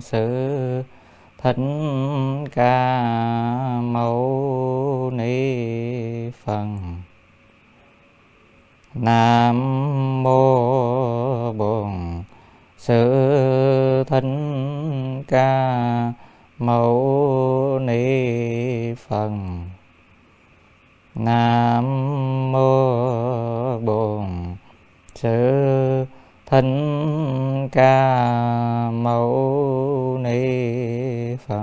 Sư Thích Ca Mâu Ni Phật. Nam mô Bổn Sư Thích Ca Mâu Ni Phật. Nam mô Bổn Sư Thích Ca Mâu Ni Phật.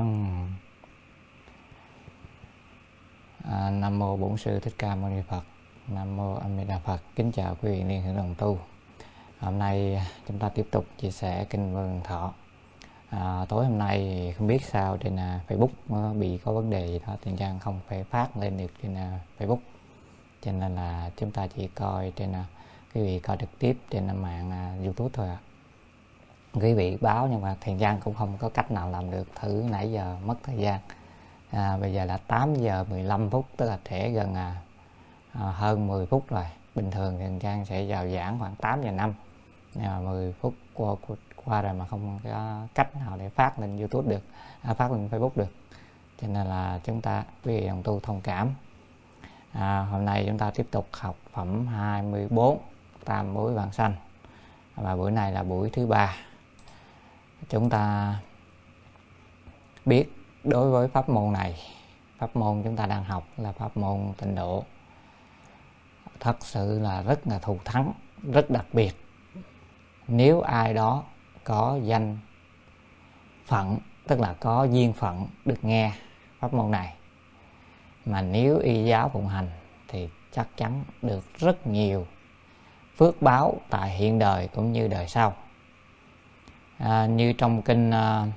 Nam mô Bổn Sư Thích Ca Mâu Ni Phật. Nam mô A Di Đà Phật. Kính chào quý vị liên hữu đồng tu. Hôm nay chúng ta tiếp tục chia sẻ kinh Vô Lượng Thọ. Tối hôm nay không biết sao trên Facebook bị có vấn đề gì đó, Tiền Giang không phải phát lên được trên Facebook, cho nên là chúng ta chỉ coi trên quý vị coi trực tiếp trên mạng YouTube thôi ạ. Quý vị báo nhưng mà Tiền Giang cũng không có cách nào làm được, thử nãy giờ mất thời gian. Bây giờ là 8 giờ 15 phút, tức là trễ gần hơn 10 phút rồi. Bình thường Tiền Giang sẽ vào giảng khoảng 8 giờ 5, nhưng mà 10 phút qua rồi mà không có cách nào để phát lên YouTube được, phát lên Facebook được, cho nên là chúng ta quý vị đồng tu thông cảm. Hôm nay chúng ta tiếp tục học phẩm 24 Tam Muối Vãng Sanh, và buổi này là buổi thứ 3. Chúng ta biết đối với pháp môn này, pháp môn chúng ta đang học là pháp môn tịnh độ, thật sự là rất là thù thắng, rất đặc biệt. Nếu ai đó có danh phận, tức là có duyên phận được nghe pháp môn này, mà nếu y giáo phụng hành thì chắc chắn được rất nhiều phước báo tại hiện đời cũng như đời sau. Như trong kinh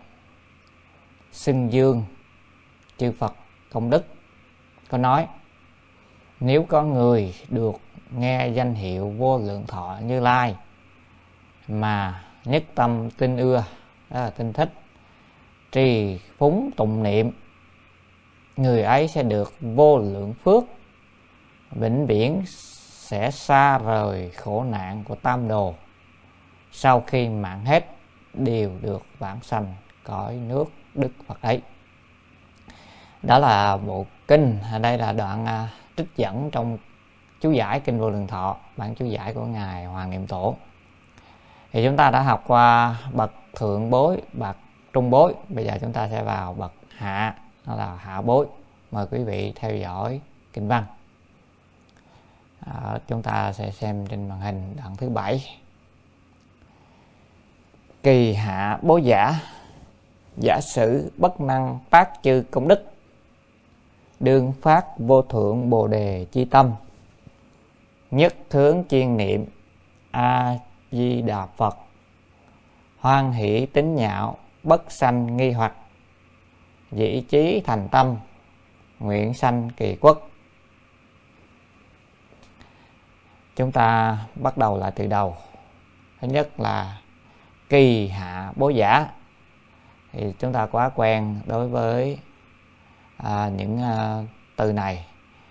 xưng dương chư Phật công đức có nói, nếu có người được nghe danh hiệu Vô Lượng Thọ Như Lai mà nhất tâm tin ưa, đó là tin thích, trì phúng tụng niệm, người ấy sẽ được vô lượng phước, vĩnh viễn sẽ xa rời khổ nạn của tam đồ, sau khi mạng hết đều được vãng sanh cõi nước Đức Phật ấy. Đó là bộ kinh, đây là đoạn trích dẫn trong chú giải kinh Vô Lượng Thọ, bản chú giải của Ngài Hoàng Niệm Tổ. Thì chúng ta đã học qua bậc thượng bối, bậc trung bối, bây giờ chúng ta sẽ vào bậc hạ, đó là hạ bối. Mời quý vị theo dõi kinh văn. Chúng ta sẽ xem trên màn hình đoạn thứ 7. Kỳ hạ bối giả, giả sử bất năng tác chư công đức, đương phát vô thượng bồ đề chi tâm, nhất hướng chuyên niệm A Di Đà Phật, hoan hỷ tín nhạo, bất sanh nghi hoặc, dĩ chí thành tâm, nguyện sanh kỳ quốc. Chúng ta bắt đầu lại từ đầu. Thứ nhất là kỳ hạ bối giả. Thì chúng ta quá quen đối với những từ này.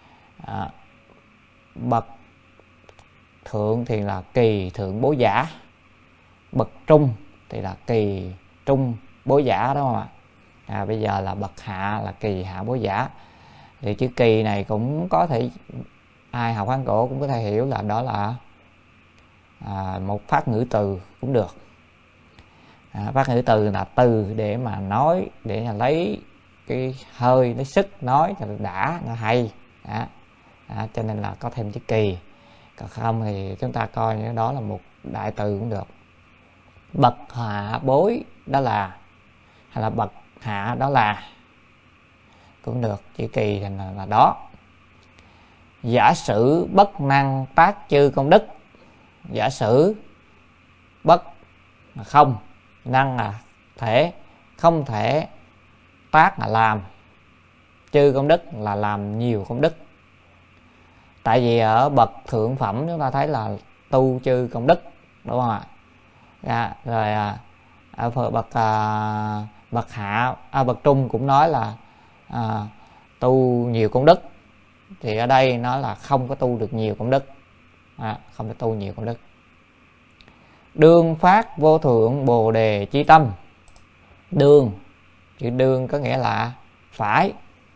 Bậc thượng thì là kỳ thượng bối giả, bậc trung thì là kỳ trung bối giả, đúng không ạ? Bây giờ là bậc hạ là kỳ hạ bối giả. Thì chữ kỳ này cũng có thể, ai học Hán cổ cũng có thể hiểu là đó là một phát ngữ từ cũng được. Phát ngữ từ là từ để mà nói, để mà lấy cái hơi, lấy sức nói cho đã, nó hay. Cho nên là có thêm chữ kỳ. Còn không thì chúng ta coi như đó là một đại từ cũng được. Bậc hạ bối đó là, hay là bậc hạ đó là cũng được, chữ kỳ thì là đó. Giả sử bất năng tác chư công đức. Giả sử bất là không, năng là thể, không thể, tác là làm, chư công đức là làm nhiều công đức. Tại vì ở bậc thượng phẩm chúng ta thấy là tu chư công đức, đúng không ạ? Rồi ở bậc hạ, bậc trung cũng nói là tu nhiều công đức. Thì ở đây nó là không có tu được nhiều công đức, không thể tu nhiều công đức. Đương phát vô thượng bồ đề chi tâm. Đương, chữ đương có nghĩa là phải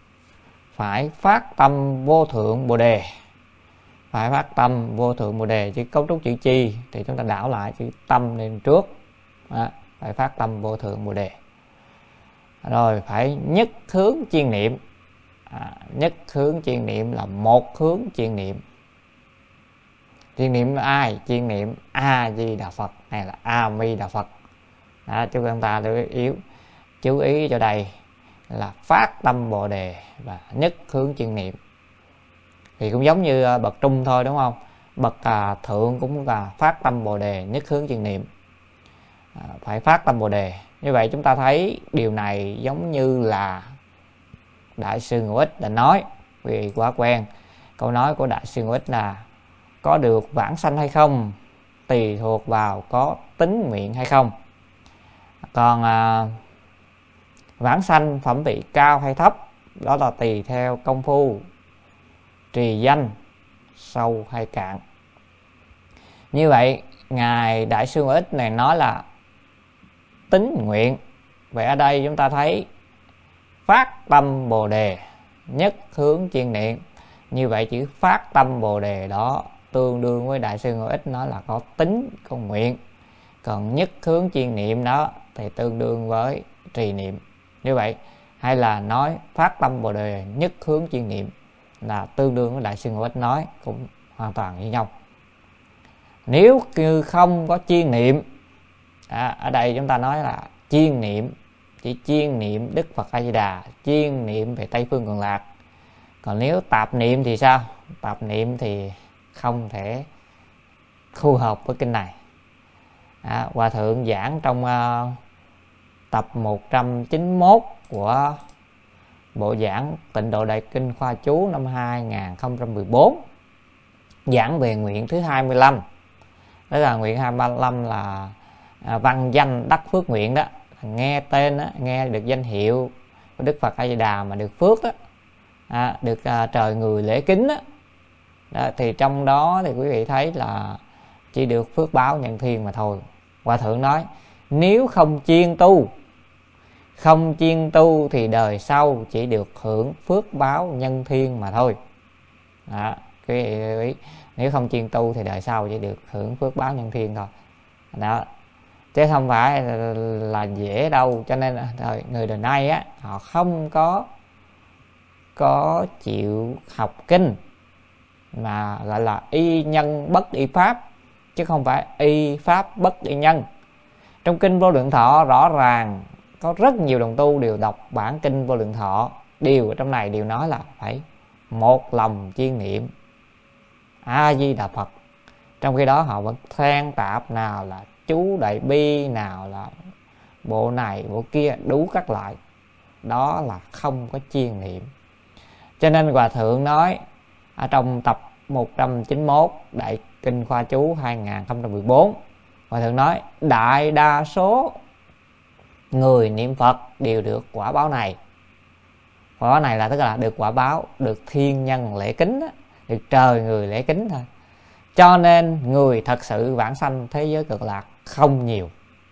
phát tâm vô thượng bồ đề. Phải phát tâm vô thượng bồ đề, chứ cấu trúc chữ chi thì chúng ta đảo lại chữ tâm lên trước. Phải phát tâm vô thượng bồ đề. Rồi phải nhất hướng chuyên niệm. Nhất hướng chuyên niệm là một hướng chuyên niệm. Chuyên niệm là ai? Chuyên niệm A Di Đà Phật hay là A Mi Đà Phật. Chúng ta chú ý cho đây là phát tâm bồ đề và nhất hướng chuyên niệm. Thì cũng giống như bậc trung thôi, đúng không? Bậc thượng cũng là phát tâm bồ đề, nhất hướng chuyên niệm. Phải phát tâm bồ đề. Như vậy chúng ta thấy điều này giống như là Đại sư Ngũ Ích đã nói. Quý vị quá quen câu nói của Đại sư Ngũ Ích là có được vãng sanh hay không tùy thuộc vào có tín nguyện hay không. Còn vãng sanh phẩm vị cao hay thấp, đó là tùy theo công phu trì danh sâu hay cạn. Như vậy ngài Đại sư Ngũ Ích này nói là tín nguyện. Vậy ở đây chúng ta thấy phát tâm bồ đề, nhất hướng chuyên niệm. Như vậy chữ phát tâm bồ đề đó tương đương với Đại sư Ngũ Ích nói là có tín, có nguyện. Còn nhất hướng chuyên niệm đó thì tương đương với trì niệm. Như vậy hay là nói phát tâm bồ đề, nhất hướng chuyên niệm là tương đương với Đại sư Ngũ Ích nói, cũng hoàn toàn như nhau. Nếu như không có chuyên niệm, ở đây chúng ta nói là chuyên niệm, chỉ chuyên niệm Đức Phật A Di Đà, chuyên niệm về Tây Phương Cực Lạc. Còn nếu tạp niệm thì sao? Tạp niệm thì không thể phù hợp với kinh này. Hòa thượng giảng trong tập 191 của bộ giảng Tịnh Độ Đại Kinh Khoa Chú năm 2014, giảng về nguyện thứ 25. Đó là nguyện 25 là văn danh đắc phước nguyện đó. Nghe tên đó, nghe được danh hiệu của Đức Phật A Di Đà mà được phước đó, được trời người lễ kính đó. Thì trong đó thì quý vị thấy là chỉ được phước báo nhân thiên mà thôi. Hòa thượng nói nếu không chuyên tu thì đời sau chỉ được hưởng phước báo nhân thiên mà thôi. Quý vị, nếu không chuyên tu thì đời sau chỉ được hưởng phước báo nhân thiên thôi. Đó, chứ không phải là dễ đâu. Cho nên người đời nay á, họ không có chịu học kinh mà gọi là y nhân bất y pháp, chứ không phải y pháp bất y nhân. Trong kinh Vô Lượng Thọ rõ ràng có rất nhiều đồng tu đều đọc bản kinh Vô Lượng Thọ, đều ở trong này đều nói là phải một lòng chuyên niệm A Di Đà Phật. Trong khi đó họ vẫn than tạp, nào là chú Đại Bi, nào là bộ này bộ kia, đủ các loại. Đó là không có chuyên niệm. Cho nên Hòa thượng nói ở trong tập 191 Đại Kinh Khoa Chú 2014, Hòa thượng nói đại đa số người niệm Phật đều được quả báo này. Quả báo này là tức là được quả báo, được thiên nhân lễ kính đó, được trời người lễ kính thôi. Cho nên người thật sự vãng sanh thế giới cực lạc không nhiều.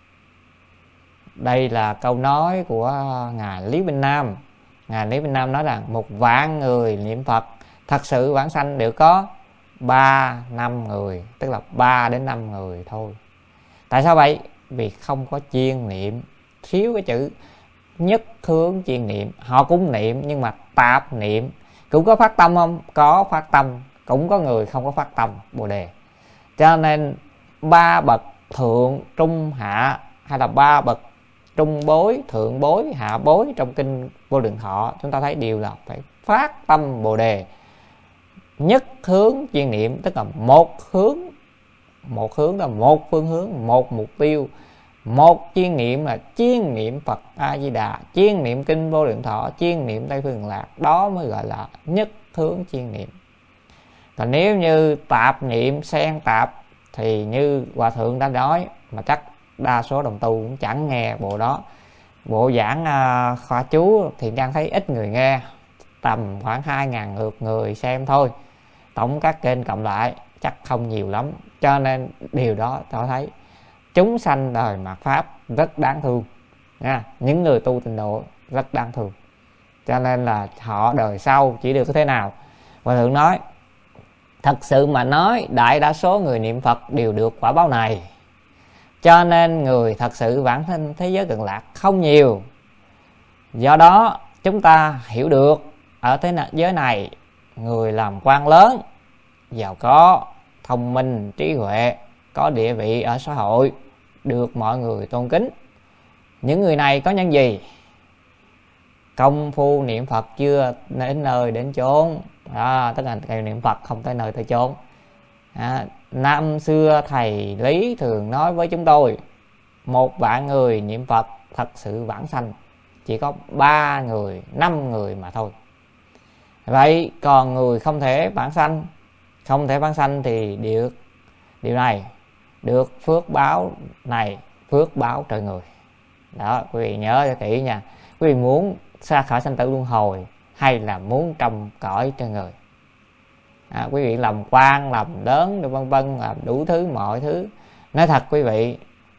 Đây là câu nói của ngài Lý Vinh Nam. Ngài Lý Vinh Nam nói rằng 1.000.000 người niệm Phật thật sự vãng sanh đều có 3-5 người, tức là 3 đến 5 người thôi. Tại sao vậy? Vì không có chuyên niệm, thiếu cái chữ nhất hướng chuyên niệm. Họ cũng niệm nhưng mà tạp niệm. Cũng có phát tâm không? Có phát tâm. Cũng có người không có phát tâm bồ đề. Cho nên 3 bậc thượng, trung, hạ, hay là 3 bậc trung bối, thượng bối, hạ bối trong kinh Vô Lượng Thọ, chúng ta thấy đều là phải phát tâm bồ đề, nhất hướng chuyên niệm, tức là một hướng là một phương hướng, một mục tiêu, một chuyên niệm là chuyên niệm Phật A Di Đà, chuyên niệm kinh Vô Lượng Thọ, chuyên niệm Tây Phương Cực Lạc. Đó mới gọi là nhất hướng chuyên niệm. Còn nếu như tạp niệm, xen tạp thì như Hòa thượng đã nói, mà chắc đa số đồng tu cũng chẳng nghe bộ đó. Bộ giảng khoa chú thì đang thấy ít người nghe, tầm khoảng 2.000 lượt người xem thôi. Tổng các kênh cộng lại chắc không nhiều lắm. Cho nên điều đó cho thấy chúng sanh đời mạt pháp rất đáng thương. nha. Những người tu tịnh độ rất đáng thương, cho nên là họ đời sau chỉ được có thế nào. Hòa thượng nói thật sự mà nói, đại đa số người niệm Phật đều được quả báo này, cho nên người thật sự vãng sanh thế giới Cực Lạc không nhiều. Do đó chúng ta hiểu được ở thế giới này, người làm quan lớn, giàu có, thông minh, trí huệ, có địa vị ở xã hội, được mọi người tôn kính. Những người này có những gì? Công phu niệm Phật chưa đến nơi đến chốn, tức là niệm Phật không tới nơi tới chốn. Năm xưa thầy Lý thường nói với chúng tôi, một vạn người niệm Phật thật sự vãng sanh chỉ có 3 người, 5 người mà thôi. Vậy còn người không thể vãng sanh thì điều này được phước báo này, phước báo trời người. Đó, quý vị nhớ cho kỹ nha. Quý vị muốn xa khỏi sanh tử luân hồi hay là muốn trong cõi trời người? Quý vị làm quan, làm lớn, vân vân, làm đủ thứ mọi thứ. Nói thật quý vị,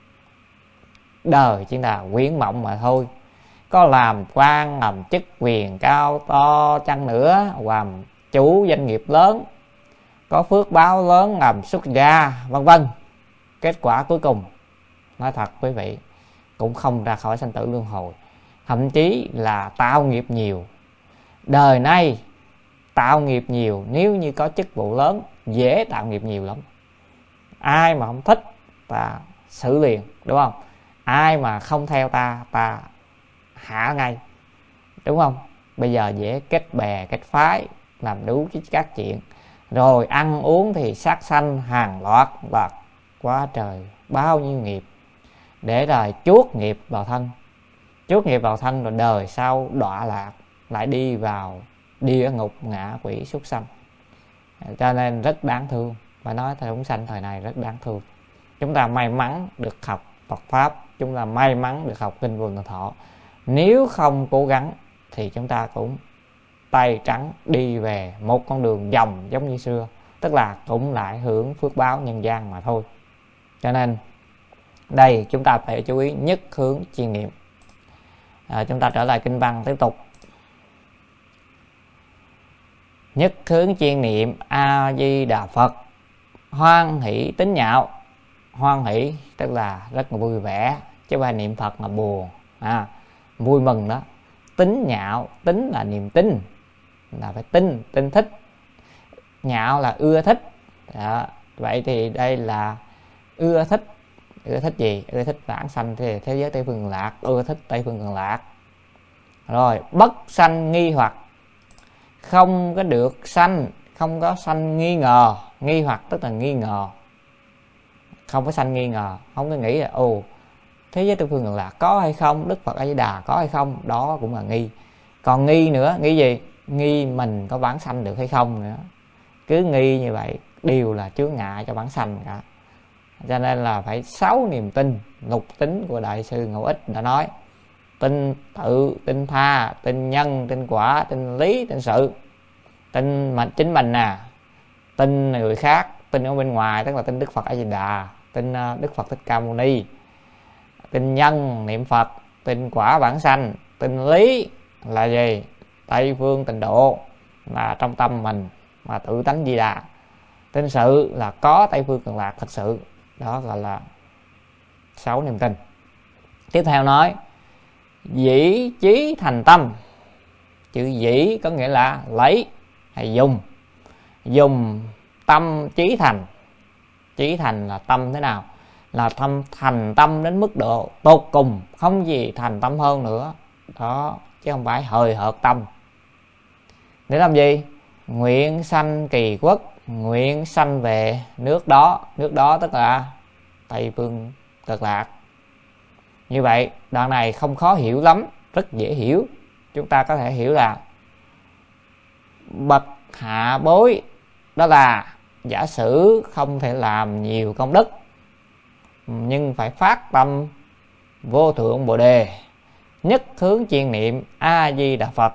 đời chỉ là quyến mộng mà thôi. Có làm quan, làm chức quyền cao to chăng nữa, làm chủ doanh nghiệp lớn, có phước báo lớn, làm xuất gia, vân vân, kết quả cuối cùng nói thật quý vị cũng không ra khỏi sanh tử luân hồi, thậm chí là tạo nghiệp nhiều. Đời nay tạo nghiệp nhiều, nếu như có chức vụ lớn dễ tạo nghiệp nhiều lắm. Ai mà không thích ta xử liền, đúng không? Ai mà không theo ta hạ ngay, đúng không? Bây giờ dễ kết bè kết phái, làm đủ các chuyện, rồi ăn uống thì sát sanh hàng loạt và quá trời bao nhiêu nghiệp để rồi chuốt nghiệp vào thân. Chuốt nghiệp vào thân rồi đời sau đọa lạc, lại đi vào địa ngục, ngạ quỷ, súc sanh. Cho nên rất đáng thương. Phải nói thời chúng sanh thời này rất đáng thương. Chúng ta may mắn được học Phật Pháp, chúng ta may mắn được học Kinh Vô Lượng Thọ. Nếu không cố gắng thì chúng ta cũng tay trắng đi về một con đường vòng giống như xưa, tức là cũng lại hưởng phước báo nhân gian mà thôi. Cho nên đây chúng ta phải chú ý nhất hướng chuyên niệm. Chúng ta trở lại kinh văn tiếp tục. Nhất hướng chuyên niệm A Di Đà Phật, hoan hỷ tín nhạo. Hoan hỷ tức là rất là vui vẻ, chứ không phải niệm Phật mà buồn, vui mừng đó. Tín nhạo, tín là niềm tin, là phải tin thích. Nhạo là ưa thích. Đó. Vậy thì đây là ưa thích. Ưa thích gì? Ưa thích vãng sanh thì thế giới Tây Phương Cực Lạc, ưa thích Tây Phương Cực Lạc. Rồi bất sanh nghi hoặc, không có được sanh, không có sanh nghi ngờ. Nghi hoặc tức là nghi ngờ, không có sanh nghi ngờ, không có nghĩ là thế giới Tây Phương Cực Lạc có hay không, Đức Phật A Di Đà có hay không, đó cũng là nghi. Còn nghi nữa, nghi gì? Nghi mình có vãng sanh được hay không nữa. Cứ nghi như vậy đều là chướng ngại cho vãng sanh cả. Cho nên là phải 6 niềm tin. Lục tính của Đại sư Ngẫu Ích đã nói: tin tự, tin tha, tin nhân, tin quả, tin lý, tin sự. Tin chính mình nè, tin người khác, tin ở bên ngoài tức là tin Đức Phật A Di Đà, tin Đức Phật Thích Ca Mâu Ni. Tin nhân niệm Phật, tin quả vãng sanh, tin lý là gì? Tây phương tịnh độ là trong tâm mình mà tự tánh Di Đà. Tin sự là có Tây phương Cực Lạc thật sự. Đó gọi là 6 niềm tin. Tiếp theo nói dĩ chí thành tâm. Chữ dĩ có nghĩa là lấy hay dùng. Dùng tâm chí thành. Chí thành là tâm thế nào? Là thành tâm đến mức độ tột cùng, không gì thành tâm hơn nữa. Đó, chứ không phải hời hợt tâm. Để làm gì? Nguyện sanh kỳ quốc, nguyện sanh về nước đó. Nước đó tức là Tây Phương Cực Lạc. Như vậy đoạn này không khó hiểu lắm, rất dễ hiểu. Chúng ta có thể hiểu là bậc hạ bối, đó là giả sử không thể làm nhiều công đức, nhưng phải phát tâm vô thượng bồ đề, nhất hướng chuyên niệm A Di Đà Phật,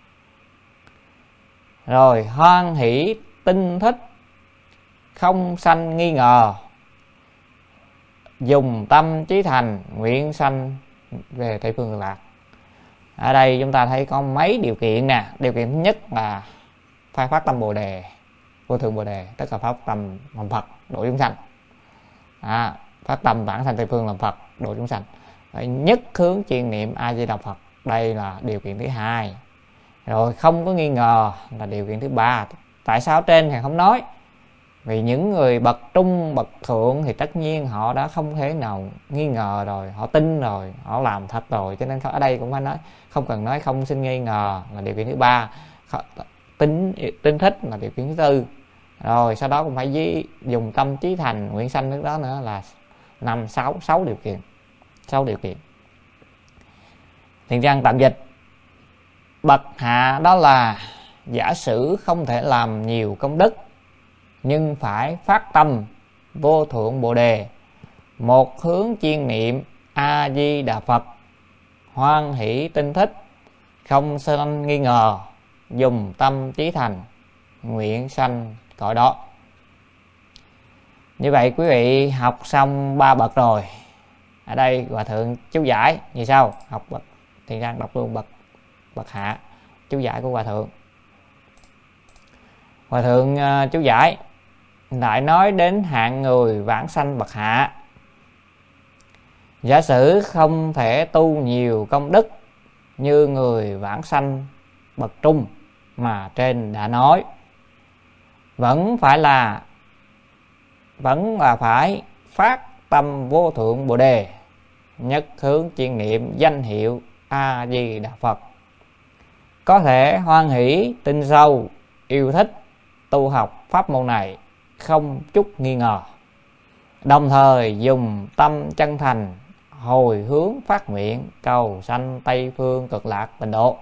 rồi hoan hỷ tinh thích, không sanh nghi ngờ, dùng tâm chí thành, nguyện sanh về Tây Phương Cực Lạc. Ở đây chúng ta thấy có mấy điều kiện nè. Điều kiện thứ nhất là phải phát tâm Bồ Đề, vô thượng Bồ Đề, tức là phát tâm làm Phật độ chúng sanh. Phát tâm vãng sanh Tây Phương làm Phật độ chúng sanh. Phải nhất hướng chuyên niệm A Di Đà Phật, đây là điều kiện thứ hai. Rồi không có nghi ngờ là điều kiện thứ ba. Tại sao trên thì không nói? Vì những người bậc trung, bậc thượng thì tất nhiên họ đã không thể nào nghi ngờ rồi, họ tin rồi, họ làm thật rồi, cho nên ở đây cũng phải nói, không cần nói không sinh nghi ngờ là điều kiện thứ ba, tin thích là điều kiện thứ tư. Rồi sau đó cũng phải dùng tâm trí thành nguyện sanh nước đó nữa là 6 điều kiện. 6 điều kiện. Thiện Trang tạm dịch: bậc hạ đó là giả sử không thể làm nhiều công đức, nhưng phải phát tâm vô thượng Bồ Đề, một hướng chuyên niệm A Di Đà Phật, hoan hỷ tinh thích, không sanh nghi ngờ, dùng tâm trí thành nguyện sanh cõi đó. Như vậy quý vị học xong 3 bậc rồi. Ở đây Hòa Thượng chú giải như sau. Học bậc Thiện Trang đọc luôn bậc hạ, chú giải của Hòa Thượng. Hòa Thượng chú giải lại nói đến hạng người vãng sanh bậc hạ. Giả sử không thể tu nhiều công đức như người vãng sanh bậc trung mà trên đã nói, vẫn là phải phát tâm vô thượng Bồ Đề, nhất hướng chuyên niệm danh hiệu A Di Đà Phật, có thể hoan hỷ tin sâu yêu thích tu học pháp môn này không chút nghi ngờ, đồng thời dùng tâm chân thành hồi hướng phát nguyện cầu sanh Tây Phương Cực Lạc Tịnh Độ.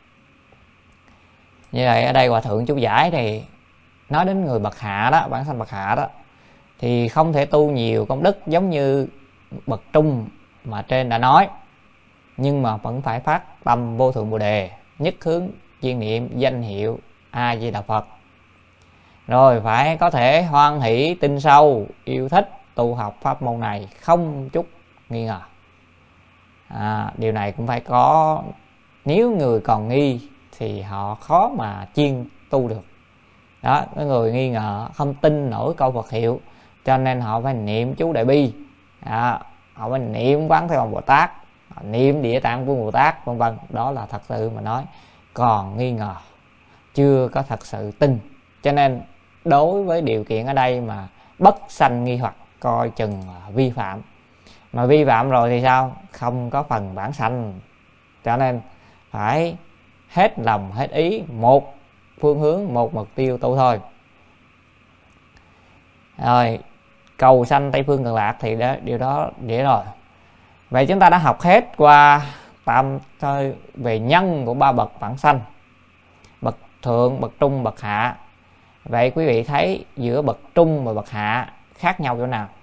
Như vậy ở đây Hòa Thượng chú giải thì nói đến người bậc hạ đó, vãng sanh bậc hạ đó, thì không thể tu nhiều công đức giống như bậc trung mà trên đã nói, nhưng mà vẫn phải phát tâm vô thượng Bồ Đề, nhất hướng chuyên niệm danh hiệu A Di Đà Phật, rồi phải có thể hoan hỷ tin sâu yêu thích tu học pháp môn này không chút nghi ngờ. Điều này cũng phải có, nếu người còn nghi thì họ khó mà chuyên tu được đó. Cái người nghi ngờ không tin nổi câu Phật hiệu, cho nên họ phải niệm chú Đại Bi, họ phải niệm Quán Thế Âm Bồ Tát, niệm Địa Tạng Vương Bồ Tát, vân vân. Đó là thật sự mà nói còn nghi ngờ, chưa có thật sự tin. Cho nên đối với điều kiện ở đây mà bất sanh nghi hoặc, coi chừng vi phạm. Mà vi phạm rồi thì sao? Không có phần vãng sanh. Cho nên phải hết lòng hết ý, một phương hướng, một mục tiêu tu thôi. Rồi cầu sanh Tây Phương Cực Lạc thì điều đó để rồi. Vậy chúng ta đã học hết qua tạm thôi về nhân của 3 bậc vãng sanh: bậc thượng, bậc trung, bậc hạ. Vậy quý vị thấy giữa bậc trung và bậc hạ khác nhau chỗ nào?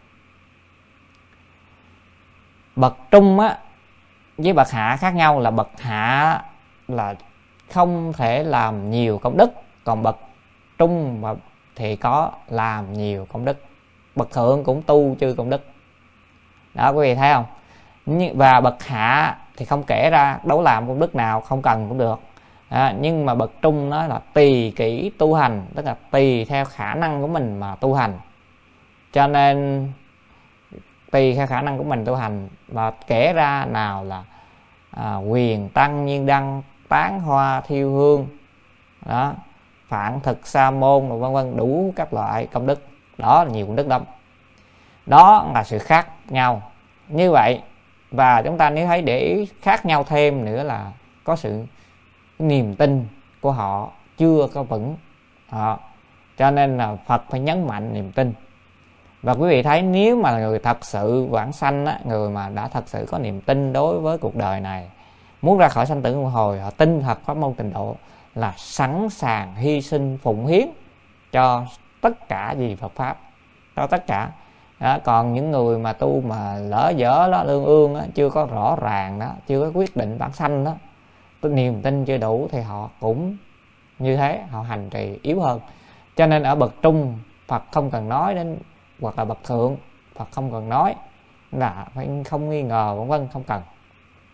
Bậc trung á với bậc hạ khác nhau là bậc hạ là không thể làm nhiều công đức, còn bậc trung thì có làm nhiều công đức. Bậc thượng cũng tu chư công đức đó, quý vị thấy không? Và bậc hạ thì không kể ra đấu làm công đức nào, không cần cũng được. Nhưng mà bậc trung nói là tùy kỹ tu hành, tức là tùy theo khả năng của mình mà tu hành. Cho nên tùy theo khả năng của mình tu hành, và kể ra nào là quyền tăng nhiên đăng, tán hoa thiêu hương đó, phạn thực sa môn, vân vân, đủ các loại công đức. Đó là nhiều công đức lắm. Đó là sự khác nhau như vậy. Và chúng ta nếu thấy để ý khác nhau thêm nữa là có sự niềm tin của họ chưa có vững. Cho nên là Phật phải nhấn mạnh niềm tin. Và quý vị thấy nếu mà người thật sự vãng sanh á, người mà đã thật sự có niềm tin đối với cuộc đời này, muốn ra khỏi sanh tử luân hồi, họ tin thật pháp môn Tịnh Độ, là sẵn sàng hy sinh phụng hiến cho tất cả vì Phật pháp, cho tất cả. Còn những người mà tu mà lỡ dở đó, lương ương đó, chưa có rõ ràng đó, chưa có quyết định vãng sanh đó, niềm tin chưa đủ, thì họ cũng như thế, họ hành trì yếu hơn. Cho nên ở bậc trung Phật không cần nói đến, hoặc là bậc thượng Phật không cần nói là phải không nghi ngờ, vân vân, không cần.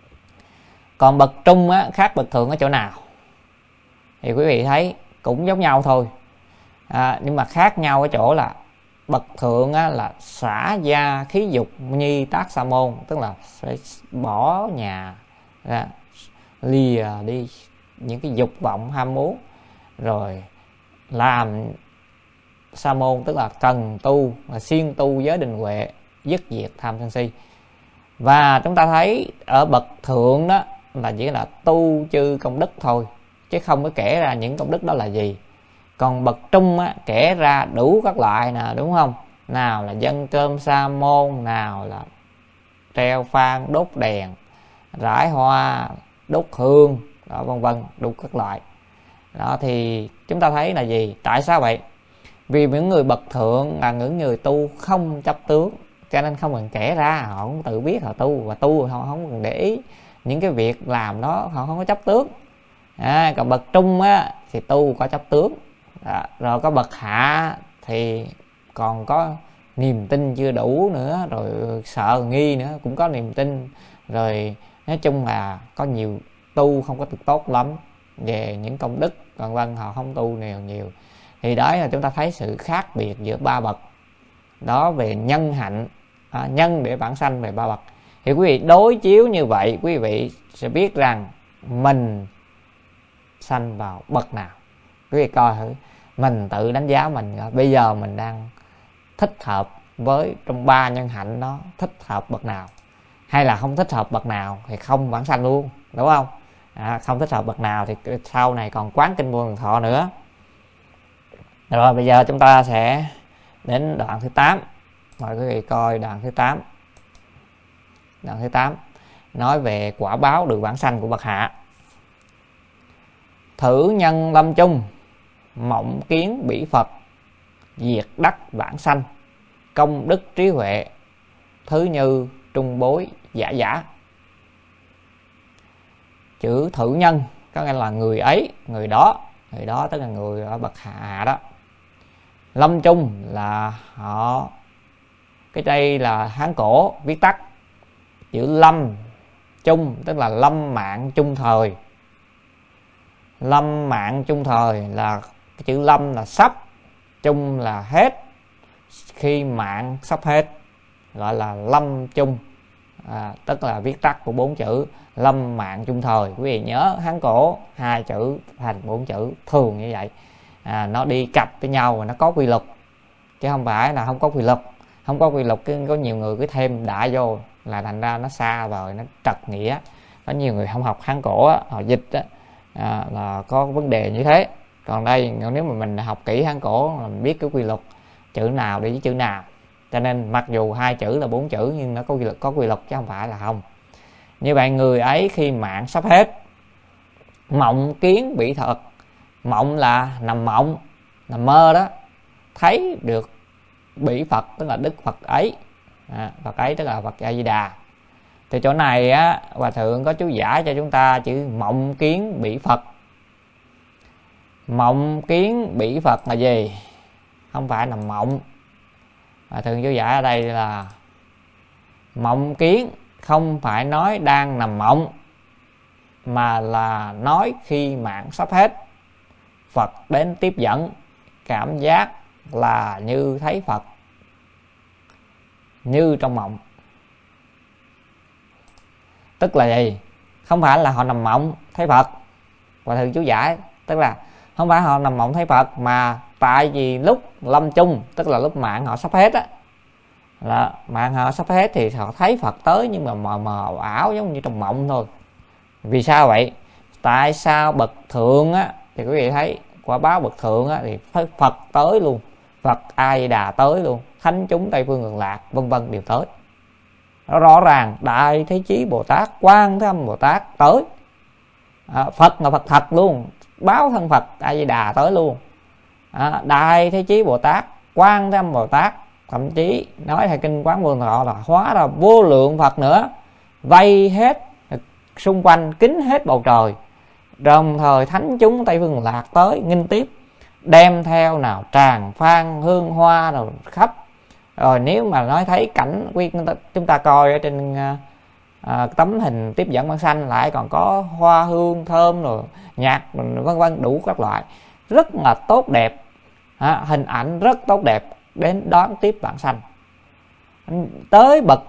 Còn bậc trung á, khác bậc thượng ở chỗ nào? Thì quý vị thấy cũng giống nhau thôi, nhưng mà khác nhau ở chỗ là bậc thượng á, là xả gia khí dục nhi tác sa môn, tức là sẽ bỏ nhà ra, lìa đi những cái dục vọng ham muốn, rồi làm sa môn, tức là cần tu, là siêng tu giới định huệ, dứt diệt tham sân si. Và chúng ta thấy ở bậc thượng đó là chỉ là tu chư công đức thôi, chứ không có kể ra những công đức đó là gì. Còn bậc trung á, kể ra đủ các loại nè, đúng không? Nào là dâng cơm sa môn, nào là treo phan, đốt đèn, rải hoa, đốt hương, đó, vân vân, đủ các loại. Đó thì chúng ta thấy là gì? Tại sao vậy? Vì những người bậc thượng là những người tu không chấp tướng, cho nên không cần kể ra, họ cũng tự biết họ tu, và tu họ không cần để ý những cái việc làm đó, họ không có chấp tướng. Còn bậc trung á, thì tu có chấp tướng. Rồi có bậc hạ thì còn có niềm tin chưa đủ nữa, rồi sợ nghi nữa, cũng có niềm tin, rồi nói chung là có nhiều tu không có được tốt lắm về những công đức, vân vân, họ không tu nhiều. Thì đó là chúng ta thấy sự khác biệt giữa ba bậc đó về nhân hạnh, nhân để vãng sanh về ba bậc. Thì quý vị đối chiếu như vậy, quý vị sẽ biết rằng mình sanh vào bậc nào. Quý vị coi thử, mình tự đánh giá mình, bây giờ mình đang thích hợp với trong ba nhân hạnh đó, thích hợp bậc nào, hay là không thích hợp bậc nào thì không vãng sanh luôn, đúng không? Không thích hợp bậc nào thì sau này còn quán kinh vô lượng thọ nữa. Rồi bây giờ chúng ta sẽ đến đoạn thứ 8. Mời quý vị coi đoạn thứ 8. Đoạn thứ 8 nói về quả báo được vãng sanh của bậc hạ. Thử nhân lâm chung, mộng kiến bỉ Phật, diệt đắc vãng sanh, công đức trí huệ, thứ như trung bối giả giả. Chữ thử nhân có nghĩa là người ấy, người đó tức là người ở bậc hạ đó. Lâm chung là họ, cái đây là Hán cổ viết tắt. Chữ lâm chung tức là lâm mạng chung thời. Lâm mạng chung thời là cái chữ lâm là sắp, chung là hết, khi mạng sắp hết gọi là lâm chung, tức là viết tắt của 4 chữ lâm mạng chung thời. Quý vị nhớ Hán cổ 2 chữ thành 4 chữ thường như vậy, nó đi cặp với nhau và nó có quy luật, chứ không phải là không có quy luật. Không có quy luật có nhiều người cứ thêm đại vô là thành ra nó xa rồi, nó trật nghĩa. Có nhiều người không học Hán cổ á, họ dịch á, là có vấn đề như thế. Còn đây nếu mà mình học kỹ Hán cổ là mình biết cái quy luật chữ nào đi với chữ nào, cho nên mặc dù 2 chữ là 4 chữ nhưng nó có quy luật chứ không phải là không. Như vậy người ấy khi mạng sắp hết, mộng kiến bỉ Phật. Mộng là nằm mộng, nằm mơ đó, thấy được bỉ Phật tức là Đức Phật ấy, Phật ấy tức là Phật A Di Đà. Thì chỗ này á, Hòa Thượng có chú giải cho chúng ta chữ mộng kiến bỉ Phật. Mộng kiến bỉ Phật là gì? Không phải nằm mộng. Hòa Thượng chú giải ở đây là mộng kiến không phải nói đang nằm mộng, mà là nói khi mạng sắp hết, Phật đến tiếp dẫn, cảm giác là như thấy Phật như trong mộng. Tức là gì? Không phải là họ nằm mộng thấy Phật. Hòa Thượng chú giải tức là không phải họ nằm mộng thấy Phật, mà tại vì lúc lâm chung, tức là lúc mạng họ sắp hết á, là mạng họ sắp hết thì họ thấy Phật tới nhưng mà mờ mờ ảo giống như trong mộng thôi. Vì sao vậy? Tại sao bậc thượng á, thì quý vị thấy quả báo bậc thượng á, thì Phật tới luôn, Phật A Di Đà tới luôn, thánh chúng Tây Phương Cực Lạc vân vân đều tới. Nó rõ ràng Đại Thế Chí Bồ Tát, Quan Thế Âm Bồ Tát tới, Phật là Phật thật luôn, báo thân Phật A Di Đà tới luôn, Đại Thế Chí Bồ Tát, Quan Thế Âm Bồ Tát, thậm chí nói theo kinh Quán Vô Lượng Thọ là hóa ra vô lượng Phật nữa, vây hết xung quanh, kín hết bầu trời. Đồng thời thánh chúng Tây Phương Cực Lạc tới nghinh tiếp, đem theo nào tràng phan hương hoa rồi khắp. Rồi nếu mà nói thấy cảnh chúng ta coi ở trên tấm hình tiếp dẫn bản sanh, lại còn có hoa hương thơm rồi nhạc vân vân đủ các loại, rất là tốt đẹp, hình ảnh rất tốt đẹp đến đón tiếp bản sanh. Tới bậc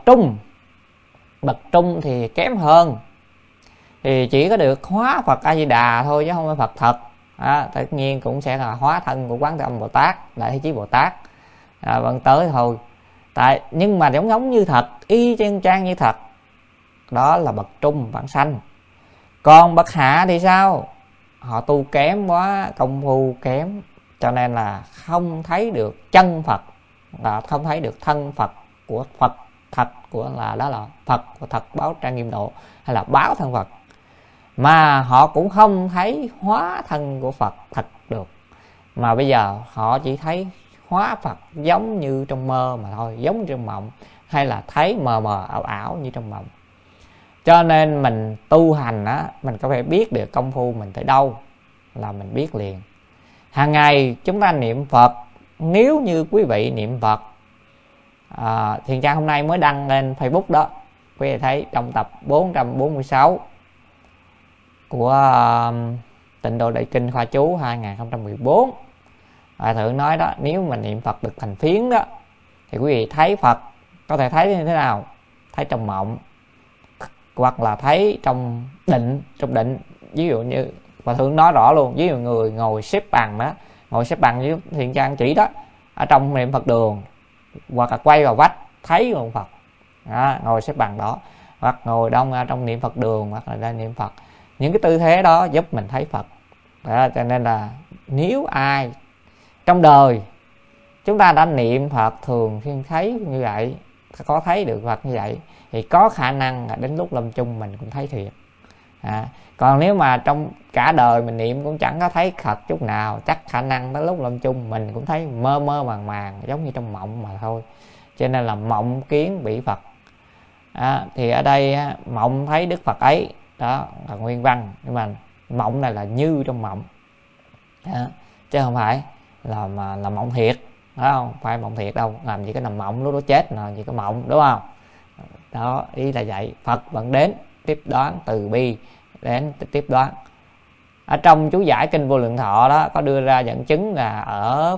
trung thì kém hơn, thì chỉ có được hóa Phật A Di Đà thôi chứ không phải Phật thật. Tất nhiên cũng sẽ là hóa thân của Quán Thế Âm Bồ Tát, Đại Thế Chí Bồ Tát, vẫn tới thôi. Nhưng mà giống như thật, y chang chang như thật, đó là bậc trung vãng sanh. Còn bậc hạ thì sao? Họ tu kém quá, công phu kém, cho nên là không thấy được chân Phật, là không thấy được thân Phật của Phật thật, của là đó là Phật của thật báo trang nghiêm độ, hay là báo thân Phật. Mà họ cũng không thấy hóa thân của Phật thật được, mà bây giờ họ chỉ thấy hóa Phật giống như trong mơ mà thôi, giống như trong mộng, hay là thấy mờ mờ ảo ảo như trong mộng. Cho nên mình tu hành mình có phải biết được công phu mình tới đâu là mình biết liền. Hàng ngày chúng ta niệm Phật, nếu như quý vị niệm Phật, Thiện Trang hôm nay mới đăng lên Facebook đó, quý vị thấy trong tập 446 của Tịnh Độ Đại Kinh Khoa Chú 2014, Hòa Thượng nói đó, nếu mà niệm Phật được thành phiến đó, thì quý vị thấy Phật có thể thấy như thế nào? Thấy trong mộng, hoặc là thấy trong định. Ví dụ như Hòa Thượng nói rõ luôn, ví dụ người ngồi xếp bằng đó, ngồi xếp bằng với Thiện Trang chỉ đó, ở trong niệm Phật đường, hoặc là quay vào vách thấy luôn Phật, ngồi xếp bằng đó, hoặc ngồi đông trong niệm Phật đường, hoặc là đang niệm Phật. Những cái tư thế đó giúp mình thấy Phật. Cho nên là nếu ai trong đời chúng ta đã niệm Phật thường xuyên thấy như vậy, có thấy được Phật như vậy, thì có khả năng là đến lúc lâm chung mình cũng thấy thiệt. Còn nếu mà trong cả đời mình niệm cũng chẳng có thấy Phật chút nào, chắc khả năng tới lúc lâm chung mình cũng thấy mơ mơ màng màng, giống như trong mộng mà thôi. Cho nên là mộng kiến bị Phật. Thì ở đây mộng thấy Đức Phật ấy, đó là nguyên văn, nhưng mà mộng này là như trong mộng, chứ không phải là mộng thiệt, phải không? Phải mộng thiệt đâu, làm gì có nằm mộng lúc đó chết, làm gì có mộng, đúng không? Đó, ý là vậy. Phật vẫn đến tiếp đoán, từ bi đến tiếp đoán. Ở trong chú giải Kinh Vô Lượng Thọ đó có đưa ra dẫn chứng là ở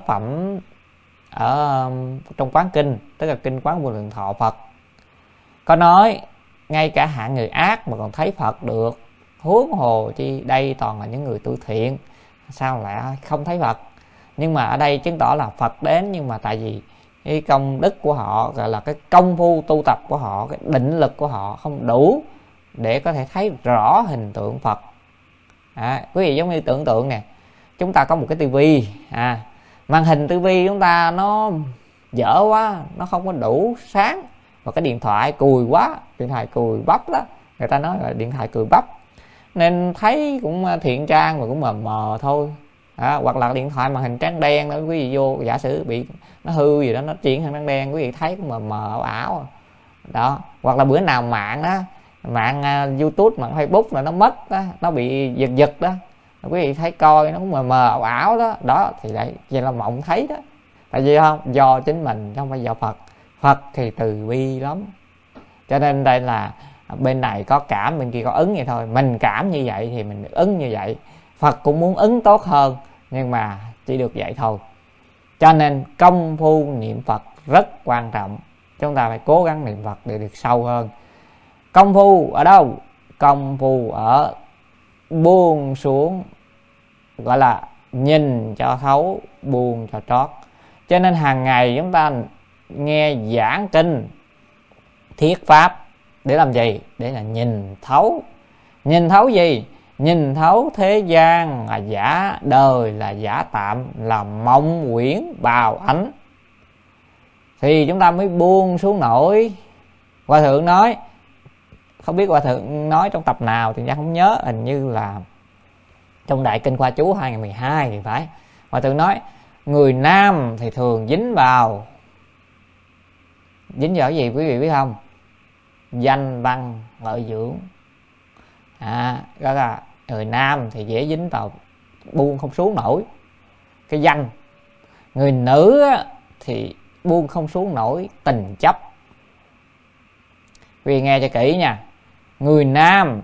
trong Quán Kinh, tức là Kinh Quán Vô Lượng Thọ Phật có nói ngay cả hạng người ác mà còn thấy Phật được, huống hồ chi đây toàn là những người tu thiện, sao lại không thấy Phật? Nhưng mà ở đây chứng tỏ là Phật đến, nhưng mà tại vì cái công đức của họ, gọi là cái công phu tu tập của họ, cái định lực của họ không đủ để có thể thấy rõ hình tượng Phật. Quý vị giống như tưởng tượng nè, chúng ta có một cái tivi, màn hình tivi chúng ta nó dở quá, nó không có đủ sáng, và cái điện thoại cùi quá, điện thoại cùi bắp đó, người ta nói là điện thoại cùi bắp, nên thấy cũng Thiện Trang mà cũng mờ mờ thôi. Hoặc là điện thoại màn hình trắng đen đó, quý vị vô giả sử bị nó hư gì đó, nó chuyển sang trắng đen, quý vị thấy cũng mờ mờ ảo ảo đó. Hoặc là bữa nào mạng đó, mạng YouTube, mạng Facebook là nó mất đó, nó bị giật đó, quý vị thấy coi nó cũng mờ mờ ảo ảo đó. Đó thì vậy là mộng thấy đó. Tại vì không, do chính mình chứ không phải do Phật. Phật thì từ bi lắm, cho nên đây là bên này có cảm, bên kia có ứng vậy thôi. Mình cảm như vậy thì mình ứng như vậy. Phật cũng muốn ứng tốt hơn, nhưng mà chỉ được vậy thôi. Cho nên công phu niệm Phật rất quan trọng, chúng ta phải cố gắng niệm Phật để được sâu hơn. Công phu ở đâu? Công phu ở buông xuống, gọi là nhìn cho thấu, buông cho trót. Cho nên hàng ngày chúng ta nghe giảng kinh thiết pháp để làm gì? Để là nhìn thấu. Nhìn thấu gì? Nhìn thấu thế gian là giả, đời là giả tạm, là mộng quyển bào ánh, thì chúng ta mới buông xuống nổi. Hòa Thượng nói, không biết Hòa Thượng nói trong tập nào thì chắc không nhớ, hình như là trong Đại Kinh Khoa Chú 2012 thì phải. Hòa Thượng nói người nam thì thường dính vào cái gì quý vị biết không? Danh văn lợi dưỡng. Đó là người nam thì dễ dính vào buông không xuống nổi cái danh. Người nữ thì buông không xuống nổi tình chấp. Quý vị nghe cho kỹ nha. Người nam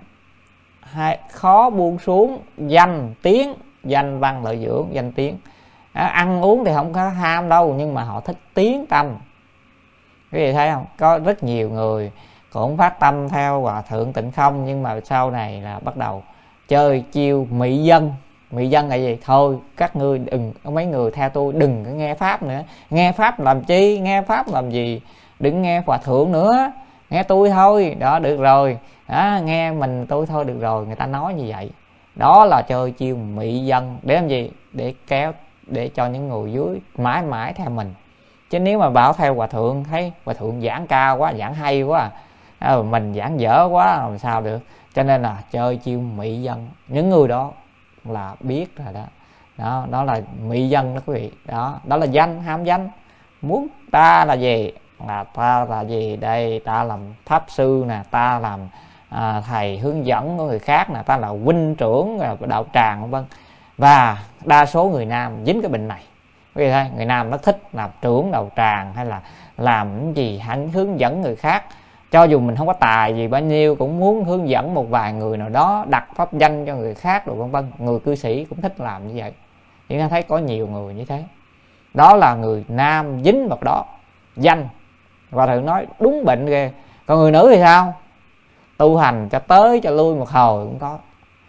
khó buông xuống danh tiếng, danh văn lợi dưỡng, danh tiếng. Ăn uống thì không có ham đâu, nhưng mà họ thích tiếng tâm. Quý vị thấy không? Có rất nhiều người cũng phát tâm theo Hòa Thượng Tịnh Không, nhưng mà sau này là bắt đầu chơi chiêu mị dân. Mị dân là gì? Thôi các ngươi đừng, mấy người theo tôi đừng có nghe pháp nữa. Nghe pháp làm chi? Nghe pháp làm gì? Đừng nghe Hòa Thượng nữa, nghe tôi thôi. Đó, được rồi. Đó, nghe mình tôi thôi được rồi. Người ta nói như vậy. Đó là chơi chiêu mị dân. Để làm gì? Để kéo, để cho những người dưới mãi mãi theo mình. Chứ nếu mà bảo theo Hòa Thượng, thấy Hòa Thượng giảng cao quá, giảng hay quá, mình giảng dở quá làm sao được. Cho nên là chơi chiêu mị dân. Những người đó là biết rồi đó. Đó là mị dân đó quý vị. Đó là danh, ham danh. Muốn ta là gì? Là ta là gì đây? Ta làm pháp sư nè, ta làm thầy hướng dẫn của người khác nè, ta là huynh trưởng đạo tràng vân. Và đa số người nam dính cái bệnh này. Quý vị thấy, người nam nó thích làm trưởng đạo tràng hay là làm cái gì hắn hướng dẫn người khác. Cho dù mình không có tài gì bao nhiêu cũng muốn hướng dẫn một vài người nào đó, đặt pháp danh cho người khác rồi vân vân. Người cư sĩ cũng thích làm như vậy. Chúng ta thấy có nhiều người như thế. Đó là người nam dính vào đó, danh. Hòa Thượng nói đúng bệnh ghê. Còn người nữ thì sao? Tu hành cho tới cho lui một hồi cũng có.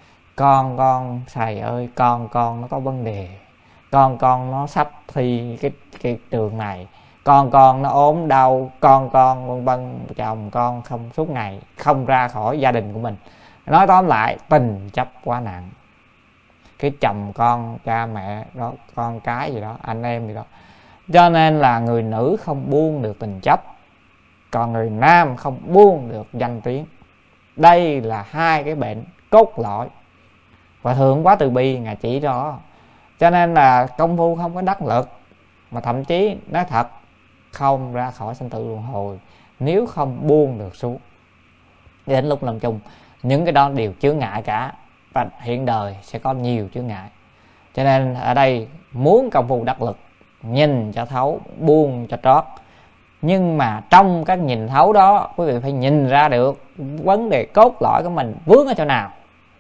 Con thầy ơi, con nó có vấn đề. Con nó sắp thi cái trường này. Con nó ốm đau. Con vân vân. Chồng con không, suốt ngày không ra khỏi gia đình của mình. Nói tóm lại, tình chấp quá nặng. Cái chồng con, cha mẹ đó, con cái gì đó, anh em gì đó. Cho nên là người nữ không buông được tình chấp, còn người nam không buông được danh tiếng. Đây là hai cái bệnh cốt lõi. Hòa Thượng quá từ bi, Ngài chỉ đó. Cho nên là công phu không có đắc lực, mà thậm chí nói thật không ra khỏi sanh tử luân hồi nếu không buông được xuống. Đến lúc làm chung, những cái đó đều chướng ngại cả. Và hiện đời sẽ có nhiều chướng ngại. Cho nên ở đây muốn công phu đắc lực, nhìn cho thấu, buông cho trót. Nhưng mà trong các nhìn thấu đó, quý vị phải nhìn ra được vấn đề cốt lõi của mình vướng ở chỗ nào.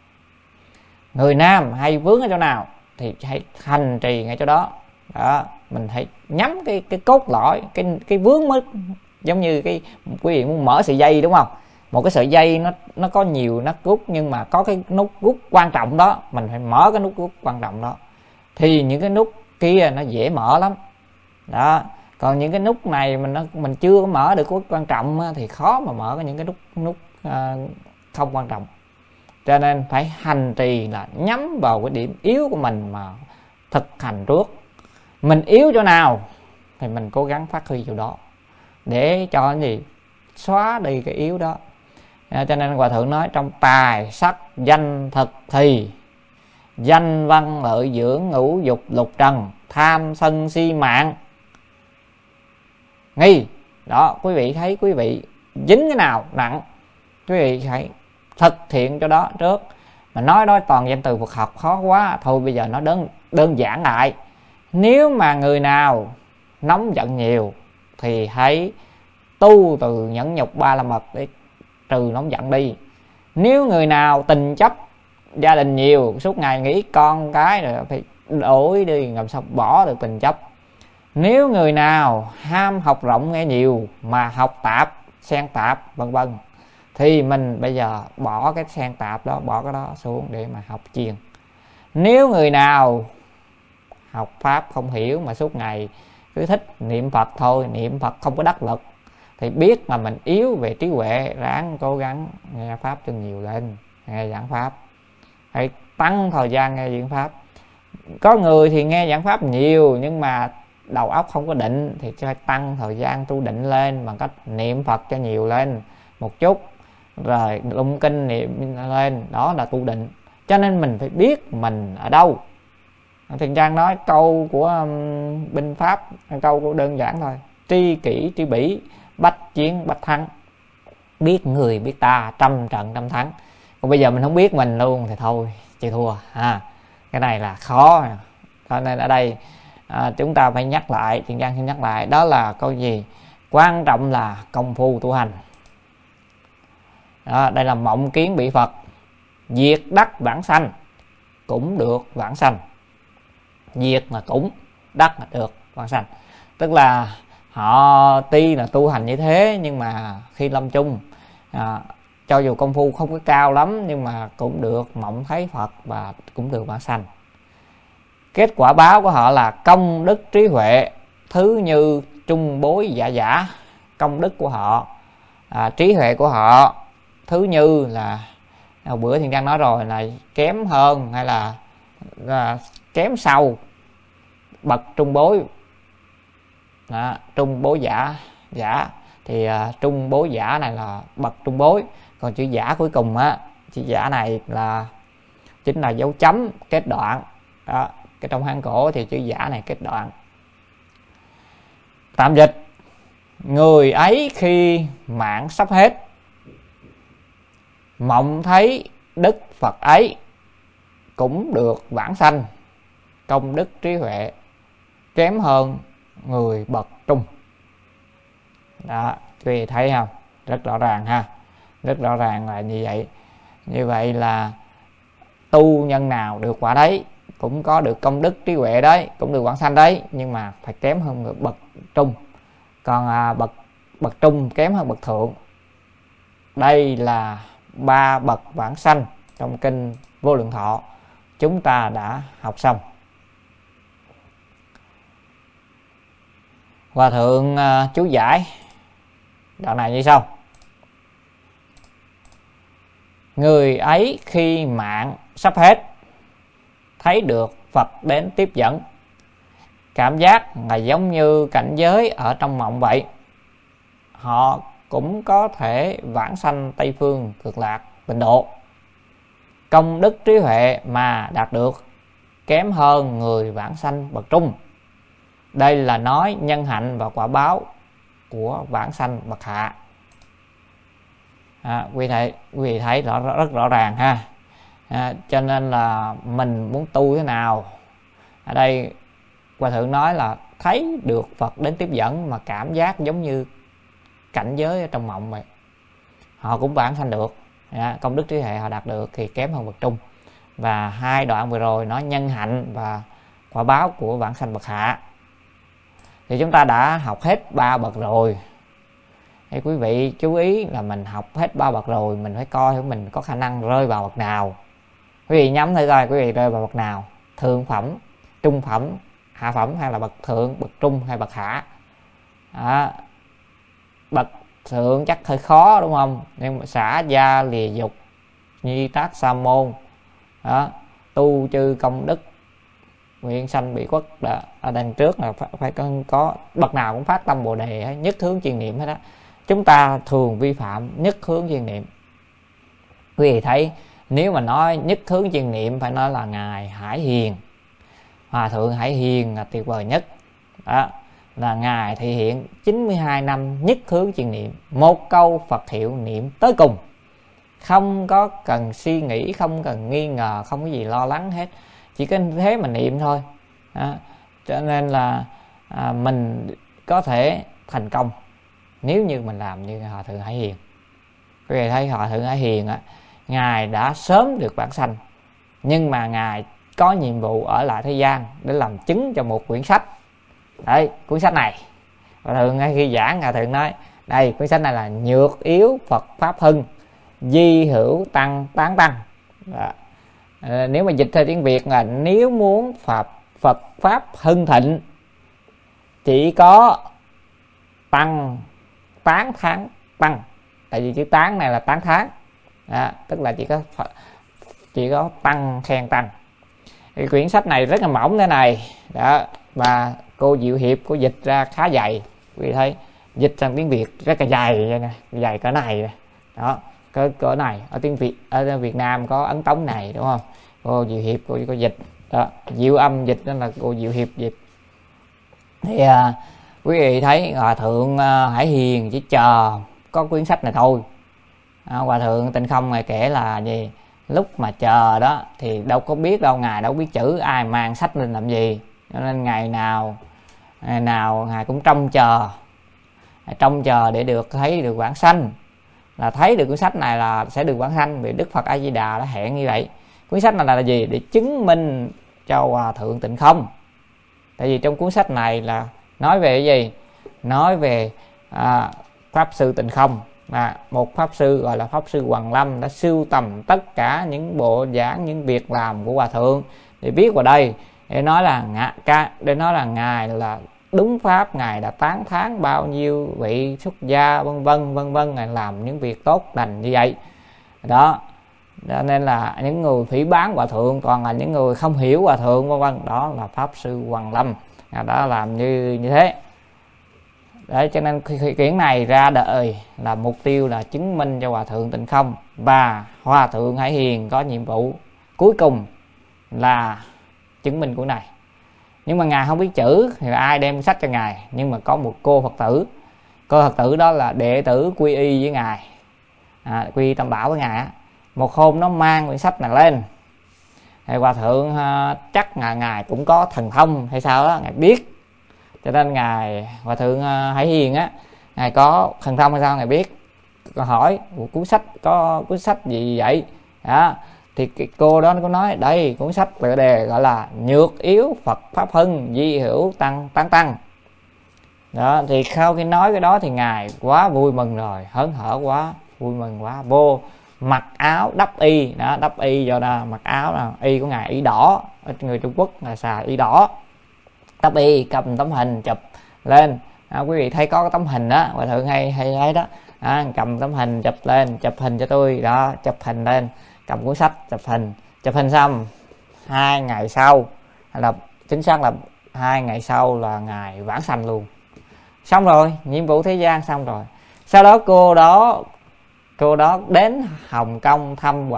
Người nam hay vướng ở chỗ nào thì hãy hành trì ngay chỗ đó. Đó, mình hãy nhắm cái cốt lõi, cái vướng mất. Giống như cái quý vị muốn mở sợi dây đúng không? Một cái sợi dây nó có nhiều nút rút, nhưng mà có cái nút rút quan trọng đó, mình phải mở cái nút rút quan trọng đó. Thì những cái nút kia nó dễ mở lắm. Đó, còn những cái nút này mình chưa có mở được cái quan trọng thì khó mà mở những cái nút không quan trọng. Cho nên phải hành trì là nhắm vào cái điểm yếu của mình mà thực hành trước. Mình yếu chỗ nào thì mình cố gắng phát huy chỗ đó, để cho cái gì xóa đi cái yếu đó. Cho nên Hòa Thượng nói trong tài sắc danh thực thì danh văn lợi dưỡng ngũ dục lục trần tham sân si mạng nghi. Đó, quý vị thấy quý vị dính cái nào nặng, quý vị hãy thực hiện cho đó trước. Mà nói toàn danh từ Phật học khó quá, thôi bây giờ nó đơn giản lại. Nếu mà người nào nóng giận nhiều thì hãy tu từ nhẫn nhục ba la mật để trừ nóng giận đi. Nếu người nào tình chấp gia đình nhiều, suốt ngày nghĩ con cái rồi phải đổi đi, làm sao bỏ được tình chấp. Nếu người nào ham học rộng nghe nhiều mà học tạp, xen tạp vân vân, thì mình bây giờ bỏ cái xen tạp đó, bỏ cái đó xuống để mà học chuyên. Nếu người nào học pháp không hiểu mà suốt ngày cứ thích niệm Phật thôi, niệm Phật không có đắc lực, thì biết mà mình yếu về trí huệ, ráng cố gắng nghe pháp cho nhiều lên, nghe giảng pháp, hãy tăng thời gian nghe giảng pháp. Có người thì nghe giảng pháp nhiều nhưng mà đầu óc không có định, thì phải tăng thời gian tu định lên bằng cách niệm Phật cho nhiều lên một chút, rồi tụng kinh niệm lên, đó là tu định. Cho nên mình phải biết mình ở đâu. Thiền Trang nói câu của binh pháp, câu của đơn giản thôi: tri kỷ tri bỉ, bách chiến bách thắng. Biết người biết ta, trăm trận trăm thắng. Còn bây giờ mình không biết mình luôn thì thôi, chịu thua. Cái này là khó. Cho nên ở đây chúng ta phải nhắc lại, Thiền Trang xin nhắc lại, đó là câu gì? Quan trọng là công phu tu hành. Đó, đây là mộng kiến bị Phật, diệt đắc vãng sanh, cũng được vãng sanh. Diệt mà cũng, đắc mà được vãng sanh. Tức là họ tuy là tu hành như thế, nhưng mà khi lâm chung, cho dù công phu không có cao lắm, nhưng mà cũng được mộng thấy Phật và cũng được vãng sanh. Kết quả báo của họ là công đức trí huệ thứ như trung bối giả giả. Công đức của họ, trí huệ của họ thứ như là hồi bữa Thiện Trang nói rồi, là kém hơn hay là kém sau bậc trung bối. Đó, trung bối giả thì trung bối giả này là bậc trung bối, còn chữ giả cuối cùng á, chữ giả này là chính là dấu chấm kết đoạn. Đó, cái trong Hán cổ thì chữ giả này kết đoạn. Tạm dịch: người ấy khi mạng sắp hết, mộng thấy đức Phật ấy, cũng được vãng sanh, công đức trí huệ kém hơn người bậc trung. Đó, quý vị thấy không? Rất rõ ràng ha. Rất rõ ràng là như vậy. Như vậy là tu nhân nào được quả đấy, cũng có được công đức trí huệ đấy, cũng được vãng sanh đấy, nhưng mà phải kém hơn người bậc trung. Còn bậc trung kém hơn bậc thượng. Đây là 3 bậc vãng sanh trong kinh Vô Lượng Thọ chúng ta đã học xong. Hòa thượng chú giải đoạn này như sau: người ấy khi mạng sắp hết, thấy được Phật đến tiếp dẫn, cảm giác là giống như cảnh giới ở trong mộng vậy. Họ cũng có thể vãng sanh Tây Phương Cực Lạc Tịnh Độ. Công đức trí huệ mà đạt được kém hơn người vãng sanh bậc trung. Đây là nói nhân hạnh và quả báo của vãng sanh bậc hạ. Quý vị thấy rất rõ ràng ha. Cho nên là mình muốn tu thế nào, ở đây Hòa thượng nói là thấy được Phật đến tiếp dẫn mà cảm giác giống như cảnh giới ở trong mộng vậy, họ cũng vãng sanh được. Công đức trí huệ họ đạt được thì kém hơn bậc trung. Và 2 đoạn vừa rồi nói nhân hạnh và quả báo của vãng sanh bậc hạ. Thì chúng ta đã học hết 3 bậc rồi. Thì quý vị chú ý là mình học hết 3 bậc rồi, mình phải coi mình có khả năng rơi vào bậc nào. Quý vị nhắm thử coi quý vị rơi vào bậc nào: thượng phẩm, trung phẩm, hạ phẩm, hay là bậc thượng, bậc trung hay bậc hạ. Bậc thượng chắc hơi khó đúng không? Nhưng mà xả gia lìa dục, nhi tác sa môn, tu chư công đức, nguyện sanh bị quốc. Ở đằng trước là phải có bậc nào cũng phát tâm bồ đề, nhất hướng chuyên niệm hết đó. Chúng ta thường vi phạm nhất hướng chuyên niệm. Quý vị thấy nếu mà nói nhất hướng chuyên niệm phải nói là ngài Hải Hiền, Hòa thượng Hải Hiền là tuyệt vời nhất. Đó là ngài thể hiện 92 năm nhất hướng chuyên niệm, một câu Phật hiệu niệm tới cùng, không có cần suy nghĩ, không cần nghi ngờ, không có gì lo lắng hết, chỉ có thế mà niệm thôi. Cho nên là mình có thể thành công nếu như mình làm như Hòa thượng Hải Hiền. Quý vị thấy Hòa thượng Hải Hiền ngài đã sớm được vãng sanh, nhưng mà ngài có nhiệm vụ ở lại thế gian để làm chứng cho một quyển sách. Đấy, cuốn sách này Hòa thượng khi giảng, Hòa thượng nói đây, cuốn sách này là Nhược Yếu Phật Pháp Hưng, Di Hữu Tăng Tán Tăng. Nếu mà dịch theo tiếng Việt là nếu muốn Phật Pháp hưng thịnh, chỉ có tăng tán thán tăng. Tại vì chữ tán này là tán thán, tức là chỉ có tăng khen tăng. Thì quyển sách này rất là mỏng thế này đó, và cô Diệu Hiệp cô dịch ra khá dày. Quý vị thấy dịch sang tiếng Việt rất là dày nè, dày cỡ này đó, cỡ này. Ở tiếng Việt, ở Việt Nam có ấn tống này đúng không? Cô Diệu Hiệp cô dịch đó, Diệu Âm dịch, đó là cô Diệu Hiệp dịch. Thì quý vị thấy Hòa thượng Hải Hiền chỉ chờ có quyển sách này thôi. Hòa thượng Tịnh Không ngài kể là gì, lúc mà chờ đó thì đâu có biết đâu, ngài đâu biết chữ, ai mang sách lên làm gì, cho nên ngày nào ngài cũng trông chờ để được thấy được vãng sanh. là thấy được cuốn sách này là sẽ được vãng sanh, vì Đức Phật A Di Đà đã hẹn như vậy. Cuốn sách này là gì? Để chứng minh cho Hòa Thượng Tịnh Không. Tại vì trong cuốn sách này là nói về cái gì? Nói về Pháp Sư Tịnh Không, một Pháp Sư gọi là Pháp Sư Hoằng Lâm đã sưu tầm tất cả những bộ giảng, những việc làm của Hòa Thượng để viết vào đây, để nói là Ngài là đúng Pháp, Ngài đã tán thán bao nhiêu vị xuất gia vân vân, Ngài làm những việc tốt lành như vậy đó. Cho nên là những người phỉ báng Hòa Thượng toàn là những người không hiểu Hòa Thượng vân vân, đó là Pháp Sư Hoằng Lâm đã làm như thế. Đấy, cho nên quyển này ra đời là mục tiêu là chứng minh cho Hòa Thượng Tịnh Không, và Hòa Thượng Hải Hiền có nhiệm vụ cuối cùng là chứng minh của này. Nhưng mà Ngài không biết chữ thì ai đem sách cho Ngài, nhưng mà có một cô Phật tử đó là đệ tử quy y với Ngài, quy y Tam Bảo với Ngài á. Một hôm nó mang quyển sách này lên thì Hòa Thượng chắc Ngài cũng có thần thông hay sao đó, Ngài biết. Cho nên Hòa Thượng Hải Hiền á, Ngài có thần thông hay sao Ngài biết. Có hỏi có cuốn sách gì vậy đó, thì cái cô đó nó có nói đây cuốn sách tựa đề gọi là Nhược Yếu Phật Pháp Hưng Di Hữu Tăng đó. Thì sau khi nói cái đó thì Ngài quá vui mừng rồi, hớn hở quá, vui mừng quá, vô mặc áo đắp y đó, đắp y do là mặc áo là y của Ngài y đỏ, ở người Trung Quốc là xài y đỏ, đắp y, cầm tấm hình chụp lên. Quý vị thấy có cái tấm hình đó, Hòa Thượng hay thấy đó, cầm tấm hình chụp lên, chụp hình cho tôi đó, chụp hình lên, cầm cuốn sách chụp hình xong 2 ngày sau, hay là chính xác là 2 ngày sau là Ngài vãng sanh luôn. Xong rồi, nhiệm vụ thế gian xong rồi. Sau đó cô đó đến Hồng Kông thăm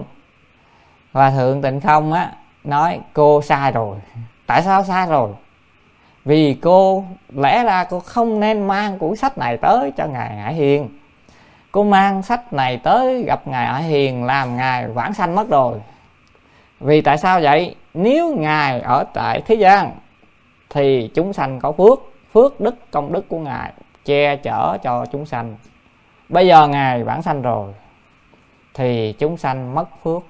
Hòa Thượng Tịnh Không á, nói cô sai rồi. Tại sao sai rồi? Vì lẽ ra cô không nên mang cuốn sách này tới cho Ngài Hải Hiền. Cô mang sách này tới gặp Ngài Hải Hiền làm Ngài vãng sanh mất rồi. Vì tại sao vậy? Nếu Ngài ở tại thế gian thì chúng sanh có phước đức, công đức của Ngài che chở cho chúng sanh. Bây giờ Ngài vãng sanh rồi thì chúng sanh mất phước.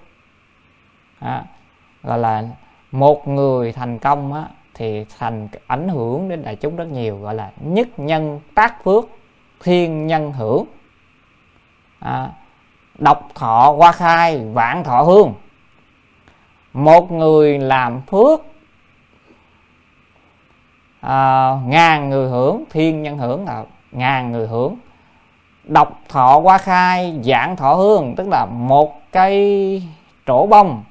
Gọi là một người thành công á, thì ảnh hưởng đến đại chúng rất nhiều, gọi là nhất nhân tác phước, thiên nhân hưởng. Độc thọ hoa khai, vạn thọ hương. Một người làm phước, ngàn người hưởng, thiên nhân hưởng là ngàn người hưởng. Độc thọ hoa khai, vạn thọ hương, tức là một cây trổ bông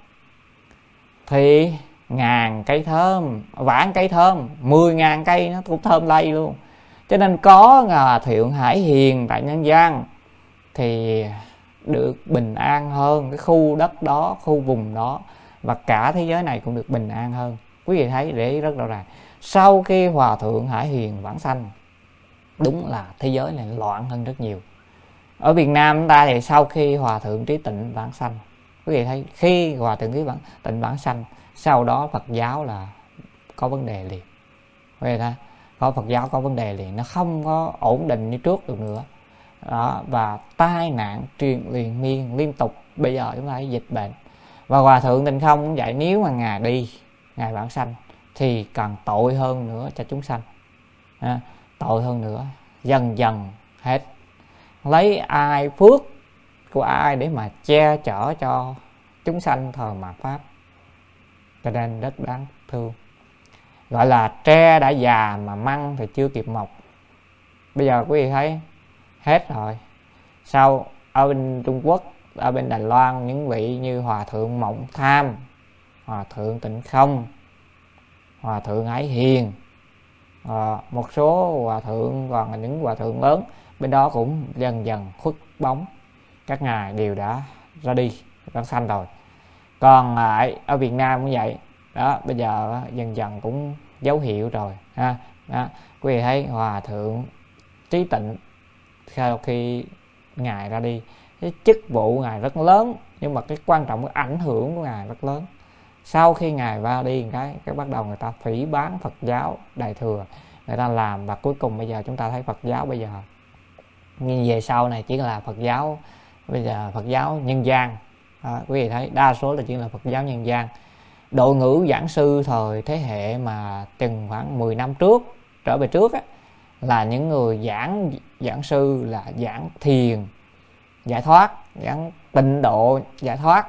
thì ngàn cây thơm, vạn cây thơm, 10.000 cây nó cũng thơm lây luôn. Cho nên có Hòa Thượng Hải Hiền tại nhân gian thì được bình an hơn cái khu đất đó, khu vùng đó, và cả thế giới này cũng được bình an hơn. Quý vị thấy để ý rất rõ ràng. Sau khi Hòa Thượng Hải Hiền vãng sanh, đúng là thế giới này loạn hơn rất nhiều. Ở Việt Nam chúng ta thì sau khi Hòa Thượng Trí Tịnh vãng sanh, quý vị thấy khi Hòa Thượng Trí Tịnh vãng sanh, sau đó Phật giáo là có vấn đề liền. Quý vị thấy Phật giáo có vấn đề liền, nó không có ổn định như trước được nữa đó, và tai nạn truyền liền miên liên tục. Bây giờ chúng ta thấy dịch bệnh, và Hòa Thượng Tịnh Không cũng vậy. Nếu mà Ngài vãng sanh thì càng tội hơn nữa cho chúng sanh, tội hơn nữa, dần dần hết. Lấy phước của ai để mà che chở cho chúng sanh thờ mạt pháp, cho nên rất đáng thương. Gọi là tre đã già mà măng thì chưa kịp mọc. Bây giờ quý vị thấy hết rồi. Sau ở bên Trung Quốc, ở bên Đài Loan, những vị như Hòa Thượng Mộng Tham, Hòa Thượng Tịnh Không, Hòa Thượng Hải Hiền, một số hòa thượng, còn là những hòa thượng lớn bên đó cũng dần dần khuất bóng. Các ngài đều đã ra đi, vãng sanh rồi. Còn ở Việt Nam cũng vậy đó, bây giờ dần dần cũng dấu hiệu rồi đó. Quý vị thấy Hòa Thượng Trí Tịnh sau khi ngài ra đi, cái chức vụ ngài rất lớn, nhưng mà cái quan trọng, cái ảnh hưởng của ngài rất lớn. Sau khi ngài ra đi cái bắt đầu người ta phỉ báng Phật giáo Đại Thừa, người ta làm, và cuối cùng bây giờ chúng ta thấy Phật giáo bây giờ Nhưng về sau này chỉ là Phật giáo, bây giờ Phật giáo nhân gian. Quý vị thấy đa số là chỉ là Phật giáo nhân gian. Đội ngũ giảng sư thời thế hệ mà chừng khoảng 10 năm trước trở về trước á, là những người giảng sư là giảng thiền giải thoát, giảng tịnh độ giải thoát,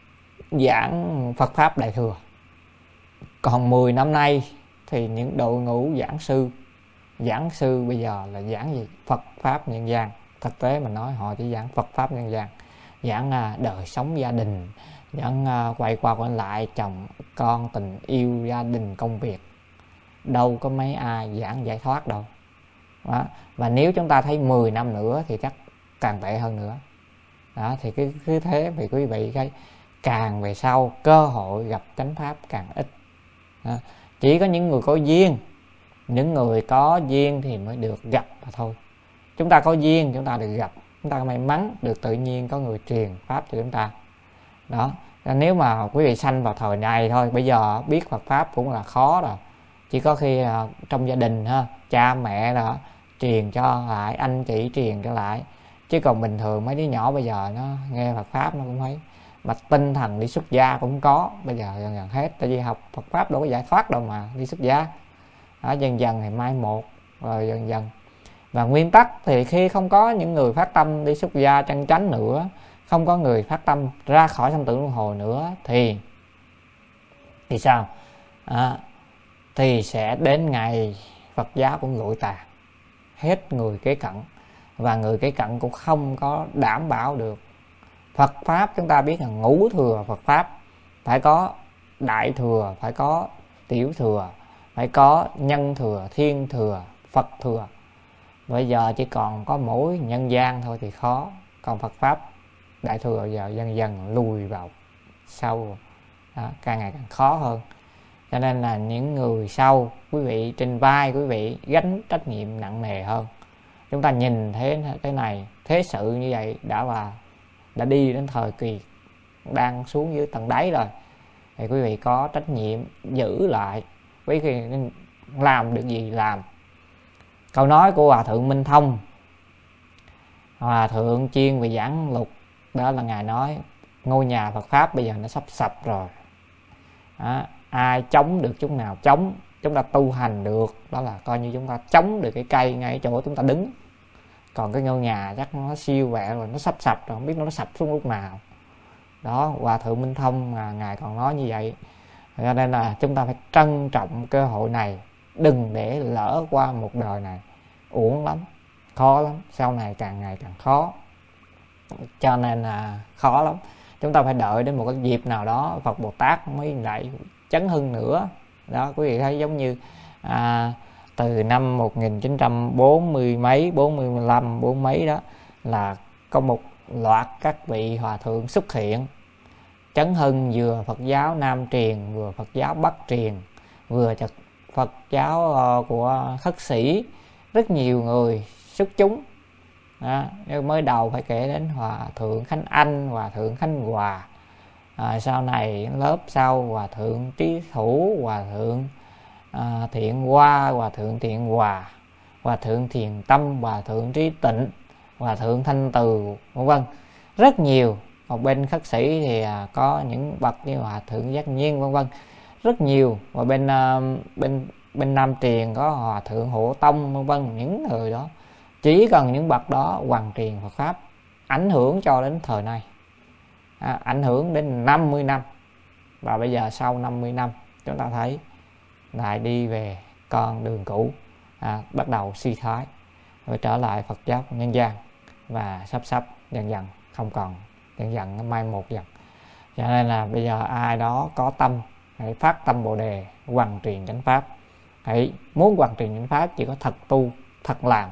giảng Phật pháp đại thừa. Còn 10 năm nay thì những đội ngũ giảng sư bây giờ là giảng gì? Phật pháp nhân gian. Thực tế mà nói họ chỉ giảng Phật pháp nhân gian, giảng đời sống gia đình, giảng quay qua quay lại chồng con, tình yêu, gia đình, công việc. Đâu có mấy ai giảng giải thoát đâu. Đó. Và nếu chúng ta thấy 10 năm nữa thì chắc càng tệ hơn nữa. Đó, thì cứ thế vì quý vị càng về sau cơ hội gặp chánh pháp càng ít. Đó. Chỉ có những người có duyên, những người có duyên thì mới được gặp mà thôi. Chúng ta có duyên chúng ta được gặp, chúng ta may mắn được tự nhiên có người truyền pháp cho chúng ta. Đó. Nếu mà quý vị sanh vào thời này thôi, bây giờ biết Phật pháp cũng là khó rồi. Chỉ có khi trong gia đình cha mẹ đó truyền cho lại, anh chị truyền cho lại. Chứ còn bình thường mấy đứa nhỏ bây giờ nó nghe Phật pháp nó cũng thấy mà tinh thần đi xuất gia cũng có. Bây giờ dần dần hết, tại vì học Phật pháp đâu có giải thoát đâu mà đi xuất gia. Đó, dần dần thì mai một rồi dần dần. Và nguyên tắc thì khi không có những người phát tâm đi xuất gia chân chánh nữa, không có người phát tâm ra khỏi sanh tử luân hồi nữa thì sao? Thì sẽ đến ngày Phật giáo cũng lụi tàn, hết người kế cận. Và người kế cận cũng không có đảm bảo được. Phật pháp chúng ta biết là ngũ thừa Phật pháp, phải có đại thừa, phải có tiểu thừa, phải có nhân thừa, thiên thừa, Phật thừa. Bây giờ chỉ còn có mỗi nhân gian thôi thì khó. Còn Phật pháp đại thừa giờ dần dần lùi vào sau. Đó, càng ngày càng khó hơn. Cho nên là những người sau, quý vị trên vai quý vị gánh trách nhiệm nặng nề hơn. Chúng ta nhìn thế này, thế sự như vậy đã đi đến thời kỳ đang xuống dưới tầng đáy rồi. Thì quý vị có trách nhiệm giữ lại, quý vị làm được gì làm. Câu nói của Hòa Thượng Minh Thông, Hòa Thượng chuyên về giảng lục, đó là Ngài nói ngôi nhà Phật pháp bây giờ nó sắp sập rồi. Đó, ai chống được chút nào chống, chúng ta tu hành được, đó là coi như chúng ta chống được cái cây ngay chỗ chúng ta đứng. Còn cái ngôi nhà chắc nó siêu vẹo rồi, nó sắp sập rồi, không biết nó sập xuống lúc nào. Đó, Hòa Thượng Minh Thông Ngài còn nói như vậy. Cho nên là chúng ta phải trân trọng cơ hội này, đừng để lỡ qua một đời này. Uổng lắm, khó lắm, sau này càng ngày càng khó. Cho nên là khó lắm. Chúng ta phải đợi đến một cái dịp nào đó Phật Bồ Tát mới lại chấn hưng nữa. Đó, quý vị thấy giống như từ năm 1940 mấy, 45, 40 mấy đó là có một loạt các vị hòa thượng xuất hiện chấn hưng vừa Phật giáo Nam truyền, vừa Phật giáo Bắc truyền, vừa Phật giáo của khất sĩ, rất nhiều người xuất chúng. Đó, mới đầu phải kể đến Hòa Thượng Khánh Anh, Hòa Thượng Khánh Hòa, sau này lớp sau Hòa Thượng Trí Thủ, Hòa Thượng Thiện Hoa, Hòa Thượng Thiện Hòa, Hòa Thượng Thiền Tâm, Hòa Thượng Trí Tịnh, Hòa Thượng Thanh Từ, v.v. Rất nhiều. Còn bên khất sĩ thì có những bậc như Hòa Thượng Giác Nhiên, v.v. Rất nhiều. Và bên Nam truyền có Hòa Thượng Hộ Tông, v.v. Những người đó, chỉ cần những bậc đó hoàn truyền Phật pháp, ảnh hưởng cho đến thời nay, ảnh hưởng đến 50 năm. Và bây giờ sau 50 năm chúng ta thấy lại đi về con đường cũ, bắt đầu suy thoái, rồi trở lại Phật giáo nhân gian, và sắp dần dần không còn, dần dần nó mai một dần. Cho nên là bây giờ ai đó có tâm hãy phát tâm Bồ Đề hoàn truyền chánh pháp. Hãy muốn hoàn truyền chánh pháp chỉ có thật tu, thật làm,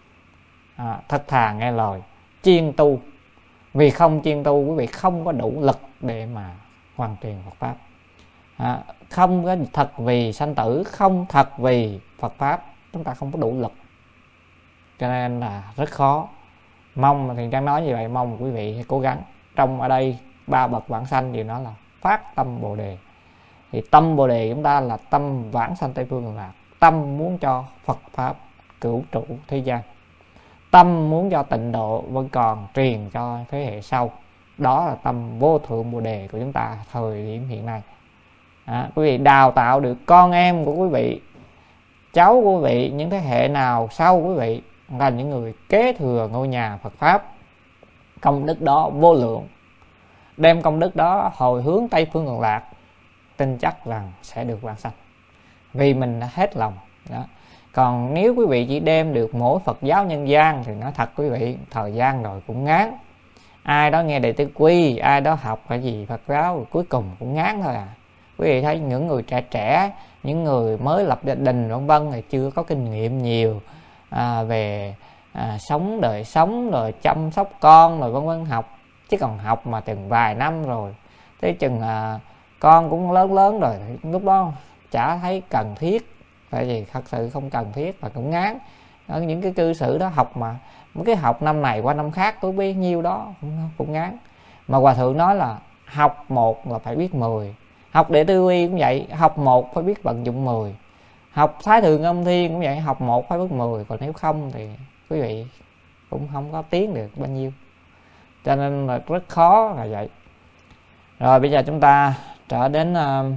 thật thà nghe lời, chuyên tu. Vì không chuyên tu, quý vị không có đủ lực để mà hoàn truyền Phật pháp. Không có thật vì sanh tử, không thật vì Phật pháp, chúng ta không có đủ lực. Cho nên là rất khó. Mong thì Trang nói như vậy, mong quý vị hãy cố gắng. Trong ở đây 3 bậc vãng sanh đều nói là phát tâm Bồ Đề. Thì tâm Bồ Đề chúng ta là tâm vãng sanh Tây Phương Cực Lạc, tâm muốn cho Phật pháp cửu trụ thế gian, tâm muốn cho tịnh độ vẫn còn truyền cho thế hệ sau. Đó là tâm vô thượng bồ đề của chúng ta thời điểm hiện nay. Quý vị đào tạo được con em của quý vị, cháu của quý vị, những thế hệ nào sau quý vị là những người kế thừa ngôi nhà Phật Pháp. Công đức đó vô lượng, đem công đức đó hồi hướng Tây Phương Cực Lạc, tin chắc rằng sẽ được vãng sanh, vì mình đã hết lòng đó. Còn nếu quý vị chỉ đem được mỗi Phật giáo nhân gian thì nói thật quý vị, thời gian rồi cũng ngán. Ai đó nghe Đệ Tử Quy, ai đó học cái gì Phật giáo, cuối cùng cũng ngán thôi à. Quý vị thấy những người trẻ, những người mới lập gia đình vân vân thì chưa có kinh nghiệm nhiều về sống, đời sống, rồi chăm sóc con, rồi vân vân học. Chứ còn học mà từng vài năm rồi, thế chừng con cũng lớn rồi, lúc đó chả thấy cần thiết. Tại vì thật sự không cần thiết và cũng ngán. Những cái cư xử đó học mà mấy cái học năm này qua năm khác tôi biết nhiêu đó cũng ngán. Mà Hòa Thượng nói là học một là phải biết 10. Học Đệ Tử Quy cũng vậy, học một phải biết vận dụng 10. Học Thái Thượng Âm Thiên cũng vậy, học một phải biết 10. Còn nếu không thì quý vị cũng không có tiến được bao nhiêu. Cho nên là rất khó là vậy. Rồi bây giờ chúng ta trở đến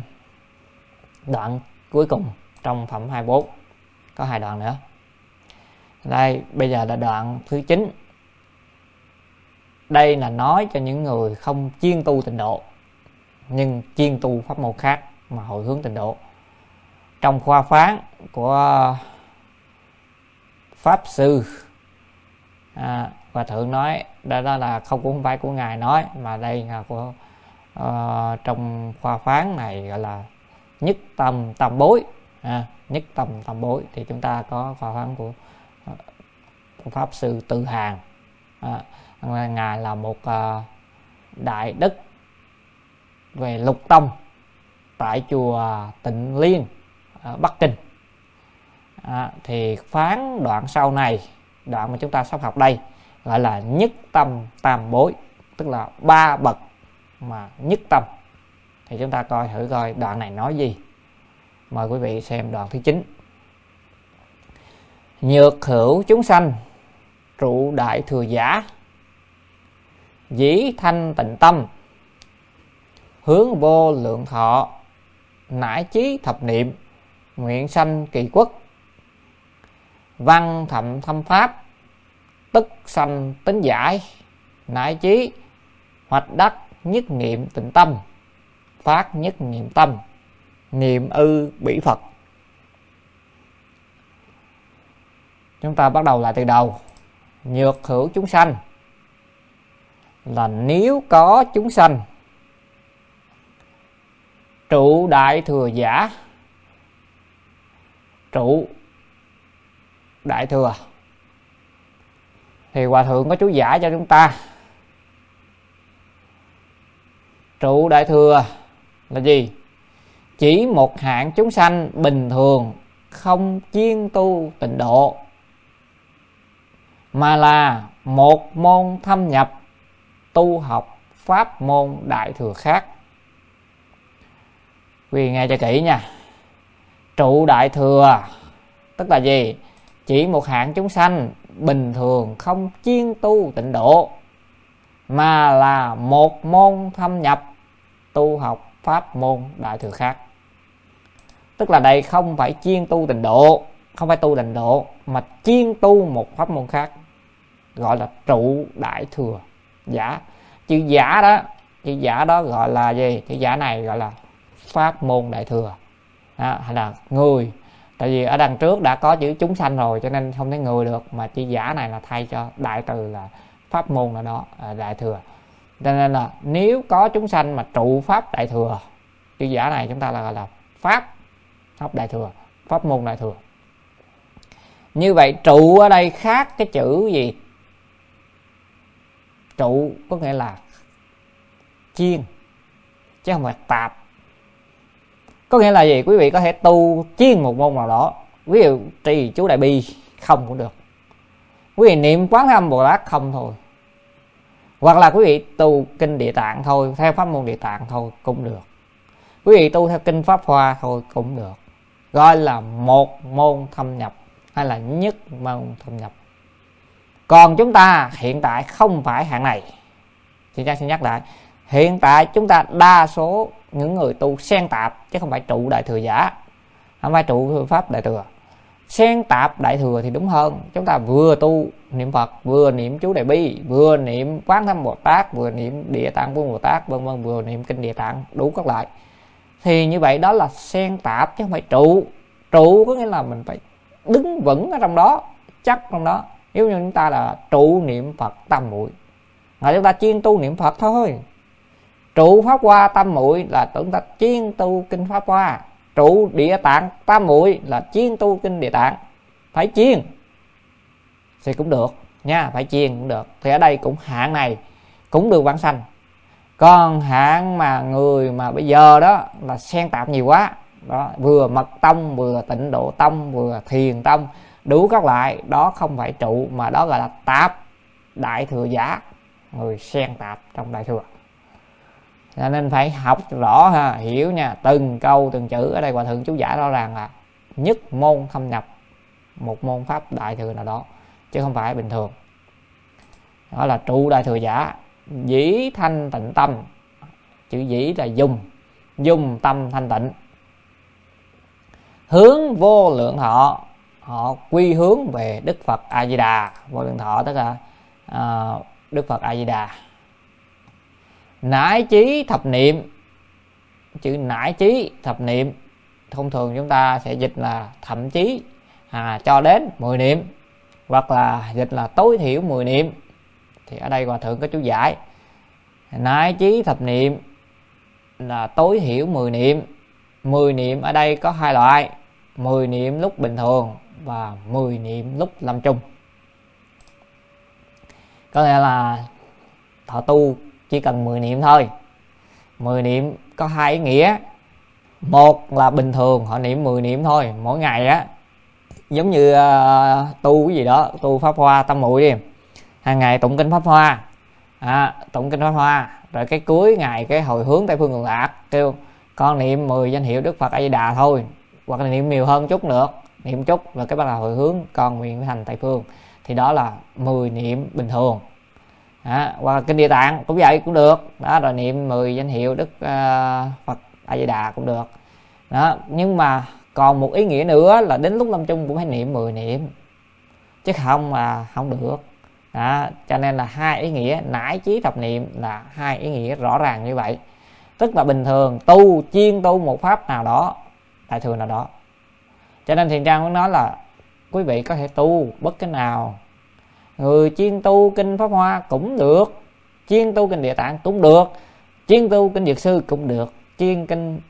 đoạn cuối cùng trong phẩm 24. Có 2 đoạn nữa. Đây, bây giờ là đoạn thứ 9. Đây là nói cho những người không chuyên tu tịnh độ, nhưng chuyên tu pháp môn khác mà hồi hướng tịnh độ. Trong khoa phán của Pháp Sư Hòa Thượng nói, đó là cũng không phải của Ngài nói, mà đây là của trong khoa phán này gọi là nhất tâm tam bối. Nhất tâm tam bối thì chúng ta có khoa phán của Pháp Sư Từ Hàng. Ngài là một đại đức về lục tông tại chùa Tịnh Liên ở Bắc Kinh. Thì phán đoạn sau này, đoạn mà chúng ta sắp học đây, gọi là nhất tâm tam bối, tức là 3 bậc mà nhất tâm. Thì chúng ta coi thử coi đoạn này nói gì. Mời quý vị xem đoạn thứ 9. Nhược hữu chúng sanh trụ đại thừa giả, dĩ thanh tịnh tâm, hướng vô lượng thọ, nải chí thập niệm, nguyện sanh kỳ quốc, văn thậm thâm pháp, tức sanh tính giải, nải chí hoạch đắc nhất niệm tịnh tâm, phát nhất niệm tâm, niệm ư bỉ Phật. Chúng ta bắt đầu lại từ đầu. Nhược hữu chúng sanh là nếu có chúng sanh trụ đại thừa giả. Trụ đại thừa thì Hòa Thượng có chú giải cho chúng ta. Trụ đại thừa là gì? Chỉ một hạng chúng sanh bình thường không chuyên tu tịnh độ, mà là một môn thâm nhập tu học pháp môn đại thừa khác. Quý vị nghe cho kỹ nha. Trụ đại thừa tức là gì? Chỉ một hạng chúng sanh bình thường không chuyên tu tịnh độ, mà là một môn thâm nhập tu học pháp môn đại thừa khác. Tức là đây không phải chuyên tu tịnh độ, không phải tu tịnh độ, mà chuyên tu một pháp môn khác, gọi là trụ đại thừa giả. Chữ giả đó gọi là gì? Chữ giả này gọi là pháp môn đại thừa. Hay là người. Tại vì ở đằng trước đã có chữ chúng sanh rồi, cho nên không thấy người được, mà chữ giả này là thay cho đại từ là pháp môn là đó, đại thừa. Cho nên là nếu có chúng sanh mà trụ pháp đại thừa, chữ giả này chúng ta là gọi là pháp đại thừa, pháp môn đại thừa. Như vậy trụ ở đây khác cái chữ gì? Trụ có nghĩa là chuyên, chứ không phải tạp. Có nghĩa là gì? Quý vị có thể tu chuyên một môn nào đó. Ví dụ trì chú Đại Bi không cũng được. Quý vị niệm Quán Thế Âm Bồ Tát không thôi. Hoặc là quý vị tu kinh Địa Tạng thôi, theo pháp môn Địa Tạng thôi cũng được. Quý vị tu theo kinh Pháp Hoa thôi cũng được. Gọi là một môn thâm nhập hay là nhất môn thâm nhập. Còn chúng ta hiện tại không phải hạng này. Xin nhắc lại, hiện tại chúng ta đa số những người tu xen tạp chứ không phải trụ đại thừa giả, không phải trụ pháp đại thừa. Xen tạp đại thừa thì đúng hơn. Chúng ta vừa tu niệm Phật, vừa niệm chú Đại Bi, vừa niệm Quán Thâm Bồ Tát, vừa niệm Địa Tạng Vương Bồ Tát, vân vân, vừa niệm kinh Địa Tạng đủ các loại. Thì như vậy đó là xen tạp chứ không phải trụ. Trụ có nghĩa là mình phải đứng vững ở trong đó, chắc trong đó. Nếu như chúng ta là trụ niệm Phật tam muội, mà chúng ta chuyên tu niệm Phật thôi. Trụ Pháp Hoa tam muội là chúng ta chuyên tu kinh Pháp Hoa. Trụ Địa Tạng tam muội là chuyên tu kinh Địa Tạng. Phải chuyên thì cũng được nha, phải chuyên cũng được. Thì ở đây cũng hạng này cũng được vãng sanh. Còn hạng mà người mà bây giờ đó là xen tạp nhiều quá đó, vừa mật tông, vừa tịnh độ tông, vừa thiền tông, đủ các loại, đó không phải trụ mà đó gọi là tạp đại thừa giả, người xen tạp trong đại thừa. Cho nên phải học rõ ha, hiểu nha, từng câu từng chữ. Ở đây Hòa Thượng chú giải rõ ràng là nhất môn thâm nhập một môn pháp đại thừa nào đó, chứ không phải bình thường. Đó là trụ đại thừa giả. Dĩ thanh tịnh tâm, chữ dĩ là dùng tâm thanh tịnh. Hướng vô lượng thọ, họ quy hướng về Đức Phật A Di Đà. Vô lượng thọ tức là Đức Phật A Di Đà. Nải chí thập niệm, chữ nải chí thập niệm thông thường chúng ta sẽ dịch là thậm chí, cho đến 10 niệm, hoặc là dịch là tối thiểu 10 niệm. Thì ở đây Hòa Thượng có chú giải nải chí thập niệm là tối thiểu 10 niệm. 10 niệm ở đây có hai loại: 10 niệm lúc bình thường và 10 niệm lúc lâm chung. Có nghĩa là thọ tu chỉ cần 10 niệm thôi. 10 niệm có hai ý nghĩa. Một là bình thường họ niệm 10 niệm thôi mỗi ngày á, giống như tu cái gì đó, tu Pháp Hoa tam muội đi, hàng ngày tụng kinh Pháp Hoa, tụng kinh Pháp Hoa, rồi cái cuối ngày cái hồi hướng Tây Phương Cực Lạc, kêu con niệm 10 danh hiệu Đức Phật A Di Đà thôi, hoặc là niệm nhiều hơn chút nữa, niệm chút rồi cái bắt đầu hồi hướng con nguyện thành Tây Phương. Thì đó là 10 niệm bình thường. Hoặc là kinh Địa Tạng cũng vậy, cũng được đó, rồi niệm 10 danh hiệu Đức Phật A Di Đà cũng được đó. Nhưng mà còn một ý nghĩa nữa là đến lúc lâm chung cũng phải niệm 10 niệm, chứ không mà không được đó. Cho nên là hai ý nghĩa nải chí thập niệm là hai ý nghĩa rõ ràng như vậy. Tức là bình thường tu chuyên tu một pháp nào đó, đại thừa nào đó. Cho nên Thiền Trang muốn nói là quý vị có thể tu bất cái nào. Người chuyên tu kinh Pháp Hoa cũng được, chuyên tu kinh Địa Tạng cũng được, chuyên tu kinh Dược Sư cũng được, chuyên kinh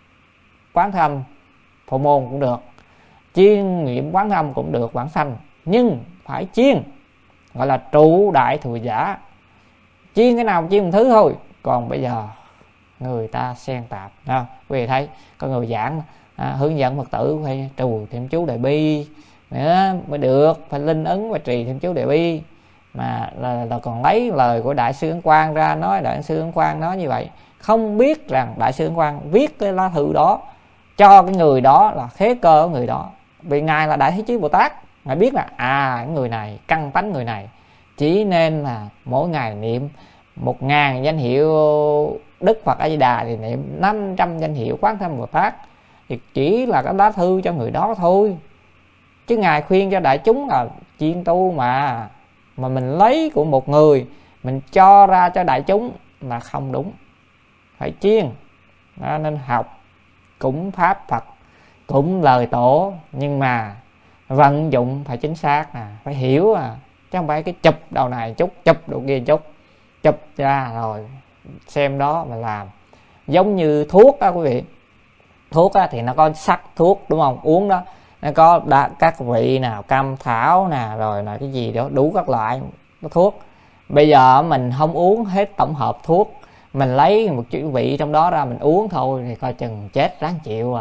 Quán Thâm Phổ Môn cũng được, chuyên niệm Quán Thâm cũng được vãng sanh. Nhưng phải chuyên, gọi là trụ đại thừa giả. Chuyên cái nào chuyên một thứ thôi. Còn bây giờ người ta xen tạp, quý vị thấy có người giảng hướng dẫn Phật tử phải trù thêm chú Đại Bi nữa mới được, phải linh ứng và trì thêm chú Đại Bi, mà là còn lấy lời của Đại sư Ấn Quang ra nói. Đại sư Ấn Quang nói như vậy, không biết rằng Đại sư Ấn Quang viết cái lá thư đó cho cái người đó là khế cơ của người đó. Vì ngài là Đại Thế Chí Bồ Tát, ngài biết là cái người này, căn tánh người này chỉ nên là mỗi ngày niệm 1000 danh hiệu Đức Phật A Di Đà thì niệm 500 danh hiệu Quán Thâm Bồ Tát. Thì chỉ là cái lá thư cho người đó thôi, chứ ngài khuyên cho đại chúng là chuyên tu mà mình lấy của một người mình cho ra cho đại chúng là không đúng. Phải chuyên. Nên học cũng pháp Phật, cũng lời tổ, nhưng mà vận dụng phải chính xác, phải hiểu, chứ không phải cái chụp đầu này chút, chụp đầu kia chút, chụp ra rồi xem đó mà làm. Giống như thuốc đó quý vị, thuốc thì nó có sắc thuốc đúng không, uống đó nó có các vị nào cam thảo nè, rồi là cái gì đó đủ các loại thuốc. Bây giờ mình không uống hết tổng hợp thuốc, mình lấy một chút vị trong đó ra mình uống thôi thì coi chừng chết ráng chịu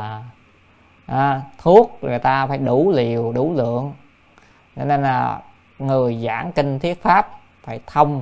thuốc người ta phải đủ liều đủ lượng. Cho nên là người giảng kinh thuyết pháp phải thông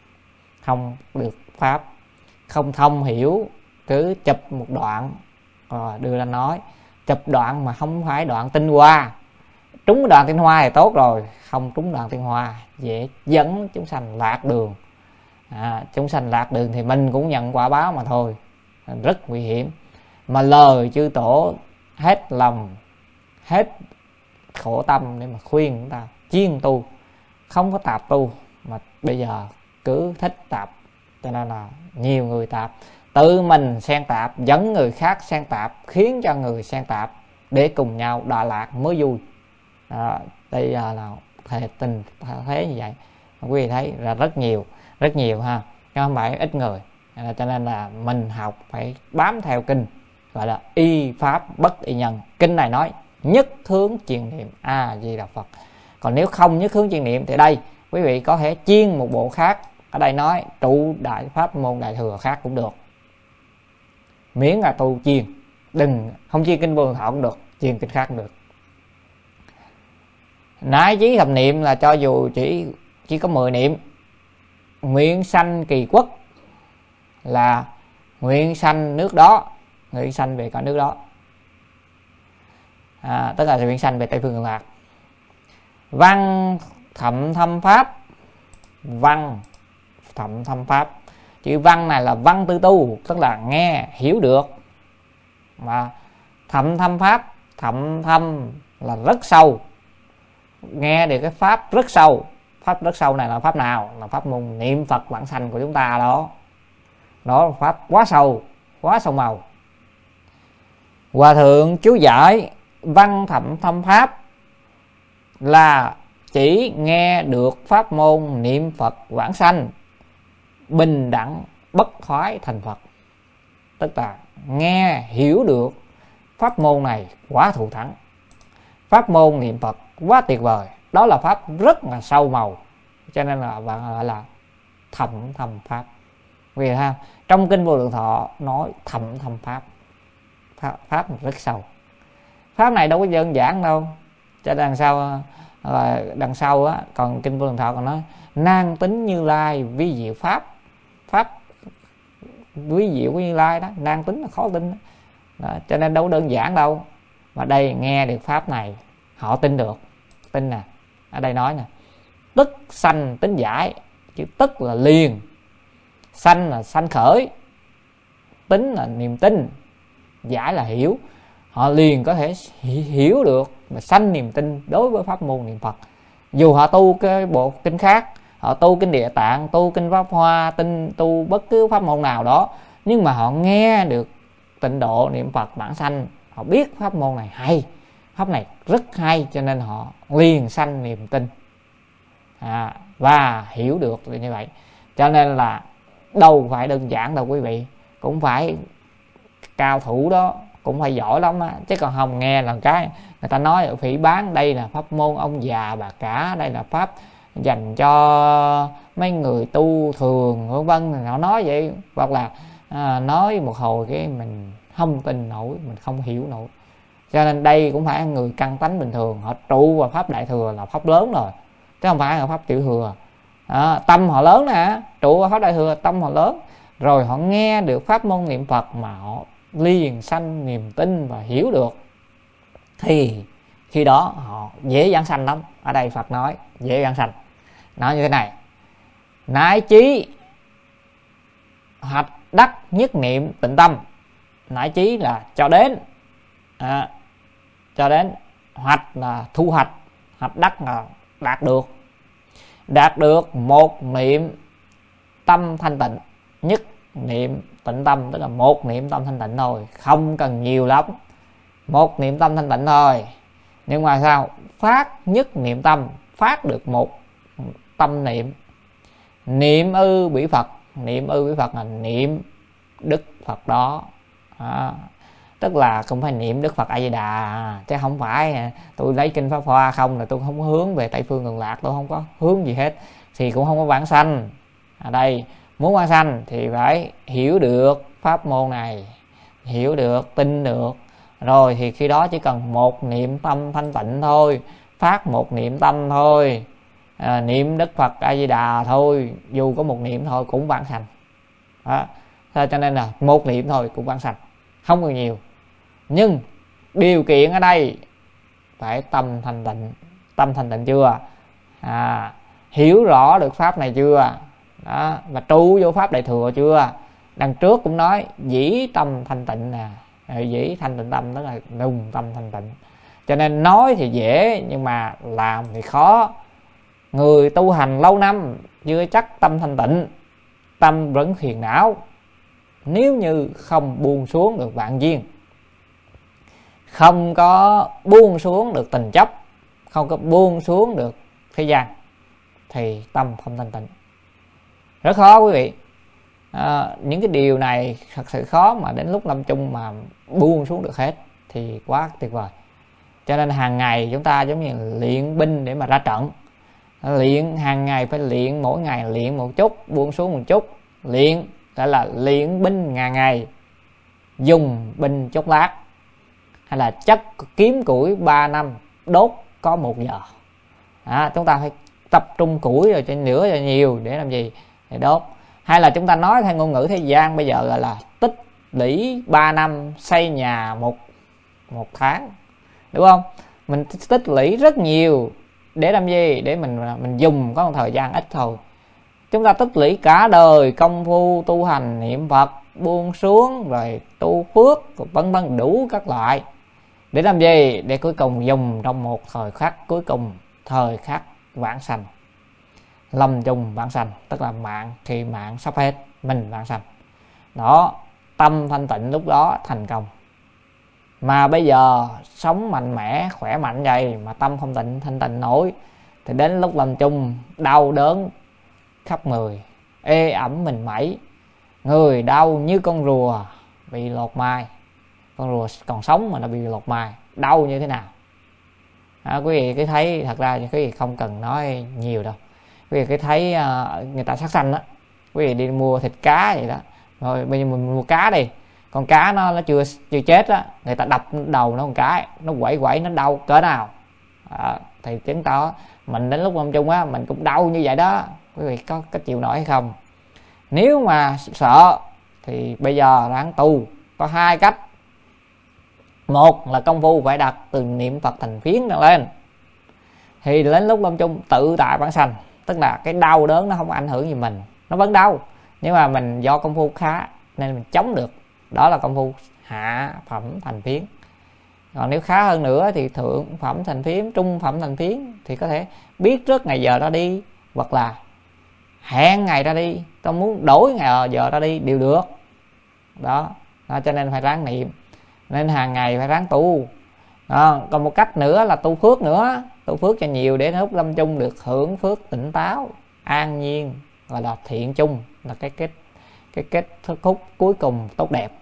được pháp, không thông hiểu cứ chụp một đoạn rồi đưa ra nói. Chụp đoạn mà không phải đoạn tinh hoa, Trúng đoạn tinh hoa thì tốt rồi, không trúng đoạn tinh hoa dễ dẫn chúng sanh lạc đường. Chúng sanh lạc đường thì mình cũng nhận quả báo mà thôi, rất nguy hiểm. Mà lời chư tổ hết lòng hết khổ tâm để mà khuyên chúng ta chuyên tu, không có tạp tu, mà bây giờ cứ thích tạp. Cho nên là nhiều người tạp, tự mình xen tạp, dẫn người khác xen tạp, khiến cho người xen tạp để cùng nhau đọa lạc mới vui. Bây giờ là thể tình thế như vậy, quý vị thấy là rất nhiều ha, chứ không phải ít người. Cho nên là mình học phải bám theo kinh, gọi là y pháp bất y nhân. Kinh này nói nhất hướng chuyên niệm A Di Đà Phật. Còn nếu không nhất hướng chuyên niệm thì đây quý vị có thể chiên một bộ khác. Ở đây nói trụ đại pháp môn đại thừa khác cũng được, miễn là tu chiên, đừng không chiên kinh Vô Lượng Thọ cũng được, chiên kinh khác cũng được. Nãi chí thập niệm là cho dù chỉ có 10 niệm. Nguyện sanh kỳ quốc là nguyện sanh nước đó, nguyện sanh về cả nước đó, tức là nguyện sanh về Tây Phương Cực Lạc. Văn thậm thâm pháp, văn thậm thâm pháp, chữ văn này là văn tư tu, tức là nghe hiểu được. Mà thậm thâm pháp, thậm thâm là rất sâu, nghe được cái pháp rất sâu. Pháp rất sâu này là pháp nào? Là pháp môn niệm Phật vãng sanh của chúng ta đó. Đó là pháp quá sâu màu. Hòa thượng chú giải văn thậm thâm pháp là chỉ nghe được pháp môn niệm Phật vãng sanh bình đẳng bất thoái thành Phật, tức là nghe hiểu được pháp môn này quá thù thắng, pháp môn niệm Phật quá tuyệt vời. Đó là pháp rất là sâu màu, cho nên là bạn gọi là thậm thâm pháp. Vì sao? Trong kinh Vô Lượng Thọ nói thậm thâm pháp, pháp rất sâu. Pháp này đâu có đơn giản đâu. Cho đằng sau á, còn kinh Vô Lượng Thọ còn nói nan tính Như Lai vi diệu pháp. Pháp quý diệu của Như Lai đó, nan tính là khó tin đó. Cho nên đâu đơn giản đâu. Mà đây nghe được pháp này họ tin được. Tin nè, ở đây nói nè, tức sanh tính giải. Chữ tức là liền, sanh là sanh khởi, tính là niềm tin, giải là hiểu. Họ liền có thể hiểu được và sanh niềm tin đối với pháp môn niệm Phật. Dù họ tu cái bộ kinh khác, họ tu kinh Địa Tạng, tu kinh Pháp Hoa, tu bất cứ pháp môn nào đó, nhưng mà họ nghe được tịnh độ niệm Phật vãng sanh, họ biết pháp môn này hay, pháp này rất hay, cho nên họ liền sanh niềm tin và hiểu được như vậy. Cho nên là đâu phải đơn giản đâu quý vị, cũng phải cao thủ đó, cũng phải giỏi lắm á. Chứ còn không nghe là cái người ta nói ở phỉ bán đây là pháp môn ông già bà cả, đây là pháp dành cho mấy người tu thường vân vân, họ nói vậy, hoặc là nói một hồi cái mình không tin nổi, mình không hiểu nổi. Cho nên đây cũng phải người căn tánh bình thường, họ trụ vào pháp đại thừa là pháp lớn rồi, chứ không phải là pháp tiểu thừa. Tâm họ lớn nè, trụ vào pháp đại thừa tâm họ lớn rồi, họ nghe được pháp môn niệm Phật mà họ liền sanh niềm tin và hiểu được, thì khi đó họ dễ vãng sanh lắm. Ở đây Phật nói dễ vãng sanh, nói như thế này: nãi chí hạch đắc nhất niệm tịnh tâm. Nãi chí là cho đến, hoạch là thu hoạch, hạch đắc là đạt được một niệm tâm thanh tịnh. Nhất niệm tịnh tâm tức là một niệm tâm thanh tịnh thôi, không cần nhiều lắm, một niệm tâm thanh tịnh thôi. Nhưng mà sao? Phát nhất niệm tâm, phát được một tâm niệm. Niệm ư bỉ Phật, niệm ư bỉ Phật là niệm Đức Phật đó. Tức là không phải niệm Đức Phật A Di Đà, chứ không phải tôi lấy kinh Pháp Hoa không là tôi không có hướng về Tây Phương Cực Lạc, tôi không có hướng gì hết, thì cũng không có vãng sanh. Ở đây muốn vãng sanh thì phải hiểu được pháp môn này, hiểu được, tin được, rồi thì khi đó chỉ cần một niệm tâm thanh tịnh thôi, phát một niệm tâm thôi, niệm Đức Phật A Di Đà thôi, dù có một niệm thôi cũng vãng sanh đó. Cho nên là một niệm thôi cũng vãng sanh, không cần nhiều. Nhưng điều kiện ở đây phải tâm thanh tịnh. Tâm thanh tịnh chưa? Hiểu rõ được pháp này chưa? Đó, và trụ vô pháp đại thừa chưa? Đằng trước cũng nói dĩ tâm thanh tịnh nè. Dĩ thanh tịnh tâm tức là nùng tâm thanh tịnh. Cho nên nói thì dễ nhưng mà làm thì khó. Người tu hành lâu năm chưa chắc tâm thanh tịnh, tâm vẫn phiền não. Nếu như không buông xuống được vạn duyên, không có buông xuống được tình chấp, không có buông xuống được thế gian, thì tâm không thanh tịnh. Rất khó quý vị. Những cái điều này thật sự khó, mà đến lúc lâm chung mà buông xuống được hết thì quá tuyệt vời. Cho nên hàng ngày chúng ta giống như luyện binh để mà ra trận. Luyện hàng ngày phải luyện, mỗi ngày luyện một chút, buông xuống một chút. Luyện gọi là luyện binh ngày ngày, dùng binh chốc lát, hay là chất kiếm củi 3 năm đốt có 1 giờ. Chúng ta phải tập trung củi rồi cho nửa cho nhiều để làm gì? Để đốt. Hay là chúng ta nói theo ngôn ngữ thế gian bây giờ gọi là tích lũy 3 năm xây nhà một tháng, đúng không? Mình tích lũy rất nhiều để làm gì? Để mình dùng có một thời gian ít thôi. Chúng ta tích lũy cả đời công phu tu hành niệm Phật, buông xuống rồi tu phước, vân vân đủ các loại. Để làm gì? Để cuối cùng dùng trong một thời khắc cuối cùng, thời khắc vãng sanh, lâm chung vãng sanh, tức là khi mạng sắp hết, mình vãng sanh. Đó, tâm thanh tịnh lúc đó thành công. Mà bây giờ sống mạnh mẽ, khỏe mạnh vậy mà tâm không thanh tịnh nổi, thì đến lúc lâm chung đau đớn khắp người, ê ẩm mình mẩy, người đau như con rùa bị lột mai. Con rùa còn sống mà nó bị lột mai, đau như thế nào? Quý vị cứ thấy, thật ra quý vị không cần nói nhiều đâu. Quý vị cứ thấy người ta sát sanh đó, quý vị đi mua thịt cá vậy đó, rồi bây giờ mình mua cá đi, con cá nó chưa chết á, người ta đập đầu nó một cái, nó quẩy nó đau cỡ nào. Thì chứng tỏ mình đến lúc lâm chung á, mình cũng đau như vậy đó. Quý vị có chịu nổi hay không? Nếu mà sợ thì bây giờ ráng tu. Có 2 cách. Một là công phu phải đặt từ niệm Phật thành phiến trở lên, thì đến lúc lâm chung tự tại vãng sanh. Tức là cái đau đớn nó không ảnh hưởng gì mình, nó vẫn đau, nhưng mà mình do công phu khá nên mình chống được. Đó là công phu hạ phẩm thành phiến. Còn nếu khá hơn nữa thì thượng phẩm thành phiến, trung phẩm thành phiến, thì có thể biết trước ngày giờ ra đi, hoặc là hẹn ngày ra đi, tôi muốn đổi ngày giờ ra đi đều được. Đó, cho nên phải ráng niệm, nên hàng ngày phải ráng tu. Còn một cách nữa là tu phước nữa, tu phước cho nhiều để lúc lâm chung được hưởng phước tỉnh táo, an nhiên, gọi là thiện chung, là cái kết thúc cuối cùng tốt đẹp.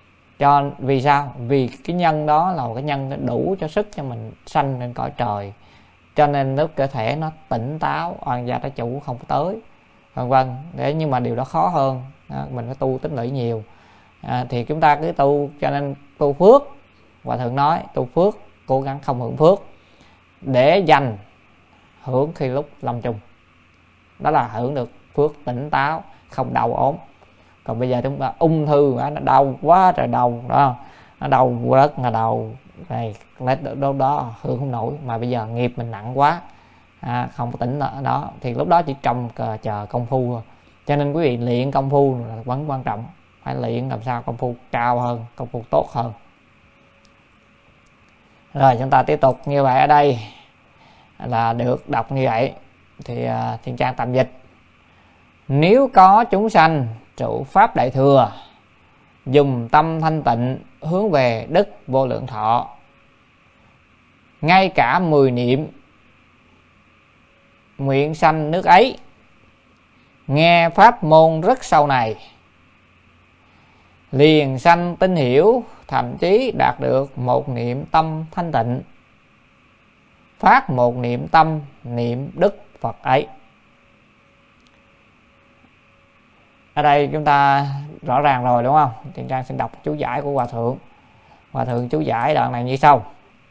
Vì sao? Vì cái nhân đó là một cái nhân đủ cho sức cho mình sanh lên cõi trời. Cho nên lúc cơ thể nó tỉnh táo, oan gia trái chủ không tới, vân vân. Nhưng mà điều đó khó hơn, mình phải tu tích lũy nhiều. Thì chúng ta cứ tu, cho nên tu phước. Hòa thượng nói tu phước, cố gắng không hưởng phước để dành hưởng khi lúc lâm chung. Đó là hưởng được phước tỉnh táo, không đau ốm. Còn bây giờ chúng ta ung thư nó đau quá trời đầu đó, nó đau rất là đầu này, đó hưởng không nổi. Mà bây giờ nghiệp mình nặng quá, không tỉnh đó, thì lúc đó chỉ trông chờ công phu thôi. Cho nên quý vị luyện công phu là vẫn quan trọng, phải luyện làm sao công phu cao hơn, công phu tốt hơn. Rồi chúng ta tiếp tục như vậy. Ở đây là được đọc như vậy thì Thiện Trang tạm dịch. Nếu có chúng sanh trụ pháp đại thừa, dùng tâm thanh tịnh hướng về Đức Vô Lượng Thọ, ngay cả 10 niệm nguyện sanh nước ấy, nghe pháp môn rất sâu này, liền sanh tin hiểu, thậm chí đạt được một niệm tâm thanh tịnh, phát một niệm tâm niệm Đức Phật ấy. Ở đây chúng ta rõ ràng rồi đúng không? Thiện Trang xin đọc chú giải của Hòa Thượng. Hòa Thượng chú giải đoạn này như sau.